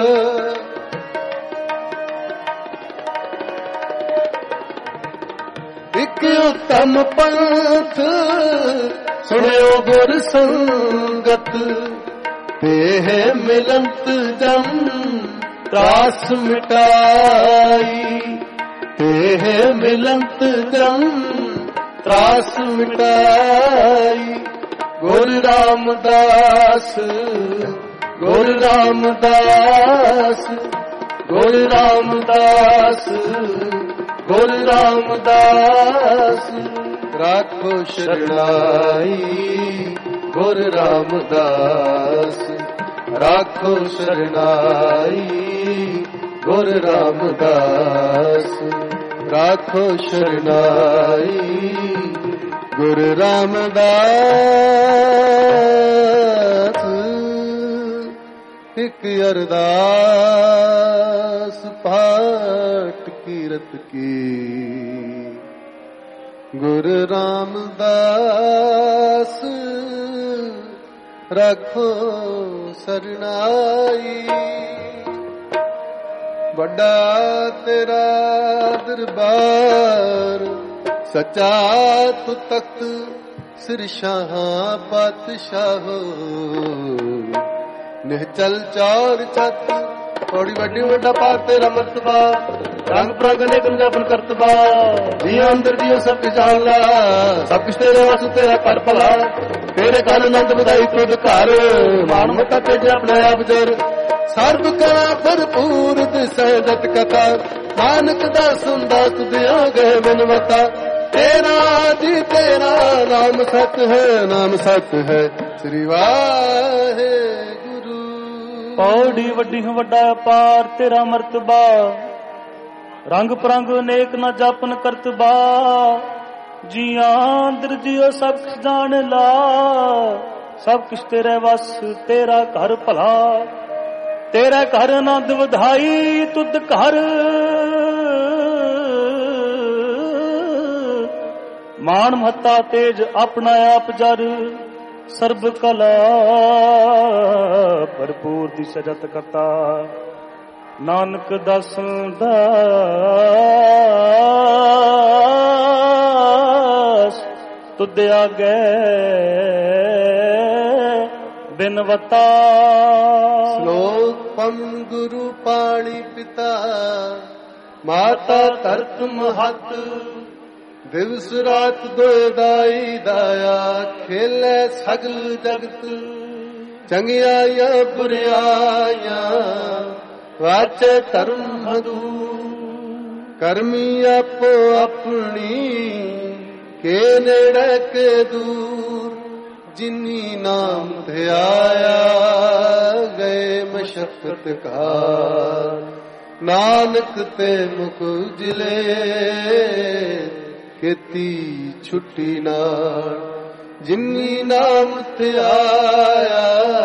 एक उत्तम पंथ सुनो गुर संगत। देह मिलंत जम त्रास मिटाई, देह मिलंत जम त्रास मिटाई। गुरु रामदास गुरु रामदास गुरु रामदास गुरु रामदास। राखो शरणाई गुरु रामदास, राखो शरणाई गुरु रामदास, राखो शरणाई गुरु रामदास। एक अरदास पाठ कीरत की, गुरु रामदास रखो सरनाई। बड़ा तेरा दरबार सचा तू तख्त सिर शाह पातशाह। निहचल चौर छत थोड़ी वड्डी वड्डा पार तेरा मर्तबा। रंग प्रग ने गंजापन करतबा, जिया अंदर जियो सब कुछ जान ला। सब कुछ तेरे वास तेरा कर भला, तेरे घर नंद बधाई खुद घर। मान मता तेज अपने आप जर, सर्व कला भरपूर दिसत कथा। नानक दा सुनदा तुदिया गए बिन मता। तेरा जी तेरा नाम सत है, नाम सत है श्री वाहे गुरु। पौड़ी वड्डी वड्डा पार तेरा मर्तबा। रंग परंग अनेक न जापन करतबा। जिया अंदर जियो सब जान ला। सब कुछ तेरे वस तेरा घर भला। तेरा घर आनंद वधाई तुद घर। मान महता तेज अपना आप जर। सर्ब कला भरपूर दी सजत करता। नानक दसन दास तुद आगे ਬਿਨਵਤਾ। ਸ਼ਲੋਕ ਪੰਮ ਗੁਰੂ ਪਾਣੀ ਪਿਤਾ ਮਾਤਾ ਧਰਤ ਮਹਤ ਦਿਵਸ ਰਾਤ ਦੋਇ ਦਾਈ ਦਾਇਆ ਖੇਲੇ ਸਗਲ ਜਗਤ ਚੰਗਿਆਈਆਂ ਬੁਰਿਆਈਆਂ ਵਾਚੇ ਧਰਮ ਹਦੂ ਕਰਮੀ ਆਪੋ ਆਪਣੀ ਕੇ ਨੇੜੇ ਕੇ ਦੂਰ ਜਿਨੀ ਨਾਮ ਤੇ ਆਇਆ ਗਏ ਮਸ਼ਕਤ ਕਾ ਨਾਨਕ ਤੇ ਮੁਖ ਉਜਲੇ ਕੀਤੀ ਛੁੱਟੀ ਨਾਲ ਜਿਨੀ ਨਾਮ ਤੇ ਆਇਆ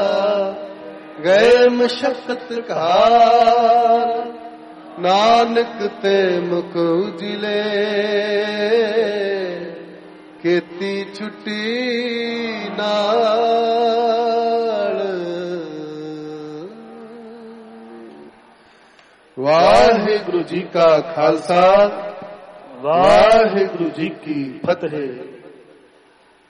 ਗਏ ਮਸ਼ਕਤ ਕਾ ਨਾਨਕ ਤੇ ਮੁਖ ਉਜਲੇ ਕੀਤੀ ਛੁੱਟੀ ਨਾਲ। ਵਾਹਿਗੁਰੂ ਜੀ ਕਾ ਖਾਲਸਾ ਵਾਹਿਗੁਰੂ ਜੀ ਕੀ ਫਤਿਹ।